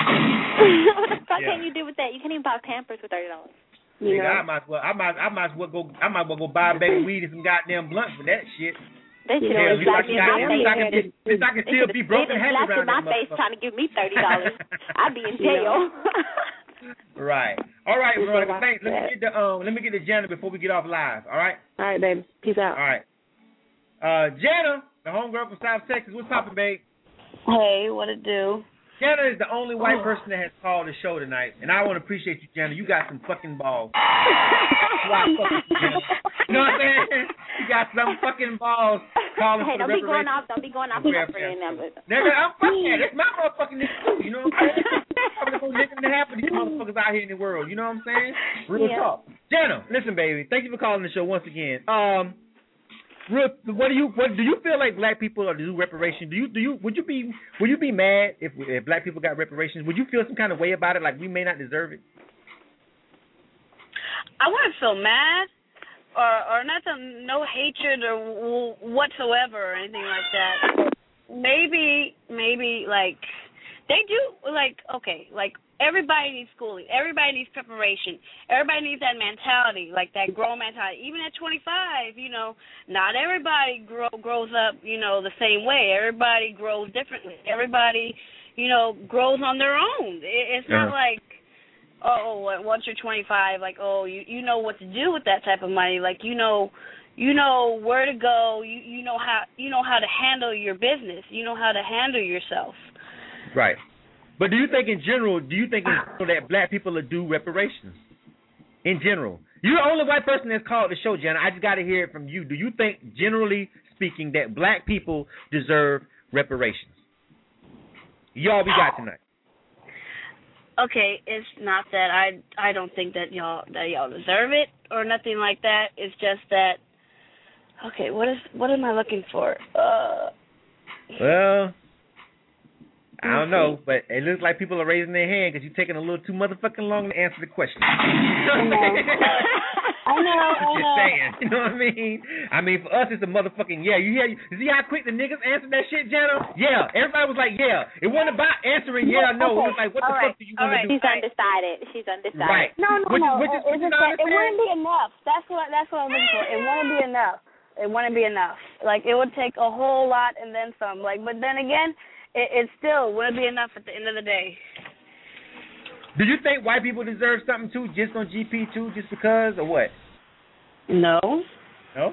the fuck yeah. can you do with that? You can't even buy Pampers for thirty dollars. You know? I might as well. I might. I might as well go. I might as well go buy a bag of weed and some goddamn blunts for that shit. They should yeah, have slapped me in my face. I can, I can still be broken happy around my face trying to give me thirty dollars. I'd be in jail. Right. All right, Veronica. Thanks. Let me get the um. Let me get the Jana before we get off live. All right. All right, baby. Peace out. All right. Uh, Jana, the homegirl from South Texas. What's poppin', babe? Hey, what it do? Jana is the only white oh. person that has called the show tonight, and I want to appreciate you, Jana. You got some fucking balls. Wow, fucking, Jana. You know what I'm saying? You got some fucking balls calling hey, for the don't be going off. Don't be going off my friend number. Nigga, I'm fucking that. That's my motherfucking nigga too. You know what I'm saying? I'm the most nigga and a half of these motherfuckers out here in the world. You know what I'm saying? Real yeah. talk. Jana, listen, baby. Thank you for calling the show once again. Um. Real, what do you what do you feel like black people are to do reparations? Do you do you would you be would you be mad if if black people got reparations? Would you feel some kind of way about it, like we may not deserve it? I wouldn't feel mad or or not some no hatred or whatsoever or anything like that. Maybe maybe like they do like okay like. Everybody needs schooling. Everybody needs preparation. Everybody needs that mentality, like that grown mentality. Even at twenty-five, you know, not everybody grow, grows up, you know, the same way. Everybody grows differently. Everybody, you know, grows on their own. It, it's not uh-huh. like, oh, once you're twenty-five, like, oh, you you know what to do with that type of money. Like, you know, you know where to go. You you know how you know how to handle your business. You know how to handle yourself. Right. But do you think in general, do you think in general that black people are due reparations? In general. You're the only white person that's called the show, Jenna. I just got to hear it from you. Do you think, generally speaking, that black people deserve reparations? Y'all we got tonight. Okay, it's not that I I don't think that y'all that y'all deserve it or nothing like that. It's just that, okay, what is what am I looking for? Uh, well... I don't know, but it looks like people are raising their hand because you're taking a little too motherfucking long to answer the question. I know. I know. Just saying. You know what I mean? I mean, for us, it's a motherfucking yeah. You hear? You see how quick the niggas answered that shit, Jana? Yeah. Everybody was like, yeah. It wasn't about answering yeah or no. It was like, what the right. fuck do you want right. to do? She's undecided. She's undecided. Right. No, no, which, no. Which is, which it, is it, it wouldn't be enough. That's what that's what I'm looking for. It wouldn't be enough. It wouldn't be enough. Like, it would take a whole lot and then some. Like, but then again, It, it still wouldn't be enough at the end of the day. Do you think white people deserve something too, just on G P too, just because, or what? No. No?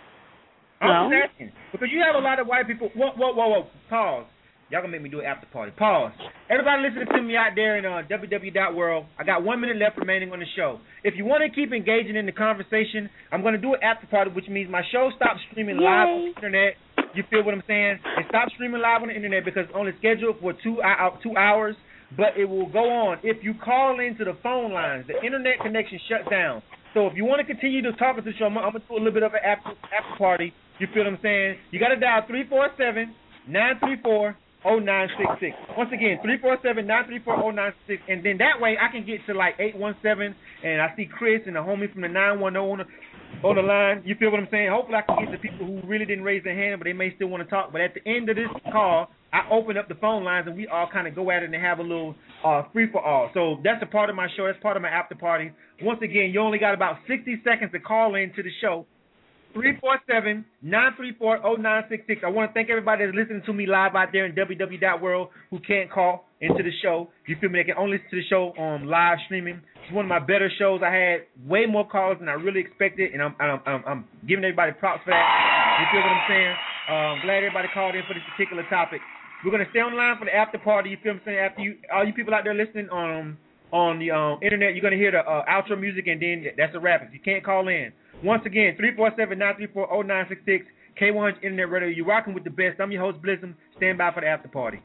I'm just asking. Because you have a lot of white people. Whoa, whoa, whoa, whoa. Pause. Y'all gonna make me do an after party. Pause. Everybody listening to me out there in uh, w w w dot world. I got one minute left remaining on the show. If you want to keep engaging in the conversation, I'm gonna do an after party, which means my show stops streaming Yay. live on the internet. You feel what I'm saying? It stops streaming live on the internet because it's only scheduled for two uh, two hours, but it will go on. If you call into the phone lines, the internet connection shuts down. So if you want to continue to talk to the show, I'm, I'm going to do a little bit of an after, after party. You feel what I'm saying? You got to dial three four seven, nine three four, oh nine six six. Once again, three four seven, nine three four, oh nine six six. And then that way I can get to like eight one seven, and I see Chris and the homie from the nine one zero on the, on the line. You feel what I'm saying? Hopefully I can get to people who really didn't raise their hand, but they may still want to talk. But at the end of this call, I open up the phone lines, and we all kind of go at it and have a little uh, free-for-all. So that's a part of my show. That's part of my after party. Once again, you only got about sixty seconds to call in to the show. three four seven, nine three four, oh nine six six. I want to thank everybody that's listening to me live out there in w w w dot world who can't call into the show. You feel me? They can only listen to the show on live streaming. It's one of my better shows. I had way more calls than I really expected, and I'm I'm, I'm, I'm giving everybody props for that. You feel what I'm saying? Uh, I'm glad everybody called in for this particular topic. We're going to stay on the line for the after party. You feel what I'm saying? After you, all you people out there listening on, on the um, internet, you're going to hear the uh, outro music, and then that's a wrap. If you can't call in. Once again, three four seven, nine three four, oh nine six six, K one hundred Internet Radio. You're rocking with the best. I'm your host, Blizzum. Stand by for the after party.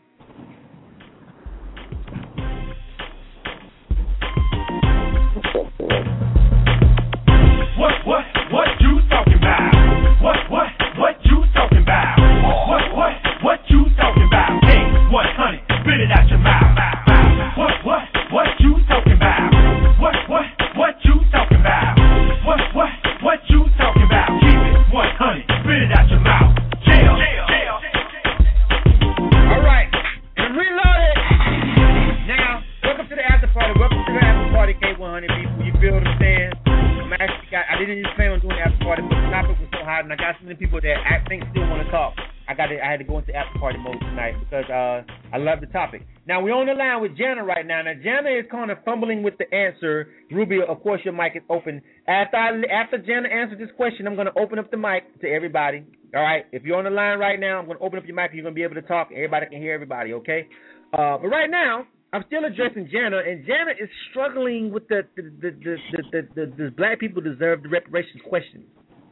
What, what, what you talking about? What, what, what you talking about? What, what, what you talking about? Hey, one hundred, spit it out your mouth. What, what, what you talking about? What, what, what you talking about? What, what, what you talking about? Keep it one hundred, spit it out your mouth. Jail, jail, jail. All right, and reloaded. Now, welcome to the after party. Welcome to the after party, K one hundred people. You feel what I'm saying? I'm actually got, I didn't even plan on doing the after party, but the topic was so hot, and I got so many people that I think still want to talk. I got to, I had to go into after party mode tonight because uh, I love the topic. Now, we're on the line with Jana right now. Now, Jana is kind of fumbling with the answer. Ruby, of course, your mic is open. After I, after Jana answers this question, I'm going to open up the mic to everybody. All right? If you're on the line right now, I'm going to open up your mic and you're going to be able to talk. Everybody can hear everybody, okay? Uh, but right now, I'm still addressing Jana, and Jana is struggling with the the the the, the, the, the, the black people deserve the reparations question.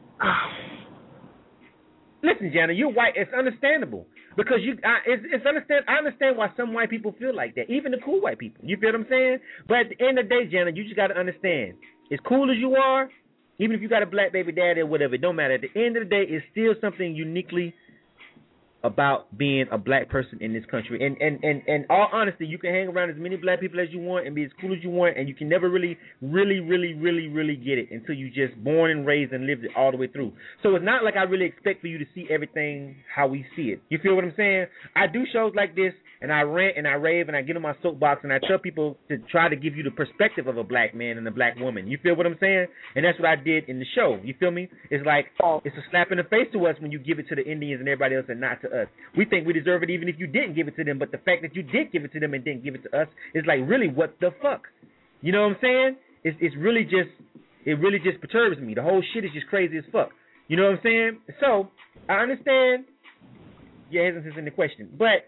Listen, Jana, you're white. It's understandable because you. I, it's, it's understand. I understand why some white people feel like that, even the cool white people. You feel what I'm saying? But at the end of the day, Jana, you just got to understand. As cool as you are, even if you got a black baby daddy or whatever, it don't matter. At the end of the day, it's still something uniquely about being a black person in this country. And and and and all honesty, you can hang around as many black people as you want and be as cool as you want, and you can never really, really, really, really, really get it until you just born and raised and lived it all the way through. So it's not like I really expect for you to see everything how we see it. You feel what I'm saying? I do shows like this, and I rant and I rave and I get on my soapbox and I tell people to try to give you the perspective of a black man and a black woman. You feel what I'm saying? And that's what I did in the show. You feel me? It's like it's a slap in the face to us when you give it to the Indians and everybody else and not to us. We think we deserve it even if you didn't give it to them, but the fact that you did give it to them and didn't give it to us is like, really, what the fuck? You know what I'm saying? It's it's really just, it really just perturbs me. The whole shit is just crazy as fuck. You know what I'm saying? So, I understand your hesitance in the question, but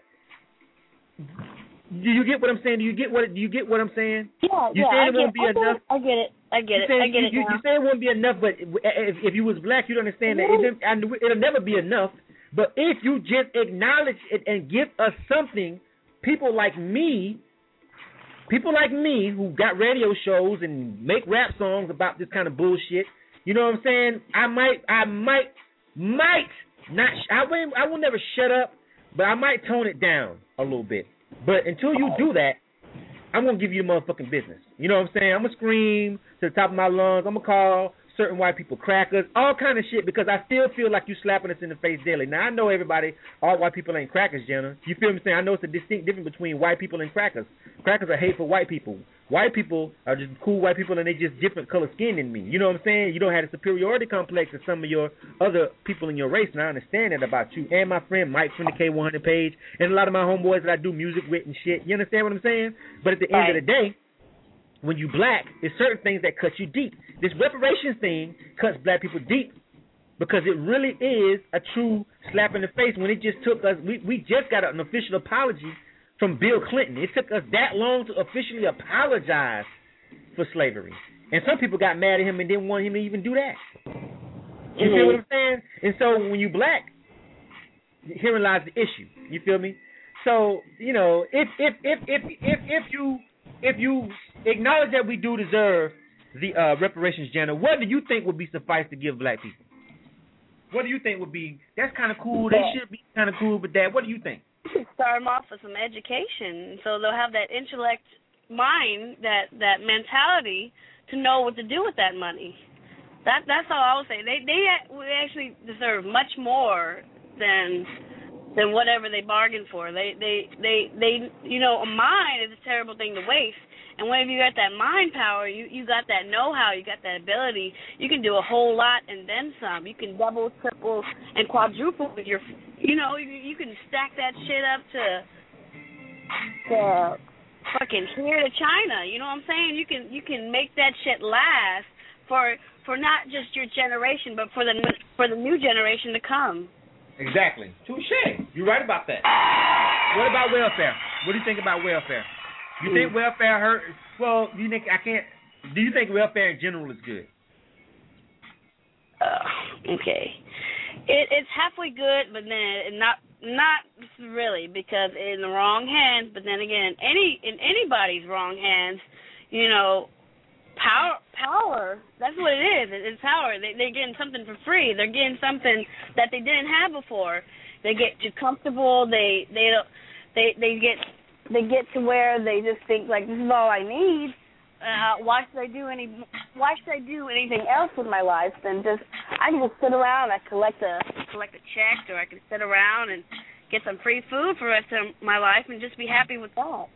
do you get what I'm saying? Do you get what do you get what I'm saying? Yeah, you yeah, saying I it get, won't be I get enough? It, I get it. I get it. Saying, I get you, it. You, now. you say it won't be enough, but if, if you was black, you'd understand that it, it'll never be enough. But if you just acknowledge it and give us something, people like me, people like me who got radio shows and make rap songs about this kind of bullshit, you know what I'm saying? I might, I might, might not, I will, I will never shut up, but I might tone it down a little bit. But until you do that, I'm going to give you the motherfucking business. You know what I'm saying? I'm going to scream to the top of my lungs. I'm going to call certain white people crackers, all kind of shit, because I still feel like you slapping us in the face daily. Now, I know everybody, all white people ain't crackers, Jenna. You feel me saying? I know it's a distinct difference between white people and crackers. Crackers are hate for white people. White people are just cool white people, and they just different color skin than me. You know what I'm saying? You don't have a superiority complex as some of your other people in your race, and I understand that about you and my friend Mike from the K one hundred page, and a lot of my homeboys that I do music with and shit. You understand what I'm saying? But at the right. end of the day, when you black, there's certain things that cut you deep. This reparations thing cuts black people deep because it really is a true slap in the face when it just took us, we, we just got an official apology from Bill Clinton. It took us that long to officially apologize for slavery. And some people got mad at him and didn't want him to even do that. You mm-hmm. feel what I'm saying? And so when you black, herein lies the issue. You feel me? So, you know, if if if if if, if you if you acknowledge that we do deserve the uh, reparations, Jenna, what do you think would be suffice to give black people? What do you think would be, that's kind of cool, they should be kind of cool with that. What do you think? start them off with some education, so they'll have that intellect mind, that that mentality to know what to do with that money. That that's all I would say. They they actually deserve much more than than whatever they bargained for. They they they they you know, a mind is a terrible thing to waste. And whenever you got that mind power, you you got that know-how, you got that ability. You can do a whole lot and then some. You can double, triple, and quadruple with your. You know, you, you can stack that shit up to to fucking here to China. You know what I'm saying? You can you can make that shit last for for not just your generation, but for the for the new generation to come. Exactly. Touche. You're right about that. What about welfare? What do you think about welfare? You think welfare hurt? Well, do you think I can't? Do you think welfare in general is good? Uh, okay. It, it's halfway good, but then not not really, because in the wrong hands. But then again, any in anybody's wrong hands, you know, power power. That's what it is. It's power. They, they're getting something for free. They're getting something that they didn't have before. They get too comfortable. They they don't. They they get they get to where they just think like, this is all I need. Uh, why should I do any? Why should I do anything else with my life than just I can just sit around, I collect a collect a check, or I can sit around and get some free food for the rest of my life and just be happy with that.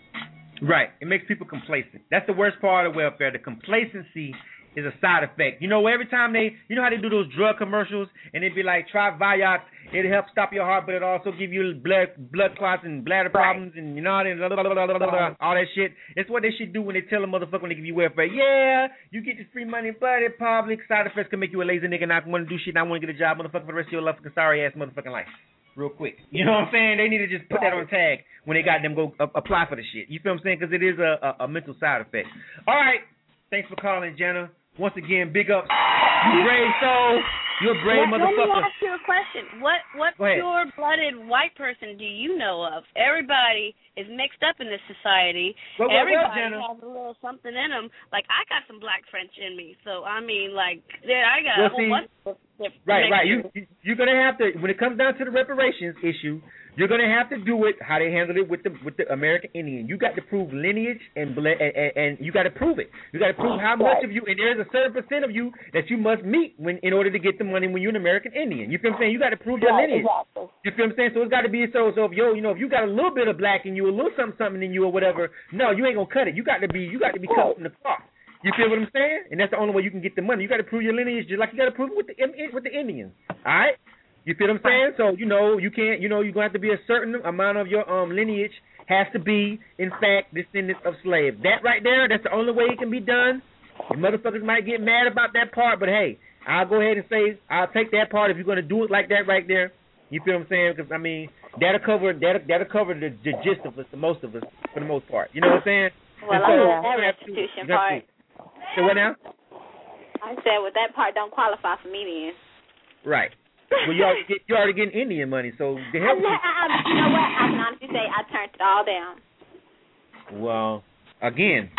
Right. It makes people complacent. That's the worst part of welfare. The complacency is a side effect. You know, every time they, you know how they do those drug commercials, and they'd be like, try Vioxx, it'll help stop your heart, but it also give you blood blood clots and bladder problems, and you know, and blah, blah, blah, blah, blah, blah, all that shit. It's what they should do when they tell a motherfucker when they give you welfare. Yeah, you get this free money, but it probably side effects can make you a lazy nigga, not want to do shit, not want to get a job, motherfucker, for the rest of your life, sorry ass motherfucking life. Real quick. You know what I'm saying? They need to just put that on tag when they got them go uh, apply for the shit. You feel what I'm saying? Because it is a, a, a mental side effect. All right. Thanks for calling, Jenna. Once again, big ups. You brave soul. You're a brave let, motherfucker. Let me ask you a question. What what pure-blooded white person do you know of? Everybody is mixed up in this society. Well, well, Everybody well, has a little something in them. Like, I got some black French in me. So, I mean, like, there I got well, a whole see, bunch of different Right, right. You, mixtures. you, you're going to have to, when it comes down to the reparations issue, you're going to have to do it how they handled it with the with the American Indian. You got to prove lineage and ble- and, and, and you got to prove it. You got to prove how much of you, and there's a certain percent of you that you must meet when in order to get the money when you're an American Indian. You feel what I'm saying? You got to prove your Right, lineage. exactly. You feel what I'm saying? So it's got to be so. So if yo, you know, if you got a little bit of black in you, a little something something in you, or whatever, no, you ain't gonna cut it. You got to be you got to be cut from the cloth. You feel what I'm saying? And that's the only way you can get the money. You got to prove your lineage just like you got to prove it with the with the Indians. All right. You feel what I'm saying? So, you know, you can't, you know, you're going to have to be a certain amount of your um lineage has to be, in fact, descendants of slaves. That right there, that's the only way it can be done. The motherfuckers might get mad about that part, but hey, I'll go ahead and say I'll take that part if you're going to do it like that right there. You feel what I'm saying? Because, I mean, that'll cover, that'll, that'll cover the, the gist of us, the most of us, for the most part. You know what I'm saying? Well, so, I know that restitution part. So what now? I said, well, that part don't qualify for me then. Right. Well, you already get, you already getting Indian money, so the I, hell. I, I, you know what? I can honestly say I turned it all down. Well, again,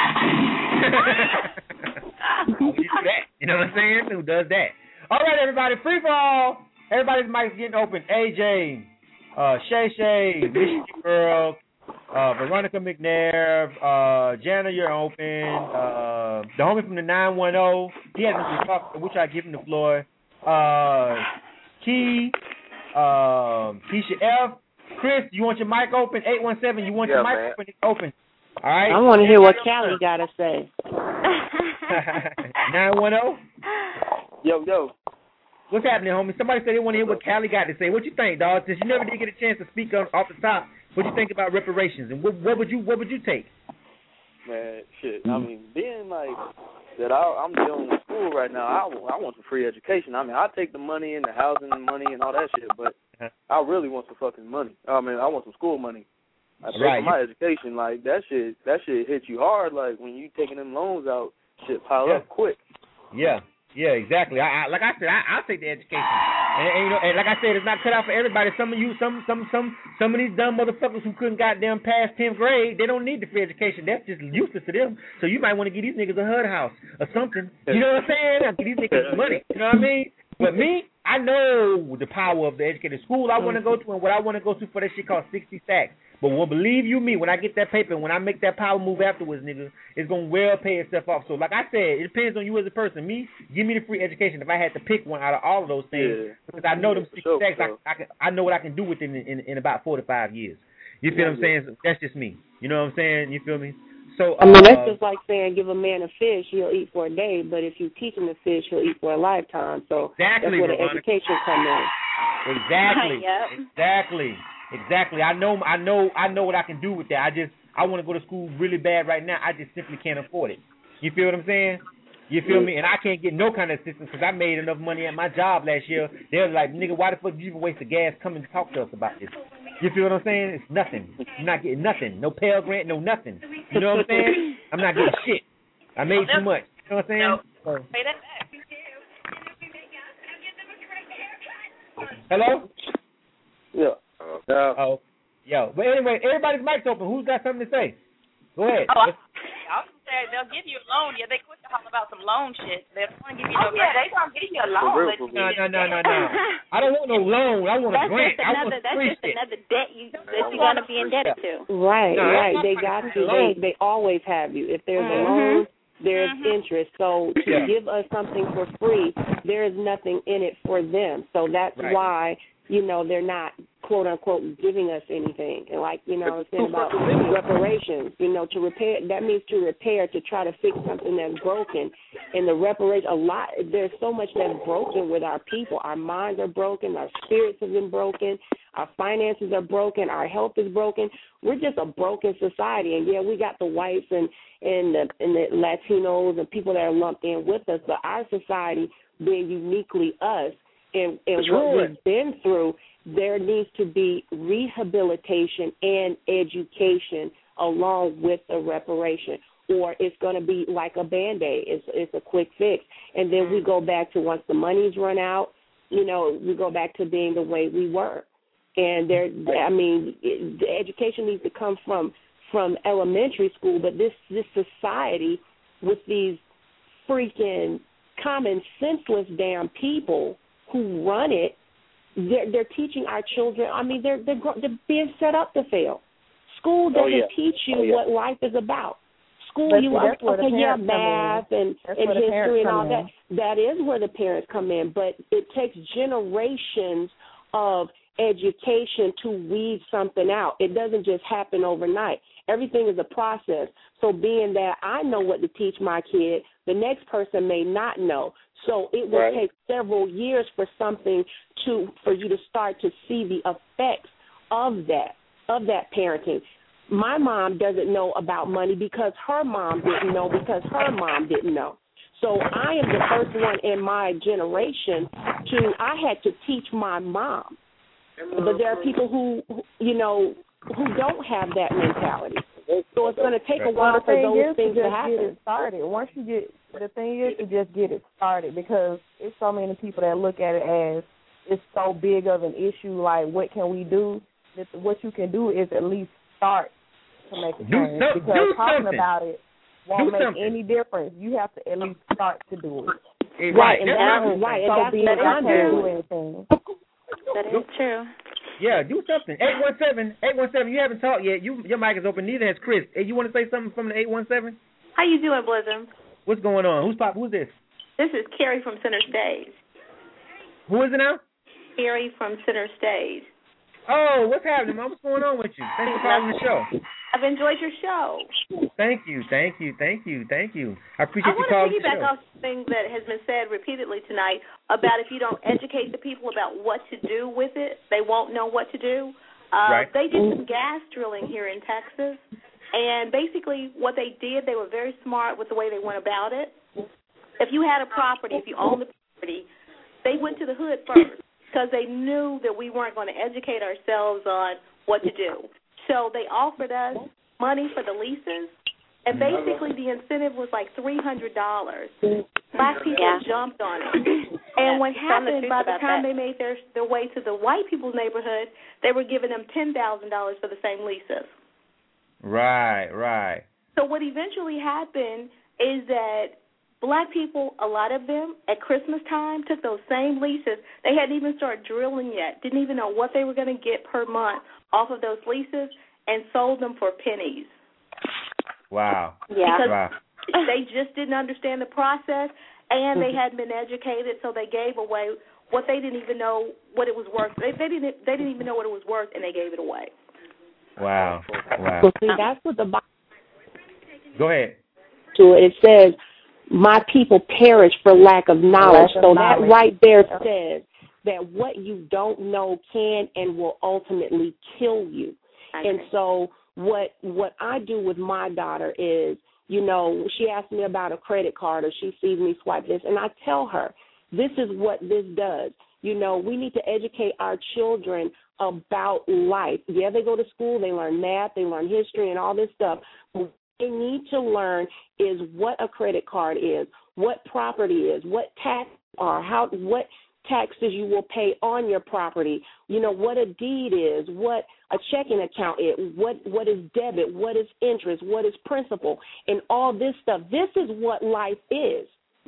who do that? You know what I'm saying? Who does that? All right, everybody, free for all. Everybody's mic's getting open. A J, uh, Shay Shay, Michigan Girl, uh, Veronica McNair, uh, Jana, you're open. Uh, the homie from the nine one zero, he hasn't been talking, which I give him the floor. Uh. Key, um, Keisha F, Chris, you want your mic open? eight one seven, you want yeah, your mic man. open? It's open. All right. I want to hear what Callie got to say. nine one zero? Yo, yo. What's happening, homie? Somebody said they want to hear what Callie got to say. What you think, dog? Since you never did get a chance to speak on, off the top, what you think about reparations? And what, what would you what would you take? Man, shit. I mean, being like that, I, I'm dealing with school right now. I, I want some free education. I mean, I take the money and the housing money and all that shit, but I really want some fucking money. I mean, I want some school money. I pay Right. for my education. Like that shit, that shit hit you hard. Like when you taking them loans out, shit pile Yeah. up quick. Yeah. Yeah, exactly. I, I like I said, I, I'll take the education, and, and you know, and like I said, it's not cut out for everybody. Some of you, some, some, some, some of these dumb motherfuckers who couldn't goddamn pass tenth grade, they don't need the free education. That's just useless to them. So you might want to give these niggas a H U D house or something. You know what I'm saying? Give these niggas money. You know what I mean? But me, I I know the power of the educated school I want to go to and what I want to go to for that shit called sixty stacks. But when, believe you me, when I get that paper and when I make that power move afterwards, nigga, it's going to well pay itself off. So like I said, it depends on you as a person. Me, give me the free education if I had to pick one out of all of those things. Yeah. Because I know them sixty Sure, stacks, sure. I, I, can, I know what I can do with it in, in, in about four to five years. You feel what I'm saying? So that's just me. You know what I'm saying? You feel me? So I mean, uh, that's just like saying give a man a fish, he'll eat for a day, but if you teach him to fish, he'll eat for a lifetime. So exactly, that's where the Veronica. education comes in. Exactly. Yep. Exactly. Exactly. I know I know I know what I can do with that. I just I want to go to school really bad right now. I just simply can't afford it. You feel what I'm saying? You feel me? And I can't get no kind of assistance because I made enough money at my job last year. They were like, nigga, why the fuck did you even waste the gas coming to talk to us about this? You feel what I'm saying? It's nothing. I'm not getting nothing. No Pell Grant, no nothing. You know what I'm saying? I'm not getting shit. I made too much. You know what I'm saying? So, Pay that back. hello? Yeah. Uh, oh, yo. But anyway, everybody's mic's open. Who's got something to say? Go ahead. Oh, I, I was saying they'll give you a loan. Yeah, they quick to holler about some loan shit. They don't want to give you Oh no yeah, grant. they gonna give you a loan. But you No, no, no, no, no. I don't want no loan. I want a That's grant. just I another. want That's free just shit. another debt you that you're gonna be indebted to. Right, No, right. that's They not got a to. loan. They they always have you. If there's Mhm. a loan, there's Mhm. interest. So to Yeah. give us something for free, there is nothing in it for them. So that's Right. why, you know, they're not quote unquote giving us anything. And like, you know, it's saying about reparations, you know, to repair, that means to repair, to try to fix something that's broken. And the reparation, a lot, there's so much that's broken with our people. Our minds are broken, our spirits have been broken, our finances are broken, our health is broken. We're just a broken society. And yeah, we got the whites and, and the, and the Latinos and people that are lumped in with us, but our society being uniquely us and, and what we've been through, there needs to be rehabilitation and education along with the reparation, or it's going to be like a Band-Aid. It's, it's a quick fix. And then we go back to once the money's run out, you know, we go back to being the way we were. And there, I mean, it, the education needs to come from from elementary school, but this, this society with these freaking common senseless damn people who run it, They're, they're teaching our children. I mean, they're they're, they're being set up to fail. School doesn't Oh, yeah. teach you Oh, yeah. what life is about. School, But you see, that's where the okay, yeah, parents come in. math and That's and where the parents history and come all that. in. That is where the parents come in. But it takes generations of education to weed something out. It doesn't just happen overnight. Everything is a process. So being that I know what to teach my kid, the next person may not know. So it will Right. take several years for something to for you to start to see the effects of that, of that parenting. My mom doesn't know about money because her mom didn't know because her mom didn't know. So I am the first one in my generation to, I had to teach my mom. But there are people who, who you know, who don't have that mentality. So it's going to take a while Well, the for thing those is things to to just happen. get it started. Once you get, the thing is to just get it started because it's so many people that look at it as it's so big of an issue. Like, what can we do? That what you can do is at least start to make a Do change some- because do talking something. about it won't Do make something. any difference. You have to at least start to do it. Hey, Right, and that's that's what I'm right, saying. and So that's be what it, I'm I can't do doing. anything. That is true. Yeah, do something. eight one seven, eight one seven, you haven't talked yet. You Your mic is open. Neither has Chris. Hey, you want to say something from the eight one seven? How you doing, Blizzard? What's going on? Who's pop? Who's this? This is Carrie from Center Stage. Who is it now? Carrie from Center Stage. Oh, what's happening, Mom? What's going on with you? Thanks for calling the show. I've enjoyed your show. Thank you, thank you, thank you, thank you. I I appreciate you want to calling the piggyback show. off something that has been said repeatedly tonight about if you don't educate the people about what to do with it, they won't know what to do. Uh, Right. They did some gas drilling here in Texas, and basically what they did, they were very smart with the way they went about it. If you had a property, if you owned the property, they went to the hood first because they knew that we weren't going to educate ourselves on what to do. So they offered us money for the leases, and basically the incentive was like three hundred dollars. Black people Yeah. jumped on it. And what Tell them the happened, truth by the about time that. they made their, their way to the white people's neighborhood, they were giving them ten thousand dollars for the same leases. Right, right. So what eventually happened is that black people, a lot of them, at Christmas time, took those same leases. They hadn't even started drilling yet, didn't even know what they were going to get per month off of those leases, and sold them for pennies. Wow. Yeah. Because wow. they just didn't understand the process, and they hadn't been educated, so they gave away what they didn't even know what it was worth. They, they didn't. They didn't even know what it was worth, and they gave it away. Wow. Wow. Well, see, that's what the Bible. Go ahead. To it, it says, "My people perish for lack of knowledge." Lack of so knowledge. that right there says that what you don't know can and will ultimately kill you. Okay. And so what what I do with my daughter is, you know, she asks me about a credit card or she sees me swipe this, and I tell her, this is what this does. You know, we need to educate our children about life. Yeah, they go to school, they learn math, they learn history and all this stuff. What they need to learn is what a credit card is, what property is, what tax are, how what taxes you will pay on your property, you know, what a deed is, what a checking account is, what what is debit, what is interest, what is principal, and all this stuff. This is what life is.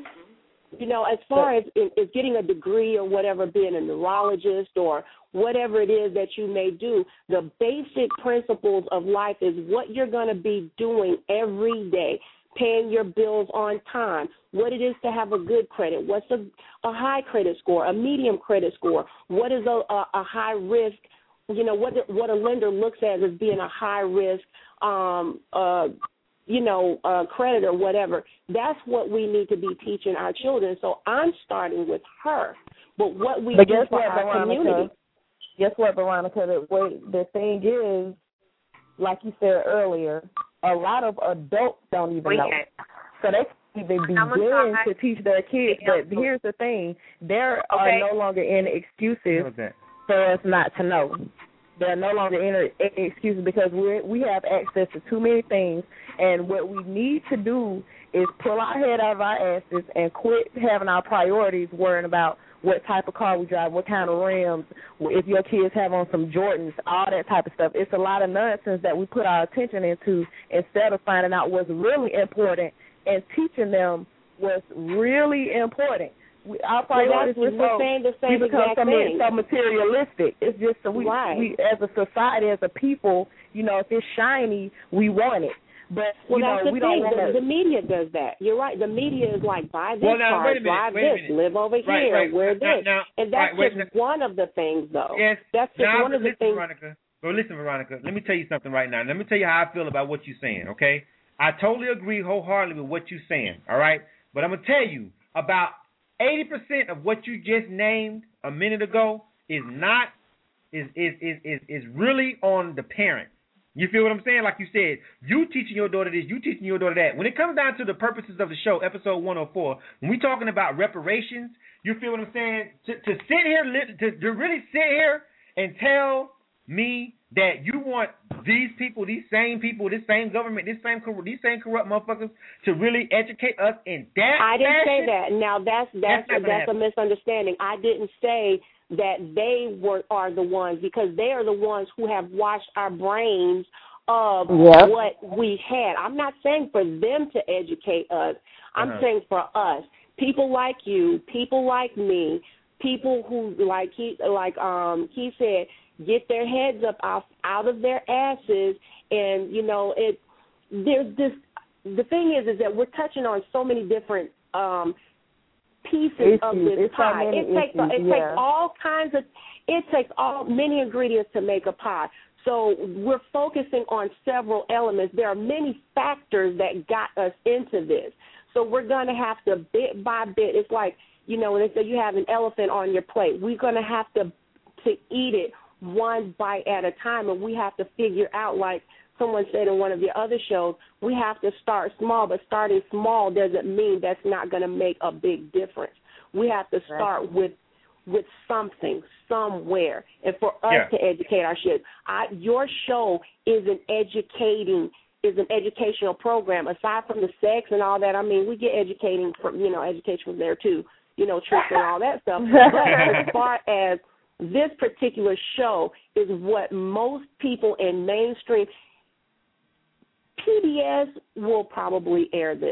You know, as far as, as getting a degree or whatever, being a neurologist or whatever it is that you may do, the basic principles of life is what you're going to be doing every day, paying your bills on time, what it is to have a good credit, what's a, a high credit score, a medium credit score, what is a, a, a high risk, you know, what what a lender looks at as being a high risk um uh you know, uh, credit or whatever. That's what we need to be teaching our children. So I'm starting with her. But what we but do guess for what, our Veronica, community. Guess what, Veronica? The, way, the thing is, like you said earlier, a lot of adults don't even know. So they can't even begin to teach their kids. But here's the thing. There Okay. are no longer any excuses for us not to know. There are no longer any excuses because we we have access to too many things, and what we need to do is pull our head out of our asses and quit having our priorities worrying about what type of car we drive, what kind of rims, if your kids have on some Jordans, all that type of stuff. It's a lot of nonsense that we put our attention into instead of finding out what's really important and teaching them what's really important. We, our priorities, well, we're, we're so, saying the same we become exact so, thing. so materialistic. It's just that we, right. we, as a society, as a people, you know, if it's shiny, we want it. But, well, you know, that's the we thing. don't want the, the media does that. You're right. The media is like, buy this well, now, car, wait a minute, drive wait this, a minute. live over right, here, right. wear now, this. now, and that's right, just wait, one of the things, though. Yes. That's just now, one of the listen, things. Veronica. Well, listen, Veronica, let me tell you something right now. Let me tell you how I feel about what you're saying, okay? I totally agree wholeheartedly with what you're saying, all right? But I'm going to tell you, about eighty percent of what you just named a minute ago is not, is is is is, is really on the parents. You feel what I'm saying? Like you said, you teaching your daughter this, you teaching your daughter that. When it comes down to the purposes of the show, episode one oh four, when we're talking about reparations, you feel what I'm saying? To, to sit here, to, to really sit here and tell me that you want these people, these same people, this same government, this same these same corrupt motherfuckers to really educate us in that I didn't fashion? say that. Now that's that's that's, a, that's a misunderstanding. I didn't say that they were are the ones, because they are the ones who have washed our brains of yep. what we had. I'm not saying for them to educate us. I'm Uh-huh. saying for us, people like you, people like me, people who like he like um he said, get their heads up out, out of their asses, and you know it. There's this. The thing is, is that we're touching on so many different um, pieces issues. of this it's pie. So it takes issues, it yeah. takes all kinds of. It takes all many ingredients to make a pie. So we're focusing on several elements. There are many factors that got us into this. So we're going to have to bit by bit. It's like, you know, when they say you have an elephant on your plate, we're going to have to to eat it one bite at a time, and we have to figure out, like someone said in one of the other shows, we have to start small, but starting small doesn't mean that's not going to make a big difference. We have to start with with something, somewhere, and for us Yeah. to educate our kids. I, your show is an educating, is an educational program. Aside from the sex and all that, I mean, we get educating from, you know, education from there too, you know, tricks and all that stuff. But as far as this particular show is what most people in mainstream, P B S will probably air this.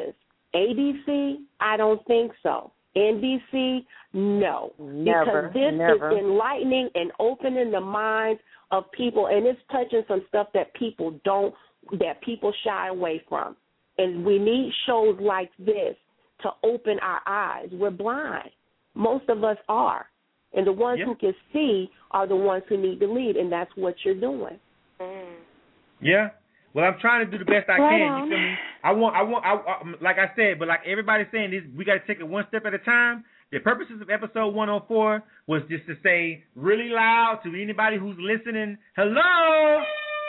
A B C, I don't think so. N B C, no. Never, because this never. is enlightening and opening the minds of people, and it's touching some stuff that people don't, that people shy away from. And we need shows like this to open our eyes. We're blind. Most of us are. And the ones yeah. who can see are the ones who need to lead, and that's what you're doing. Mm. Yeah. Well, I'm trying to do the best I Right can. on. You feel me? I want, I want, I, I, like I said, but like everybody's saying, this, we got to take it one step at a time. The purposes of episode one oh four was just to say really loud to anybody who's listening, hello.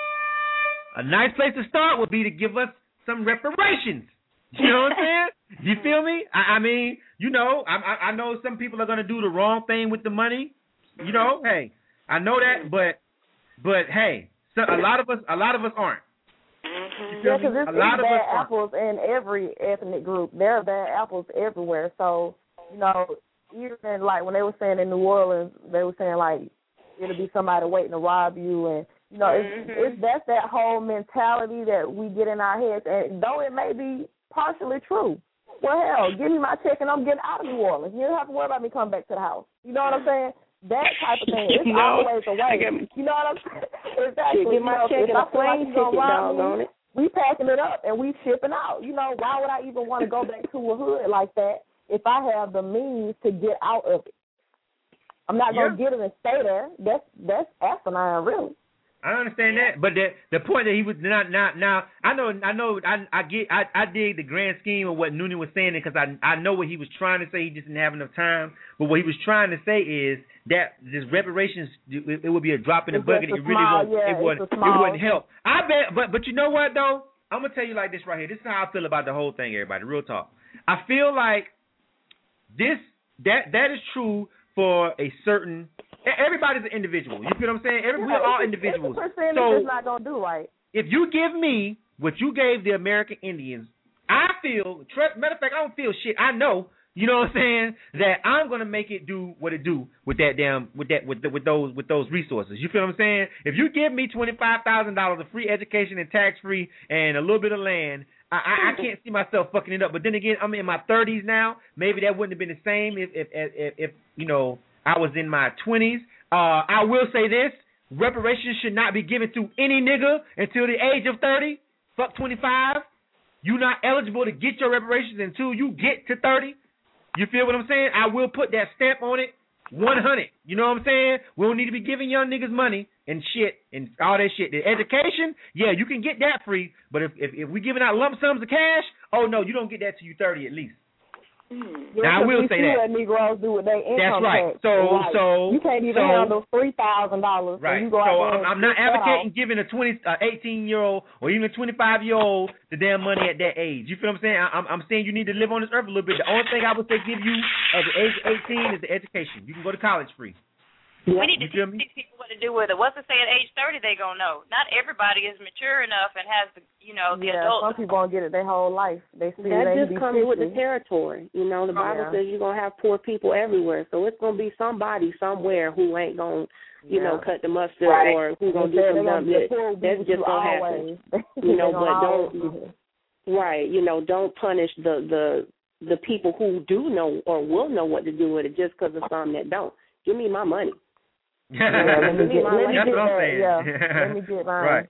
A nice place to start would be to give us some reparations. You know what I'm saying? You feel me? I, I mean, you know, I, I, I know some people are gonna do the wrong thing with the money. You know, hey, I know that, but, but hey, so a lot of us, a lot of us aren't. Mm-hmm. Yeah, because a it's, lot it's of bad us aren't. apples in every ethnic group. There are bad apples everywhere. So, you know, even like when they were saying in New Orleans, they were saying like it'll be somebody waiting to rob you, and you know, it's, Mm-hmm. it's that's that whole mentality that we get in our heads. And though it may be partially true, well, hell, give me my check and I'm getting out of New Orleans. You don't have to worry about me coming back to the house. You know what I'm saying? That type of thing. It's No, always a way. You know what I'm saying? Exactly. Get my You know, check if and I a feel like plane you gonna ticket, rob doggone me, it. we packing it up and we shipping out. You know, why would I even want to go back to a hood like that if I have the means to get out of it? I'm not gonna Yeah. get it and stay there. That's that's asinine, really. I understand that, but the the point that he was not not now. I know I know I I get I, I dig the grand scheme of what Noonan was saying because I I know what he was trying to say. He just didn't have enough time. But what he was trying to say is that this reparations it, it would be a drop in the It's bucket. just It a really small- won't. yeah, it wouldn't. it's a It small- wouldn't help. I bet. But but you know what though? I'm gonna tell you like this right here. This is how I feel about the whole thing. Everybody, real talk. I feel like this that that is true for a certain. Everybody's an individual. You feel what I'm saying? Every, Yeah, we're all it's a- individuals. It's a percentage So that's not gonna do right. if you give me what you gave the American Indians, I feel. Tr- matter of fact, I don't feel shit. I know. You know what I'm saying? That I'm gonna make it do what it do with that damn with that with the, with those with those resources. You feel what I'm saying? If you give me twenty five thousand dollars of free education and tax free and a little bit of land, I, I I can't see myself fucking it up. But then again, I'm in my thirties now. Maybe that wouldn't have been the same if if if, if, if you know I was in my twenties. Uh, I will say this: reparations should not be given to any nigga until the age of thirty. Fuck twenty-five. You're not eligible to get your reparations until you get to thirty. You feel what I'm saying? I will put that stamp on it, one hundred. You know what I'm saying? We don't need to be giving young niggas money and shit and all that shit. The education, yeah, you can get that free, but if if, if we giving out lump sums of cash, oh no, you don't get that till you thirty at least. Mm. Now I will say that. What Negroes do with their income That's right. tax. So Right. so you can't even so, handle three thousand dollars. Right. You go So out there I'm, and I'm not get that advocating off. giving a twenty, uh, eighteen year old or even a twenty-five year old the damn money at that age. You feel what I'm saying? I, I'm, I'm saying you need to live on this earth a little bit. The only thing I would say give you at the age of eighteen is the education. You can go to college free. We need You to feel me? teach people what to do with it. What's to say at age thirty they gonna know? Not everybody is mature enough and has the, you know, the Yeah, adult. some people gonna get it their whole life. They see That they just be comes with the fifty. territory. You know, the Bible Yeah. says you're going to have poor people everywhere. So it's going to be somebody somewhere who ain't going to, you know, Yeah. cut the mustard Right. or who's going to They do say some dumb they gonna shit. be poor That's with just you going to always. happen. They You know, gonna but always don't, be there. right, you know, don't punish the, the, the people who do know or will know what to do with it just because of some that don't. Give me my money. Yeah, let me get, let me That's get what I'm that. saying. Yeah, let me get mine. Right.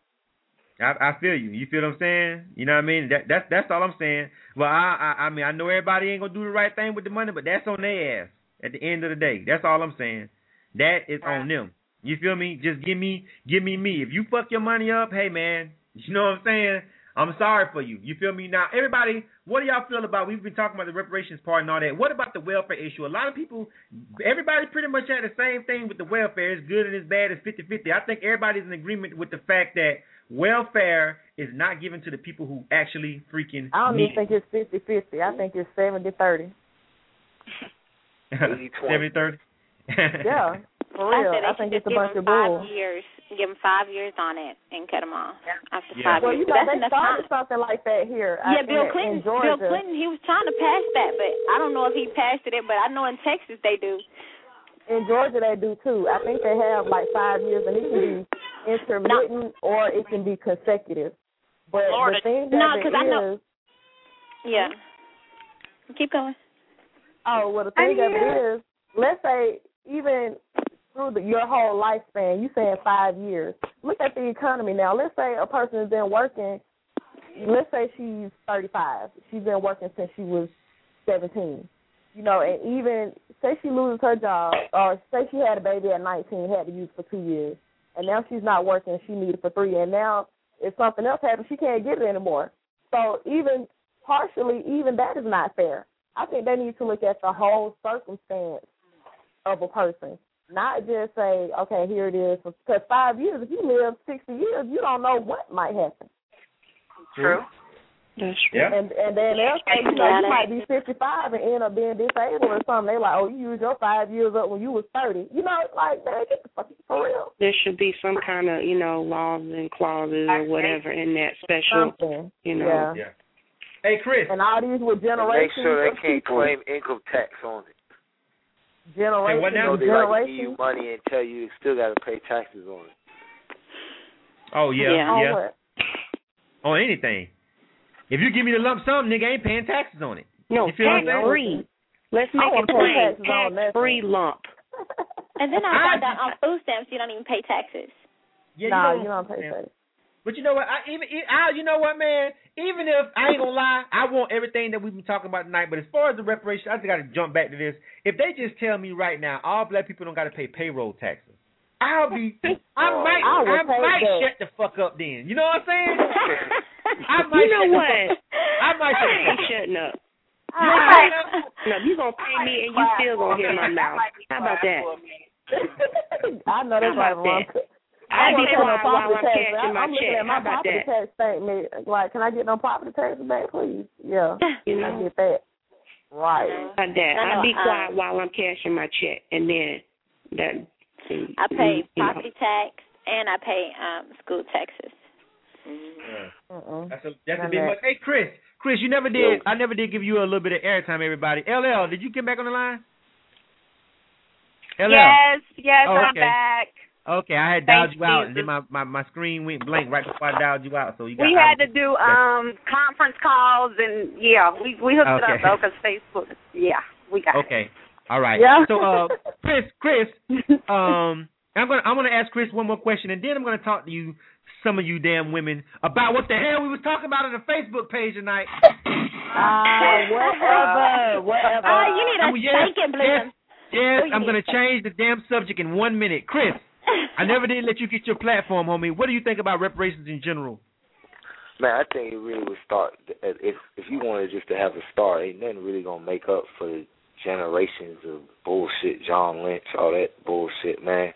I, I feel you. You feel what I'm saying? You know what I mean? That that's that's all I'm saying. Well, I, I I mean I know everybody ain't gonna do the right thing with the money, but that's on their ass. At the end of the day, that's all I'm saying. That is on them. You feel me? Just give me give me me. If you fuck your money up, hey man, you know what I'm saying? I'm sorry for you. You feel me? Now, everybody, what do y'all feel about, we've been talking about the reparations part and all that. What about the welfare issue? A lot of people, everybody pretty much had the same thing with the welfare. It's good and it's bad. It's fifty-fifty. I think everybody's in agreement with the fact that welfare is not given to the people who actually freaking I don't need even think it's fifty-fifty. I think it's seventy thirty. seventy thirty. Yeah, for I real. said they I think should it's a just give bunch them of bull. five years. Give them five years on it and cut them off after Yeah. five Well, years. you know, That's they enough started time. something like that here. Yeah, I Bill think, Clinton. in Georgia. Bill Clinton, he was trying to pass that, but I don't know if he passed it. But I know in Texas they do. In Georgia, they do too. I think they have like five years, and it can be intermittent or it can be consecutive. But Florida. the thing that No, it 'cause I know- is, Yeah. Keep going. Oh, well, the thing of it is, let's say even through the, your whole lifespan, you saying five years. Look at the economy now. Let's say a person has been working, let's say she's thirty-five. She's been working since she was seventeen. You know, and even say she loses her job, or say she had a baby at nineteen, had to use it for two years, and now she's not working, she needs it for three, and now if something else happens, she can't get it anymore. So even partially, even that is not fair. I think they need to look at the whole circumstance of a person, not just say, okay, here it is. Because five years, if you live sixty years, you don't know what might happen. True. That's true. Yeah. And, and then they'll say, you know, you might be fifty-five and end up being disabled or something. They're like, oh, you used your five years up when you was thirty. You know, like, man, get the fuck for real. There should be some kind of, you know, laws and clauses or whatever in that special, something. You know. Yeah. yeah. Hey, Chris. And all these with generations. Make sure they of can't people. claim income tax on it. Generation. What now? They like to give you money and tell you you still got to pay taxes on it. Oh, yeah, yeah. yeah. On, on anything. If you give me the lump sum, nigga, I ain't paying taxes on it. No, you feel tax free. Let's make it plain. Tax free lump. And then I found out on food stamps you don't even pay taxes. Yeah, no, you, you don't pay taxes. But you know what? I even I, you know what, man? Even if I ain't gonna lie, I want everything that we've been talking about tonight. But as far as the reparations, I just got to jump back to this. If they just tell me right now, all black people don't got to pay payroll taxes, I'll be, I might, I, I might that. shut the fuck up then. You know what I'm saying? I might. You know shut what? The fuck up. I might. I shut ain't the shutting up. You know what I'm No, you gonna pay me and you still gonna hit my mouth. How about that? I know that's right, wrong. I be quiet no while I'm tax. cashing my I'm check. looking at my How about property that? tax statement. Like, can I get no property taxes back, please? Yeah, you know, I get that. Right. Like that. No, no, I be um, quiet while I'm cashing my check, and then that. I pay you know. property tax and I pay um school taxes. Yeah. Uh-uh. That's a that's a big much. Hey, Chris, Chris, you never did. I never did give you a little bit of airtime, everybody. L L, did you get back on the line? L L. Yes, yes, oh, I'm okay. back. Okay, I had dialed you out, and then my, my, my screen went blank right before I dialed you out. So you got. We had to do um conference calls, and yeah, we we hooked okay. it up though because Facebook. Yeah, we got okay. it. All right. Yeah. So, uh, Chris, Chris, um, I'm gonna I'm gonna ask Chris one more question, and then I'm gonna talk to you, some of you damn women, about what the hell we was talking about on the Facebook page tonight. Ah, uh, whatever, whatever. Oh, you need a I'm, yes, spanking, yes, yes, oh, I'm gonna change the damn subject in one minute, Chris. I never did let you get your platform, homie. What do you think about reparations in general? Man, I think it really would start if if you wanted just to have a start. Ain't nothing really gonna make up for the generations of bullshit, John Lynch, all that bullshit, man.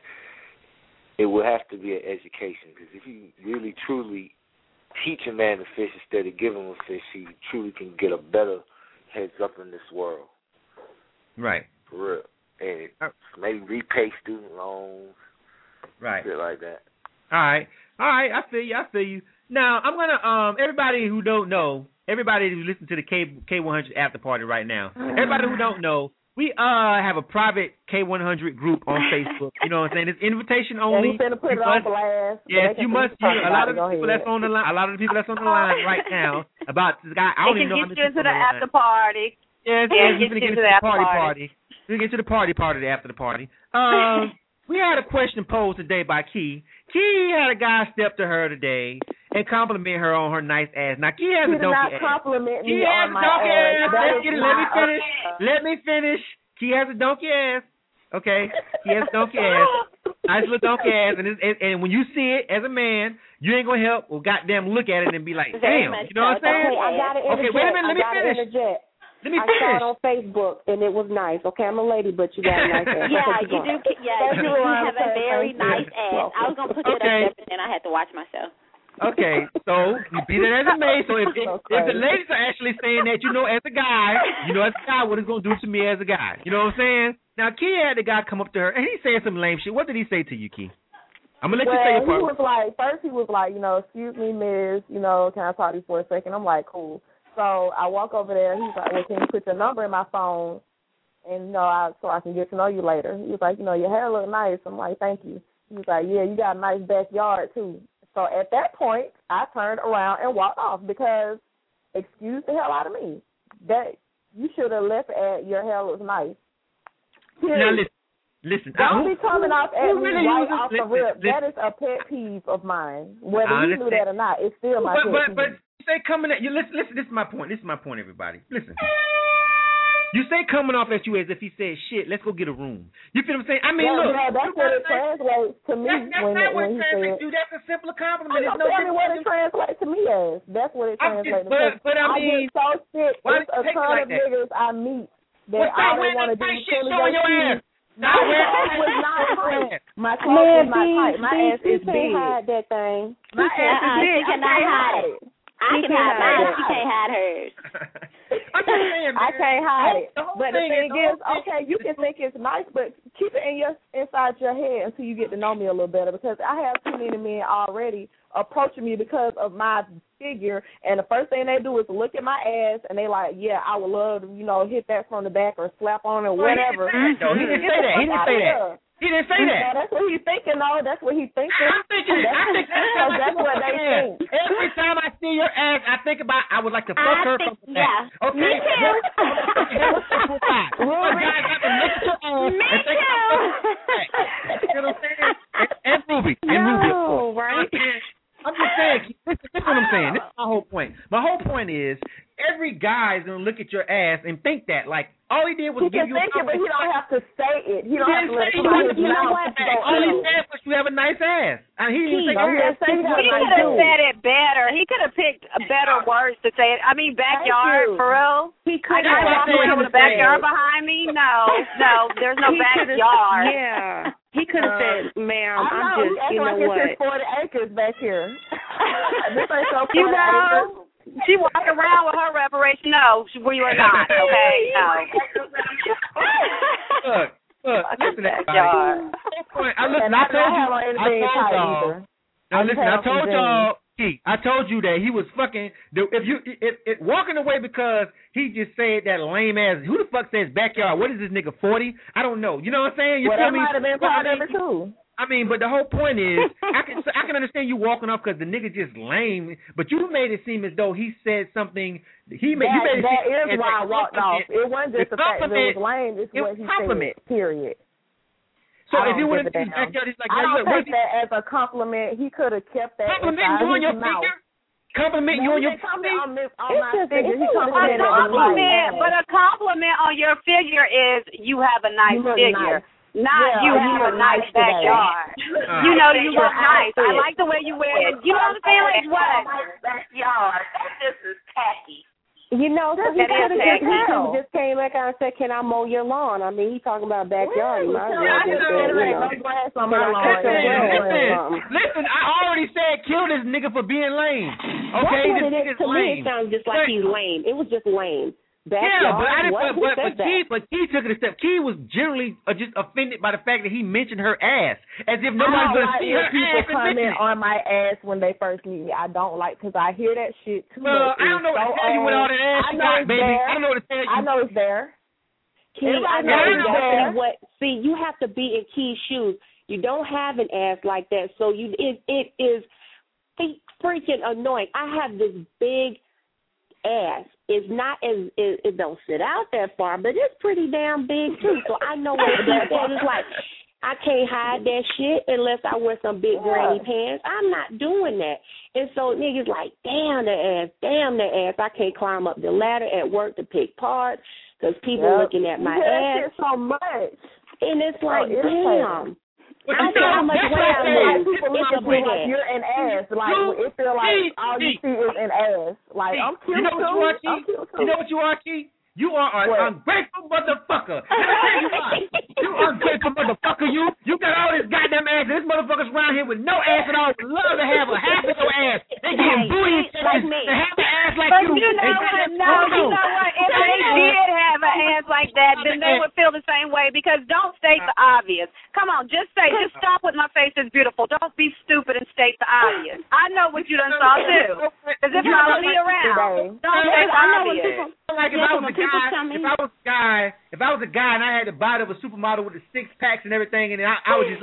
It would have to be an education, because if you really truly teach a man to fish instead of giving him a fish, he truly can get a better heads up in this world. Right. For real. And maybe repay student loans. Right. Shit like that. All right. All right. I feel you. I feel you. Now, I'm going to, um, everybody who don't know, everybody who listens to the K K one hundred after party right now, everybody who don't know, we uh have a private K one hundred group on Facebook. You know what I'm saying? It's invitation only. Yeah, he's put you it on blast. Yes, you must. You, a lot of the people that's on the line, a lot of the people that's on the line right now about this guy. I don't even know how many get you people into the on after party. Yes, yeah, yes, get we're you gonna get into the party party. We're gonna get to the party party after the party. Um, we had a question posed today by Key. Key had a guy step to her today and compliment her on her nice ass. Now Key has he a donkey not ass. compliment Key me has on a my donkey ass. ass. Let's get it. Let me finish. Okay. Let me finish. Key has a donkey ass. Okay, he has a donkey ass. Nice little donkey ass, and, it's, and and when you see it as a man, you ain't gonna help or goddamn look at it and be like, damn. You know what I'm saying? Okay, I gotta okay, wait a minute. Let me I gotta finish. interject. Let me I finish. saw it on Facebook, and it was nice. Okay, I'm a lady, but you got a nice ass. Yeah, Okay, you do. Yeah, you, you have a very nice ass. I was gonna put it Okay. up there, but then I had to watch myself. Okay, so you be that as a maid. So if, if, if the ladies are actually saying that, you know, as a guy, you know, as a guy, what it's gonna do to me as a guy. You know what I'm saying? Now, Key had the guy come up to her, and he said some lame shit. What did he say to you, Key? I'm gonna let well, you say your part. He was like, first he was like, you know, excuse me, miss, you know, can I talk to you for a second? I'm like, cool. So I walk over there. He's like, well, can you put your number in my phone, and you know, I, so I can get to know you later. He was like, you know, your hair look nice. I'm like, thank you. He was like, yeah, you got a nice backyard too. So at that point, I turned around and walked off because excuse the hell out of me. That you should have left at your hair looks nice. Period. Now listen. Listen, don't I, be coming off at me really right uses, off the listen, rip. listen. That is a pet peeve of mine. Whether you knew that or not, it's still my but, pet but, peeve. But you say coming at you. Listen, listen. This is my point. This is my point, everybody. Listen. You say coming off at you as if he said, "Shit, let's go get a room." You feel what I'm saying? I mean, yeah, look. Yeah, that's what it translates to me. That's, that's when, not what when it translates to. That's a simpler compliment. I It's know, no tell me what it translates to me as. That's what it translates to. But, but I mean, I get so sick. It's a ton like of niggas I meet that well, all they want to do is shit showing your ass. My ass was not tight. My clothes was not tight. My ass is big. Hide that thing. My ass is big. She cannot hide it. I can hide mine. She can't hide hers. I'm just saying, man. I can't hide it. The but the thing is, okay, you can think it's nice, but keep it in your inside your head until you get to know me a little better. Because I have too many men already approaching me because of my figure, and the first thing they do is look at my ass, and they like, yeah, I would love to, you know, hit that from the back or slap on it or whatever. No, he didn't say that. He didn't say that. He didn't say that. No, that's what he's thinking, though. That's what he's thinking. I'm thinking. That's, I think that's, that's what they think. Every time I see your ass, I think about I would like to fuck I her think, from the yeah. back. Okay. Me too. Well, guys, I can look at your ass Me and think too. about you know what I'm saying? And, and Ruby. And no, Ruby. right? I'm just saying, this, this is what I'm saying. This is my whole point. My whole point is every guy is going to look at your ass and think that. Like, all he did was he give can you think a it, but he don't have to say it. He don't he have to let say it come out it. his You know mouth. what? All he said was you have a nice ass. And he didn't say no, he didn't say He that. could have said it better. He could have picked better words to say it. I mean, backyard, for real. He I could got walking around with a backyard behind me. No, no, there's no he backyard. Yeah. He could have uh, said, ma'am, I I'm know, just, you know like what? It's forty acres back here. This ain't so forty You know, acres. she walked around with her reparation. No, she, we were not. Okay, no. Look, look, listen, everybody. I listen. And I I told you. don't have I anything told tight y'all. either. Now listen, I told Jeans. y'all. Key, I told you that he was fucking. If you if, if walking away because he just said that lame ass. Who the fuck says backyard? What is this nigga forty? I don't know. You know what I'm saying? You well, feel that me? might have been part of it too. I mean, but the whole point is, I can I can understand you walking off because the nigga just lame. But you made it seem as though he said something. He made. That, you made it that seem is why I walked off. It wasn't just the, the fact that it was lame. It's it what was he compliment. said. Period. So I if he would have give been backyard, he's like, I yeah, don't look, take that as a compliment. He could have kept that compliment inside you on his your mouth. figure. Compliment you on your compliment on, this, on It's my just- figure. it's He just a complimented A on compliment, my but a compliment on your figure is you have a nice You look figure. nice. Not Yeah, you you have look a nice nice today. backyard. Uh, you know you Your look nice. I outfit. like the way you wear it. You know what I'm saying? Like what? Backyard. This is tacky. You know, because he That is could have just, he tacky. could've just came back out and said, can I mow your lawn? I mean, he's talking about backyard. He might as well Yeah, I just know. said, you know. No grass on Can my I lawn. cut your Listen, grass or listen, something? listen, I already said kill this nigga for being lame. Okay, That's what this it is. nigga's To me, lame. it sounds just like But- he's lame. It was just lame. Backyard, Yeah, but I didn't. what? But, Who but, said but that? Key, but Key took it a step. Key was generally uh, just offended by the fact that he mentioned her ass, as if nobody's I gonna don't like see when her people ass and mention comment it. on my ass when they first meet me. I don't like because I hear that shit too Well, much. I don't know what to so tell you with all old. that ass I you know got, it's baby. there. I don't know what to tell you. I know it's there. Key, Everybody I know knows it's exactly there. what. See, you have to be in Key's shoes. You don't have an ass like that, so you it it is freaking annoying. I have this big ass. It's not as it, it don't sit out that far, but it's pretty damn big too. So I know what Key said. It's like I can't hide that shit unless I wear some big granny pants. I'm not doing that. And so niggas like, damn the ass, damn the ass. I can't climb up the ladder at work to pick parts because people Yep. looking at my you hear ass. that shit so much. And it's So like, irritating. damn. I know how much That's weight what I I lose. said. People It's look a at you big like ass. you're an ass. Like You, it feel like see, all you see. see is an ass. Like See, I'm cute you know what too. you are, Key? I'm cute too. You know what you are, Key? You are an What? ungrateful motherfucker. Let me tell you why. You ungrateful motherfucker, you. You got all this goddamn ass. This motherfucker's around here with no ass at all. Would love to have a half of your ass. They getting Hey, booty like to me. have an ass like But you. you know They what? got No, that- you know what? If they did have an ass like that, then they would feel the same way because don't state the obvious. Come on, just say, just stop with my face is beautiful. Don't be stupid and state the obvious. I know what you done saw too. Because if follow me around, don't state the I know what obvious. people. Like if Yeah, I was when a people guy, tell me- if I was a guy, if I was a guy and I had the body of a supermodel with the six packs and everything, and I, I was just like I was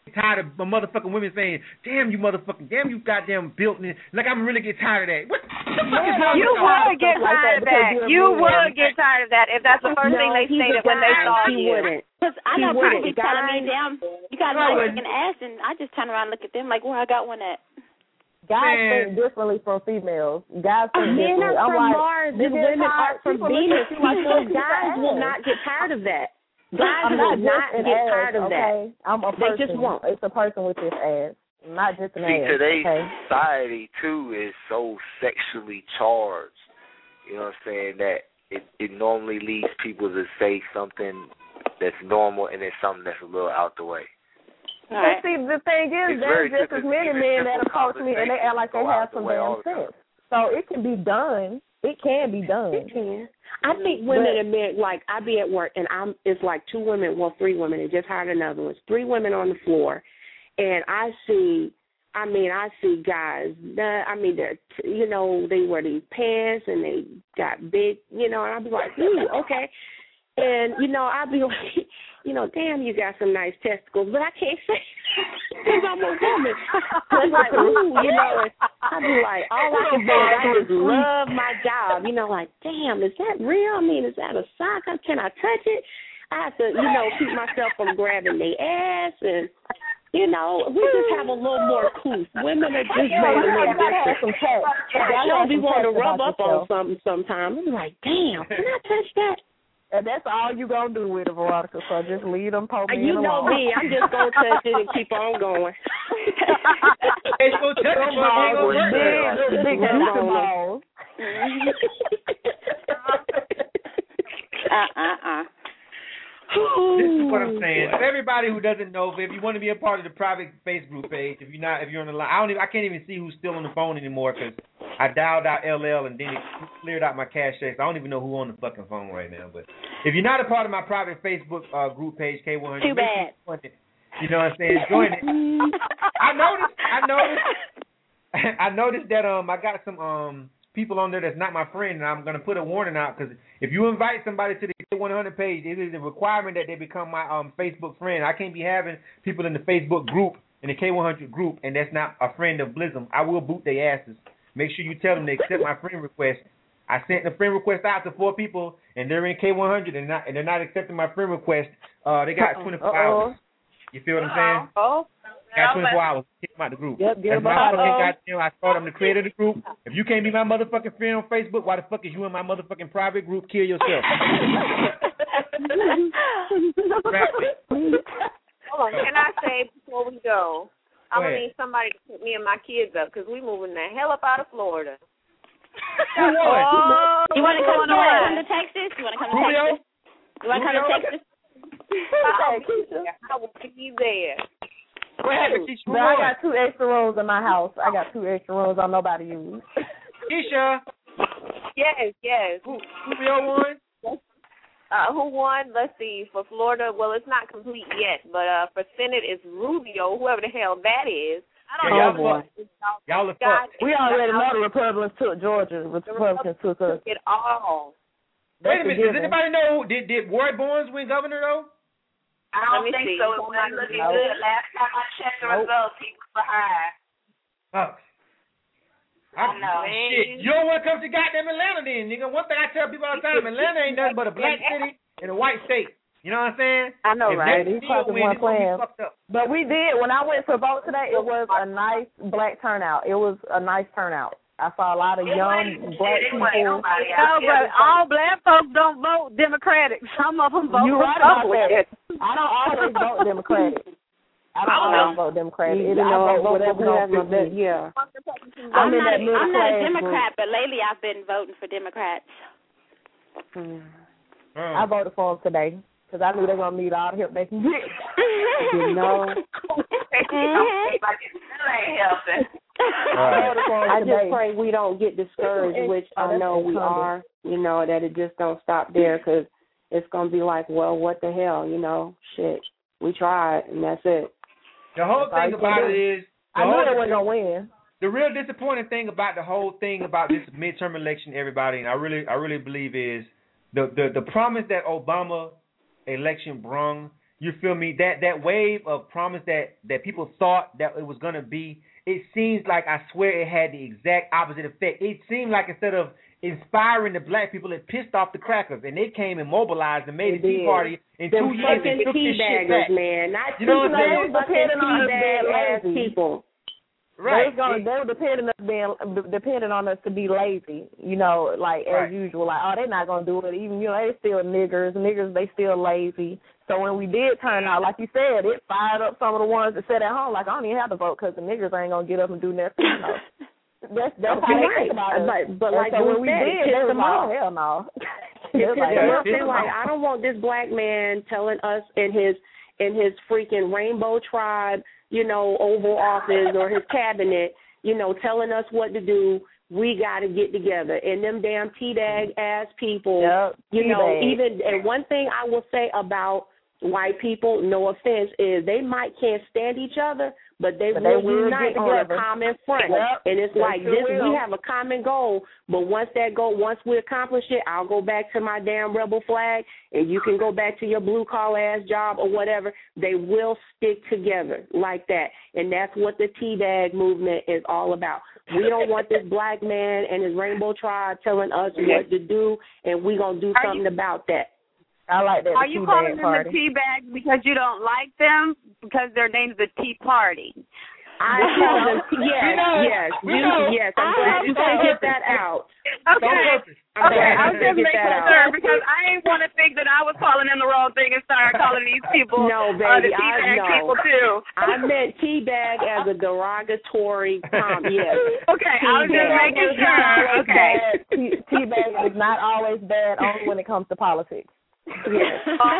tired of my motherfucking women saying, "Damn you motherfucking, damn you goddamn built." Me. Like I'm really get tired of that. What the fuck is wrong You with would get like tired that of that. because You you're would get tired of that if that's the first No, thing they he's stated a when they guy. saw He you. wouldn't. Because I He know people wouldn't. keep telling me, Guys- "Damn, you got a I nice wouldn't. looking ass," and I just turn around and look at them like, "Where I got one at?" Guys Man. think differently from females. Guys think Men differently. are I'm from like, Mars you and get women tired- are from people look Venus. at you like People, you're guys an will ass. not get tired of that. Guys I'm will not not just an get ass, tired of okay? that. I'm a They person. just won't. It's a person with this ass, not just an See, ass. today's Okay? society too is so sexually charged. You know what I'm saying? That it, it normally leads people to say something that's normal and then something that's a little out the way. All right. But see, the thing is, It's very there's just as simple. many Even men that simple approach me and they act like they conversations go have out the some way all damn the time. sense. So it can be done. It can be done. It can. I think women admit, like, I be at work and I'm. It's like two women, well, three women. They just hired another one. It's three women on the floor, and I see. I mean, I see guys. That, I mean, they're, you know, they wear these pants and they got big, you know, and I'll be like, ooh, okay. And, you know, I'll be like, you know, damn, you got some nice testicles, but I can't say because I'm a woman. I'm like, ooh, you know, and I'll be like, all I can say is I just love my job. You know, like, damn, is that real? I mean, is that a sock? Can I touch it? I have to, you know, keep myself from grabbing their ass and, you know, we just have a little more coof. Women are just made a little different. I don't be wanting to rub up on something sometimes. I'm like, damn, can I touch that? And that's all you gonna do with it, Veronica. So just leave them poke me You in the know wall. me. I'm just gonna touch it and keep on going. It's gonna touch Them you, but it ain't balls, gonna big, work. big, big Come Luca on. balls. Uh uh uh. This is what I'm saying. For everybody who doesn't know, if you want to be a part of the private Facebook page, if you're not, if you're on the line, I don't even, I can't even see who's still on the phone anymore because I dialed out L L and then it cleared out my cache. So I don't even know who on the fucking phone right now. But if you're not a part of my private Facebook uh, group page, K one hundred, Too bad. You know what I'm saying? Join it. I noticed. I noticed. I noticed that um I got some um people on there that's not my friend, and I'm gonna put a warning out because if you invite somebody to the K one hundred page, it is a requirement that they become my um Facebook friend. I can't be having people in the Facebook group in the K one hundred group, and that's not a friend of Blizzum. I will boot their asses. Make sure you tell them to accept my friend request. I sent the friend request out to four people, and they're in K one hundred, and not and they're not accepting my friend request. Uh, they got twenty-four Uh-oh. hours. You feel what I'm saying? Oh. Got twenty-four hours. Kick them out the group. Yep, get That's my them out. fucking goddamn. I told them the creator of the group. If you can't be my motherfucking friend on Facebook, why the fuck is you in my motherfucking private group? Kill yourself. Hold on, can I say before we go, I'm Go gonna ahead. need somebody to put me and my kids up because we moving the hell up out of Florida. Who won? Oh, You want to come, going you wanna come on? to Texas? You want to come to Julio? Texas? You want to come to Julio? Texas? I'll be there. I will be there. What happened, Keisha? Who But I won? got two extra rooms in my house. I got two extra rooms I nobody use. Keisha. Yes, yes. Who, Julio won? Uh, who won? Let's see. For Florida, well, it's not complete yet, but uh, for Senate, it's Rubio, whoever the hell that is. Yeah, I don't y'all know. are fucked. Y'all are God, fucked. We already know the Republicans took Georgia. The Republicans took us. it all. Wait a That's minute. Does given. anybody know did did Ward Barnes win governor though? I Let don't me think see. so. It wasn't looking Nope. good. Last time I checked the Nope. results, he was behind. Fuck. I know. Shit, you don't want to come to goddamn Atlanta then, nigga. One thing I tell people all the time, Atlanta ain't nothing but a black city and a white state. You know what I'm saying? I know, If right? they These still fuckers win, weren't it's gonna be playing. fucked up. But we did. When I went to vote today, it was a nice black turnout. It was a nice turnout. I saw a lot of young black people. No, but all black folks don't vote Democratic. Some of them vote You're right about Republican. that. I don't always vote Democratic. I don't always vote Democratic. You It, I know, vote vote whatever for don't whoever, fit me. but yeah. I'm I'm in not, that middle I'm not a class Democrat, but lately I've been voting for Democrats. Mm. I voted for them today because I knew they were going to need all the help they can get. You know, I voted for them I today. just pray we don't get discouraged, which Oh, I that's know we incumbent. are. You know, that it just don't stop there because it's gonna be like, well, what the hell, you know? Shit, we tried and that's it. The whole That's all thing you about can it do. is the I knew whole- they weren't going to win. The real disappointing thing about the whole thing about this midterm election, everybody, and I really, I really believe is the the, the promise that Obama election brung You feel me? That that wave of promise that, that people thought that it was gonna be, it seems like I swear it had the exact opposite effect. It seemed like instead of inspiring the black people, it pissed off the crackers, and they came and mobilized and made It a tea did. party in Them two years and took fucking this shit teabaggers, back. man. Not You know what I'm saying? fucking teabag ass people. Right. They was gonna, they were depending on being depending on us to be lazy, you know, like as Right. usual. Like, oh, they're not gonna do it. Even you know, they still niggers. Niggers, they still lazy. So when we did turn out, like you said, it fired up some of the ones that sat at home. Like, I don't even have to vote because the niggers ain't gonna get up and do nothing. You know. That's that's how they think about it. But, but And like so when we we said, did, it they pissed was them like, off. oh, hell no. It They're pissed like, them yeah, off. pissed They're them like, off. I don't want this black man telling us in his in his freaking Rainbow Tribe, you know, Oval Office or his cabinet, you know, telling us what to do. We got to get together. And them damn teabag ass people, yep, you know, teabag. even, and one thing I will say about white people, no offense, is they might can't stand each other, but they But will they will unite get on a together. common front. Yep, And it's they like sure this, will. we have a common goal, but once that goal, once we accomplish it, I'll go back to my damn rebel flag, and you can go back to your blue-collar ass job or whatever. They will stick together like that, and that's what the teabag movement is all about. We don't want this black man and his Rainbow Tribe telling us what to do, and we going to do Are something you- about that. I like that. Are you calling them the tea bag because you don't like them? Because their name's the Tea Party. I call them, yes, We know. yes, We you, know. yes. I'm I glad have you no figured purpose. that out. Okay. I'm Okay, glad I you was just figured making that sure out. because I ain't want to think that I was calling them the wrong thing and start calling these people No, uh, the baby, tea I bag know. people too. I meant teabag as a derogatory term. Yes. Okay, I was just Teabag making is not sure. always Okay. bad. Tea- Teabag is not always bad, only when it comes to politics. Yes.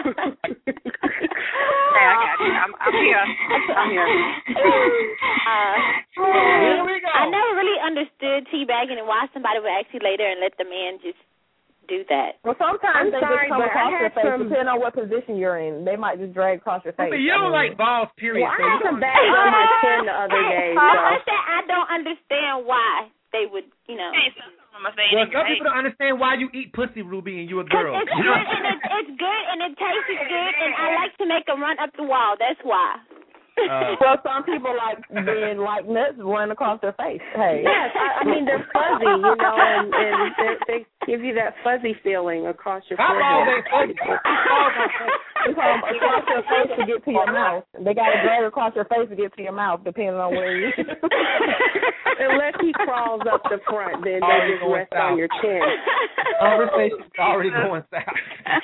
Okay, I got you. I'm, I'm here. I'm here. Uh, Here we go. I never really understood teabagging and why somebody would actually lay there and let the man just do that. Well, I'm sometimes they sorry, just come but I across had your face, some- depending on what position you're in. They might just drag across your face. But you don't I like mean, balls, period. Well, I so you had some don't- bags on my chin the other day. Uh, So. I said I don't understand why they would, you know. Well, some people don't understand why you eat pussy, Ruby, and you a girl. It's You good know? and it's, it's good and it tastes good and I like to make them run up the wall. That's why. Uh, well, some people like being like nuts run across their face. Hey. Yes, I, I mean they're fuzzy, you know, and, and they, they give you that fuzzy feeling across your My balls ain't forehead. fuzzy. They come across your face to get to your mouth. They got to drag across your face to get to your mouth, depending on where you. Unless he crawls up the front, then they Already just going rest on south. your chin. Conversation's already going south.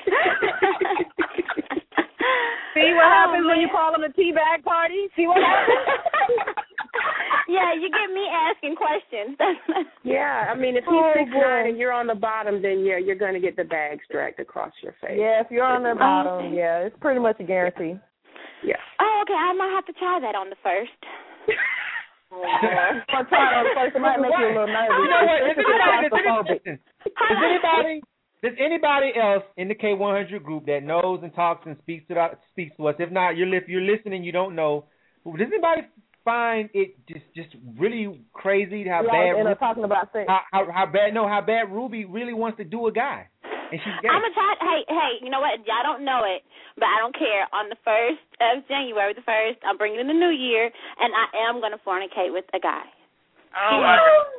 See what happens when you call them a tea bag party? See what happens? Yeah, you get me asking questions. Yeah, I mean if he's Oh, six boy. nine and you're on the bottom, then yeah, you're going to get the bags dragged across your face. Yeah, if you're on the bottom, yeah, it's pretty much a guarantee. Yeah. Oh, okay. I might have to try that on the first. I'll try it on first. It might make you a little nervous. You know what? It's Does just anybody, does claustrophobic. anybody, does anybody, does anybody else in the K one hundred group that knows and talks and speaks to the, speaks to us? If not, you're if you're listening, you don't know. Does anybody find it just just really crazy how We always bad end Ru- up talking about sex. how, how how bad no how bad Ruby really wants to do a guy, and she's gay. I'm gonna try. Hey, hey, you know what? Y'all don't know it, but I don't care. On the first of January, the first, I'm bringing in the new year, and I am gonna fornicate with a guy. Oh, my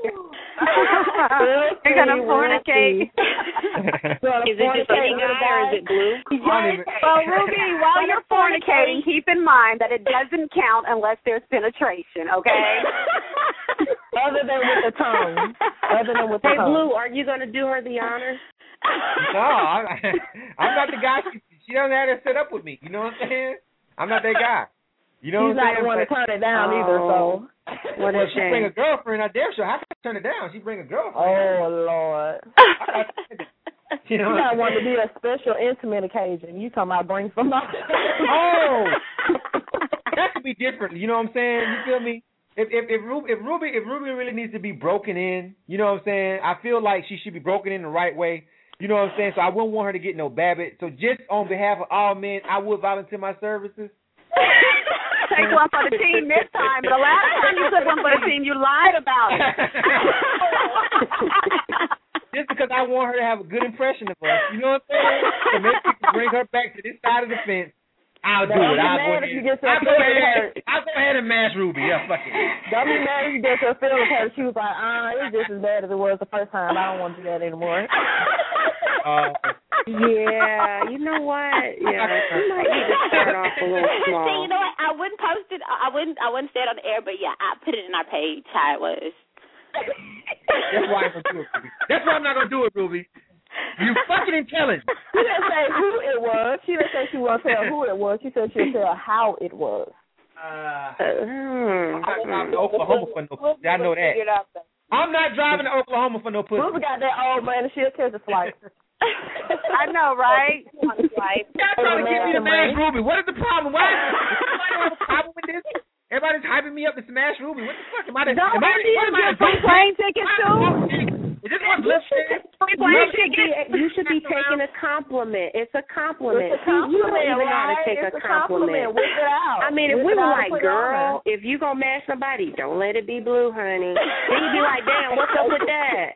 You're going to fornicate. Is it just any guy or is it blue? Yes. Well, Ruby, while you're fornicating, keep in mind that it doesn't count unless there's penetration, okay? Other than with the tongue. Other than with the Hey, tongue. Blue, are you going to do her the honors? No, I'm, I'm not the guy. She, she doesn't have to sit up with me. You know what I'm saying? I'm not that guy. You know He's what I'm not saying? the one to But- turn it down either, so. What well, a she bring a shame. girlfriend. I damn sure. How can I turn it down? She bring a girlfriend. Oh, Lord. You know You what got I'm one to saying? be a special intimate occasion. You talking about bring somebody. Oh, that could be different. You know what I'm saying? You feel me? If if if Ruby, if Ruby if Ruby really needs to be broken in, you know what I'm saying? I feel like she should be broken in the right way. You know what I'm saying? So I wouldn't want her to get no Babbitt. So just on behalf of all men, I would volunteer my services. Take one for the team this time, but the last time you took one for the team, you lied about it. Just because I want her to have a good impression of us. You know what I'm saying? To make people bring her back to this side of the fence. I'll do Don't it. be I'll mad go if you ahead. get your I'll go feelings ahead. hurt. I'll go ahead and mash Ruby. Yeah, fuck it. Don't be mad if you get your feelings hurt. She was like, uh, it's just as bad as it was the first time. I don't want to do that anymore. Uh, Yeah, you know what? Yeah, you might need to start off a little See, small. you know what? I wouldn't post it. I wouldn't. I wouldn't say it on the air. But yeah, I put it in our page how it was. That's why I'm gonna do it, Ruby. That's why I'm not gonna do it, Ruby. You fucking intelligent. She didn't say who it was. She didn't say she won't tell who it was. She said she'll tell how it was. Uh, Hmm. I'm not to Oklahoma for no pussy. I know that. I'm not driving to Oklahoma for no pussy. Ruby got that old man and she'll catch a flight. I know, right? Like, Y'all trying to get me to smash Ruby. What is the problem? Why is anybody have a problem with this? Everybody's hyping me up to smash Ruby. What the fuck? Am I the, Don't am I, you what am I get some plane tickets too? Is this what listening? You should be you should be taking a compliment. It's a compliment. It's a compliment, You don't even know how to right? take It's a a compliment. compliment. Whip it out. I mean, if Whip we it were out and like, put it on girl, if you gonna mash somebody, don't let it be blue, honey. Then you be like, damn, what's up with that?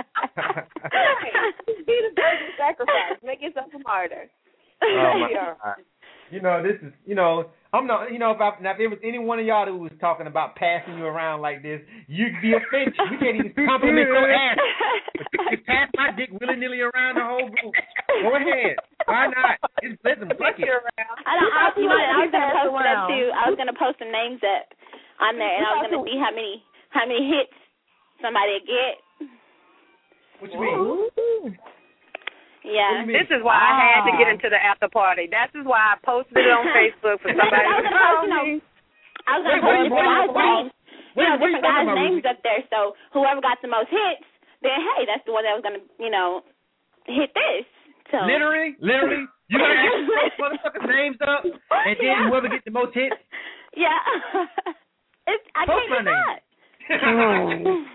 Be the virgin sacrifice. Make yourself a martyr. Oh my God. You know, this is, you know, I'm not, you know, if, I, now, if there was any one of y'all who was talking about passing you around like this, you'd be offended. You can't even compliment your ass. But you can pass my dick willy-nilly around the whole group. Go ahead. Why not? Just listen, fuck it. I don't. I, you know, I was gonna post it up too. I was gonna post some names up on there, and I was gonna see how many how many hits somebody would get. What you mean? Yeah. This is why I had to get into the after party. That is why I posted it on Facebook for somebody to call me. I was going to post different guys' names. You know, different guys' names Ruby? up there. So whoever got the most hits, then hey, that's the one that was going to, you know, hit this. So Literally, literally, you gotta actually throw motherfuckers' names up, and then Yeah. whoever gets the most hits. Yeah. It's, I Post can't my do name. that.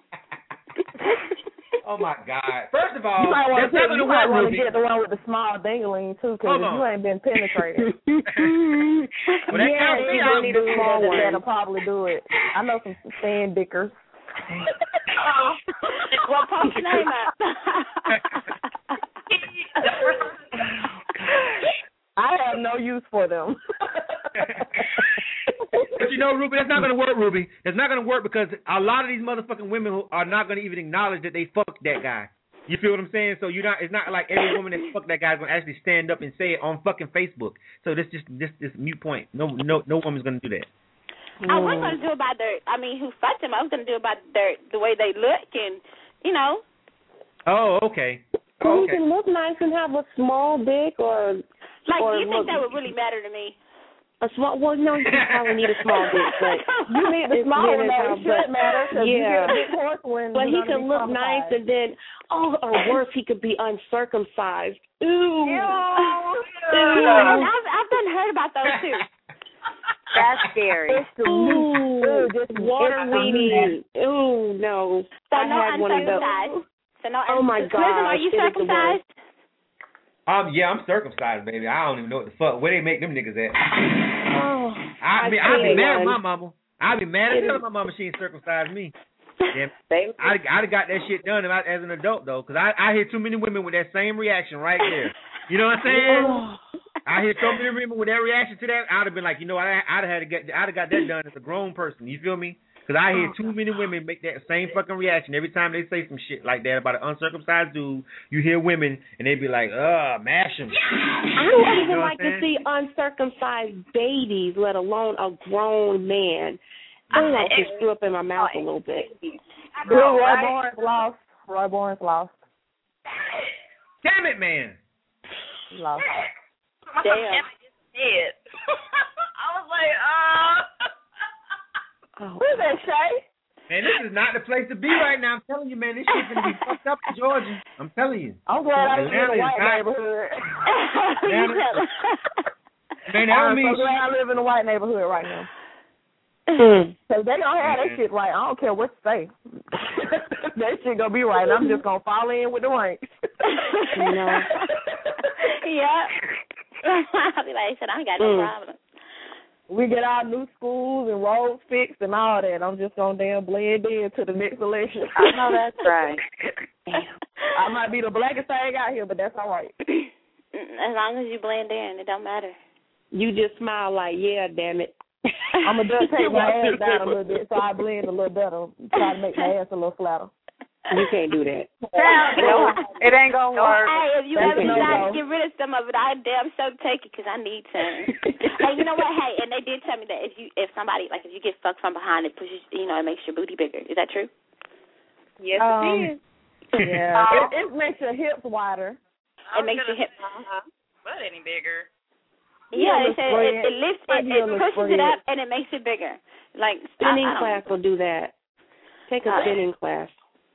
Oh my God! First of all, You might want that's not to gonna you might work, want to Ruby. get the one with the small dingling too, because Hold if on. you ain't been penetrated, Well, that yeah, counts me you out. need a small one. That'll probably do it. I know some sand dickers. Well, post your name up. I have no use for them. But you know, Ruby, that's not gonna work, Ruby. It's not gonna work because a lot of these motherfucking women who are not gonna even acknowledge that they fucked that guy. You feel what I'm saying? So you're not. It's not like every woman that fucked that guy is gonna actually stand up and say it on fucking Facebook. So this just this this mute point. No no no woman's gonna do that. I wasn't going to do it by their, I mean, who fucked them. I was going to do it by their, the way they look and, you know. Oh, okay. So Oh, you okay. can look nice and have a small dick, or Like, or do you think look, that would really matter to me? a small? Well, no, you probably need a small dick, but You need the It's small one really though. how- It should matter because you yeah. get a big horse when But he you're gonna could be look nice, traumatized. and then, oh, or worse, he could be uncircumcised. Ooh. Ew. Ooh. I've, I've done heard about those, too. That's scary. It's the Ooh, Ooh, just water it's the weenie. Ooh, no. So I no had one of those. uncircumcised. So no Oh, my uncircumcised. Listen, are gosh, you it is the circumcised? Um, yeah, I'm circumcised, baby. I don't even know what the fuck where they make them niggas at. Oh, I I mean, I'd be seen mad at one. my mama. I'd be mad It as hell is- if my mama she ain't circumcised me. Yeah, I'd, I'd have got that shit done as as an adult though, cause I I hear too many women with that same reaction right there. You know what I'm saying? Oh. I hear so many women with that reaction to that. I'd have been like, you know, I, I'd have had to get, I'd have got that done as a grown person. You feel me? Because I hear too many women make that same fucking reaction every time they say some shit like that about an uncircumcised dude. You hear women and they be like, "Ugh, mash him." I don't even You know like what to I'm see uncircumcised babies, let alone a grown man. I like to screw up in my mouth a little bit. Bill Roy Barnes lost. Roy Barnes lost. Damn it, man. He lost. Damn. Dead. I was like, uh. Oh. Who's that, Shay? Man, this is not the place to be right now. I'm telling you, man, this shit's gonna be fucked up in Georgia. I'm telling you. I'm glad I live in Atlanta a is white not- neighborhood. Atlanta- Man, that I'm don't mean so glad I live in a white neighborhood right now. Mm. Cause they gonna have that shit right. I don't care what you say. That shit gonna be right. And I'm just gonna fall in with the ranks. You know. Yeah. I'll be like, I said, I ain't got no Mm. problem. We get our new schools and roads fixed and all that. I'm just gonna damn blend in to the next election. I know that's right. I might be the blackest thing out here, but that's all right. As long as you blend in, it don't matter. You just smile like, yeah, damn it. I'm going to just take my ass down a little bit so I blend a little better. Try to make my ass a little flatter. You can't do that. No, it ain't going to work. Hey, if you That's ever no decide to go. get rid of some of it, I damn sure take it because I need some. Hey, you know what? Hey, and they did tell me that if you, if somebody, like if you get fucked from behind, it pushes, you know, it makes your booty bigger. Is that true? Yes, Um, it is. Yeah. Uh, it, it makes your hips wider. It makes your hips. Uh-huh. But any bigger. Yeah, Yeah, it, said it, it lifts it, it look pushes it spread. up and it makes it bigger. Like Spinning I, I class will do that. Take a Uh, spinning class.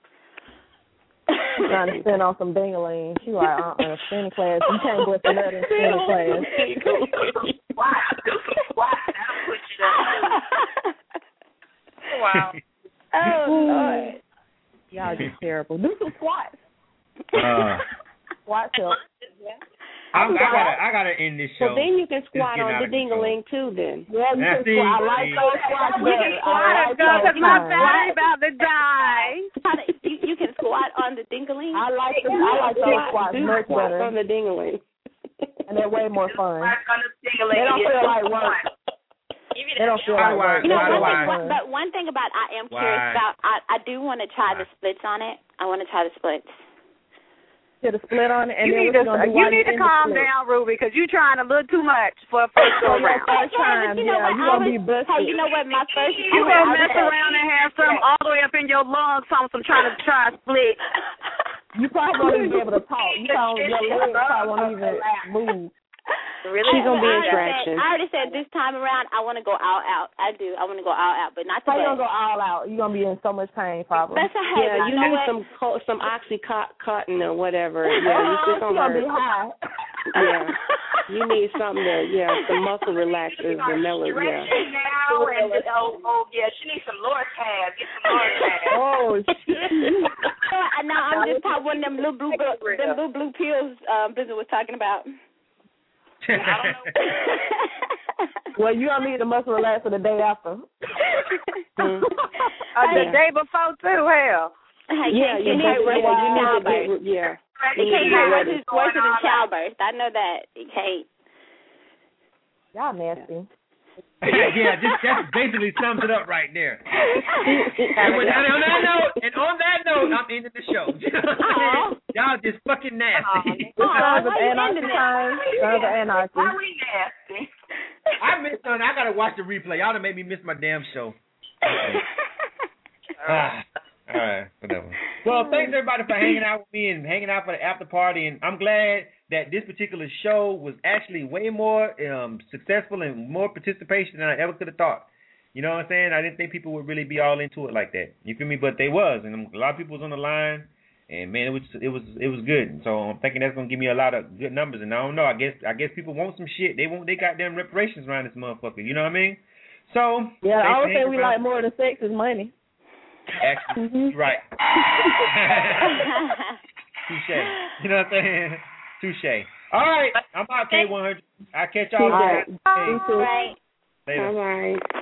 Trying to spin on some dingaling. She like, uh-uh, spinning class. You can't bust a nut in spinning class. Wow. Wow. That'll put you down. Wow. Oh, Lord. Y'all just terrible. Do some squats. Uh, Squats help. I, I gotta, I gotta end this show. Well, then you can It's squat getting on out the of control. ding-a-ling too then. Yeah, you Now, can see, squat. I like see. those squats You better. can I squat like because those my times. battery about to die. You, you can squat on the dingaling. I like the, I like those squats Do much squats better. on the ding-a-ling. And they're way more fun. They They don't feel like work. They don't feel like work. You know, Why, one why? thing, one, but one thing about I am Why? curious about, I, I do want to try Why? the splits on it. I want to try the splits. Get a split on it, and You then need what to you gonna do you while need you're to in the calm split? down, Ruby, because you're trying a little too much for a first go For your round. first Okay, time, but you know yeah, what? you I gonna was, be busted. hey, you know what? My first, You I gonna was- mess around and have something all the way up in your lungs, something some trying to try to split. You probably won't even be able to talk. You probably, your legs probably won't even move. Really? She's gonna be I a already distraction. said- I already said this time around I want to go all out. I do. I want to go all out, but not the How you butt. gonna go all out? You're gonna be in so much pain, probably. That's a hey, Yeah, but you know need what? some co- some oxycontin or whatever. Yeah, you Oh, just she don't gonna hurt. be high. Yeah, you need something to yeah, some muscle relaxers and mellow. Yeah. Stretching now and just, oh, oh, yeah, she needs some Lortab. Get some Lortab. Oh shit! Yeah, now I'm just talking one of them blue blue them blue blue pills um Blizzard was talking about. Well, you gonna need the muscle relaxer the day after. Mm. Uh, the Yeah. day before too, hell. Hey, Yeah, you you need can't to, rush yeah, you need to childbirth. get, yeah. You You can't need to get get rush ready. is worse than childbirth. I know that. You can't. Y'all nasty. Yeah, this that basically sums it up right there. And, with, and on that note, and on that note, I'm ending the show. Y'all just fucking nasty. This sounds of anarchy time. Sounds of anarchy. Why we nasty? I missed on. I gotta watch the replay. Y'all done made me miss my damn show. Ah, all right, whatever. Well, thanks everybody for hanging out with me and hanging out for the after party. And I'm glad that this particular show was actually way more um, successful and more participation than I ever could have thought. You know what I'm saying? I didn't think people would really be all into it like that. You feel me? But they was, and a lot of people was on the line. And man, it was it was it was good. So I'm thinking that's gonna give me a lot of good numbers. And I don't know. I guess I guess people want some shit. They want they goddamn reparations around this motherfucker. You know what I mean? So Yeah, the thanks for only thing hanging we around. like more than sex is money. Actually, you're right. Touche. You know what I'm saying? Touche. All right, I'm out K one hundred. I'll catch y'all All right. later. You too. Later. All right.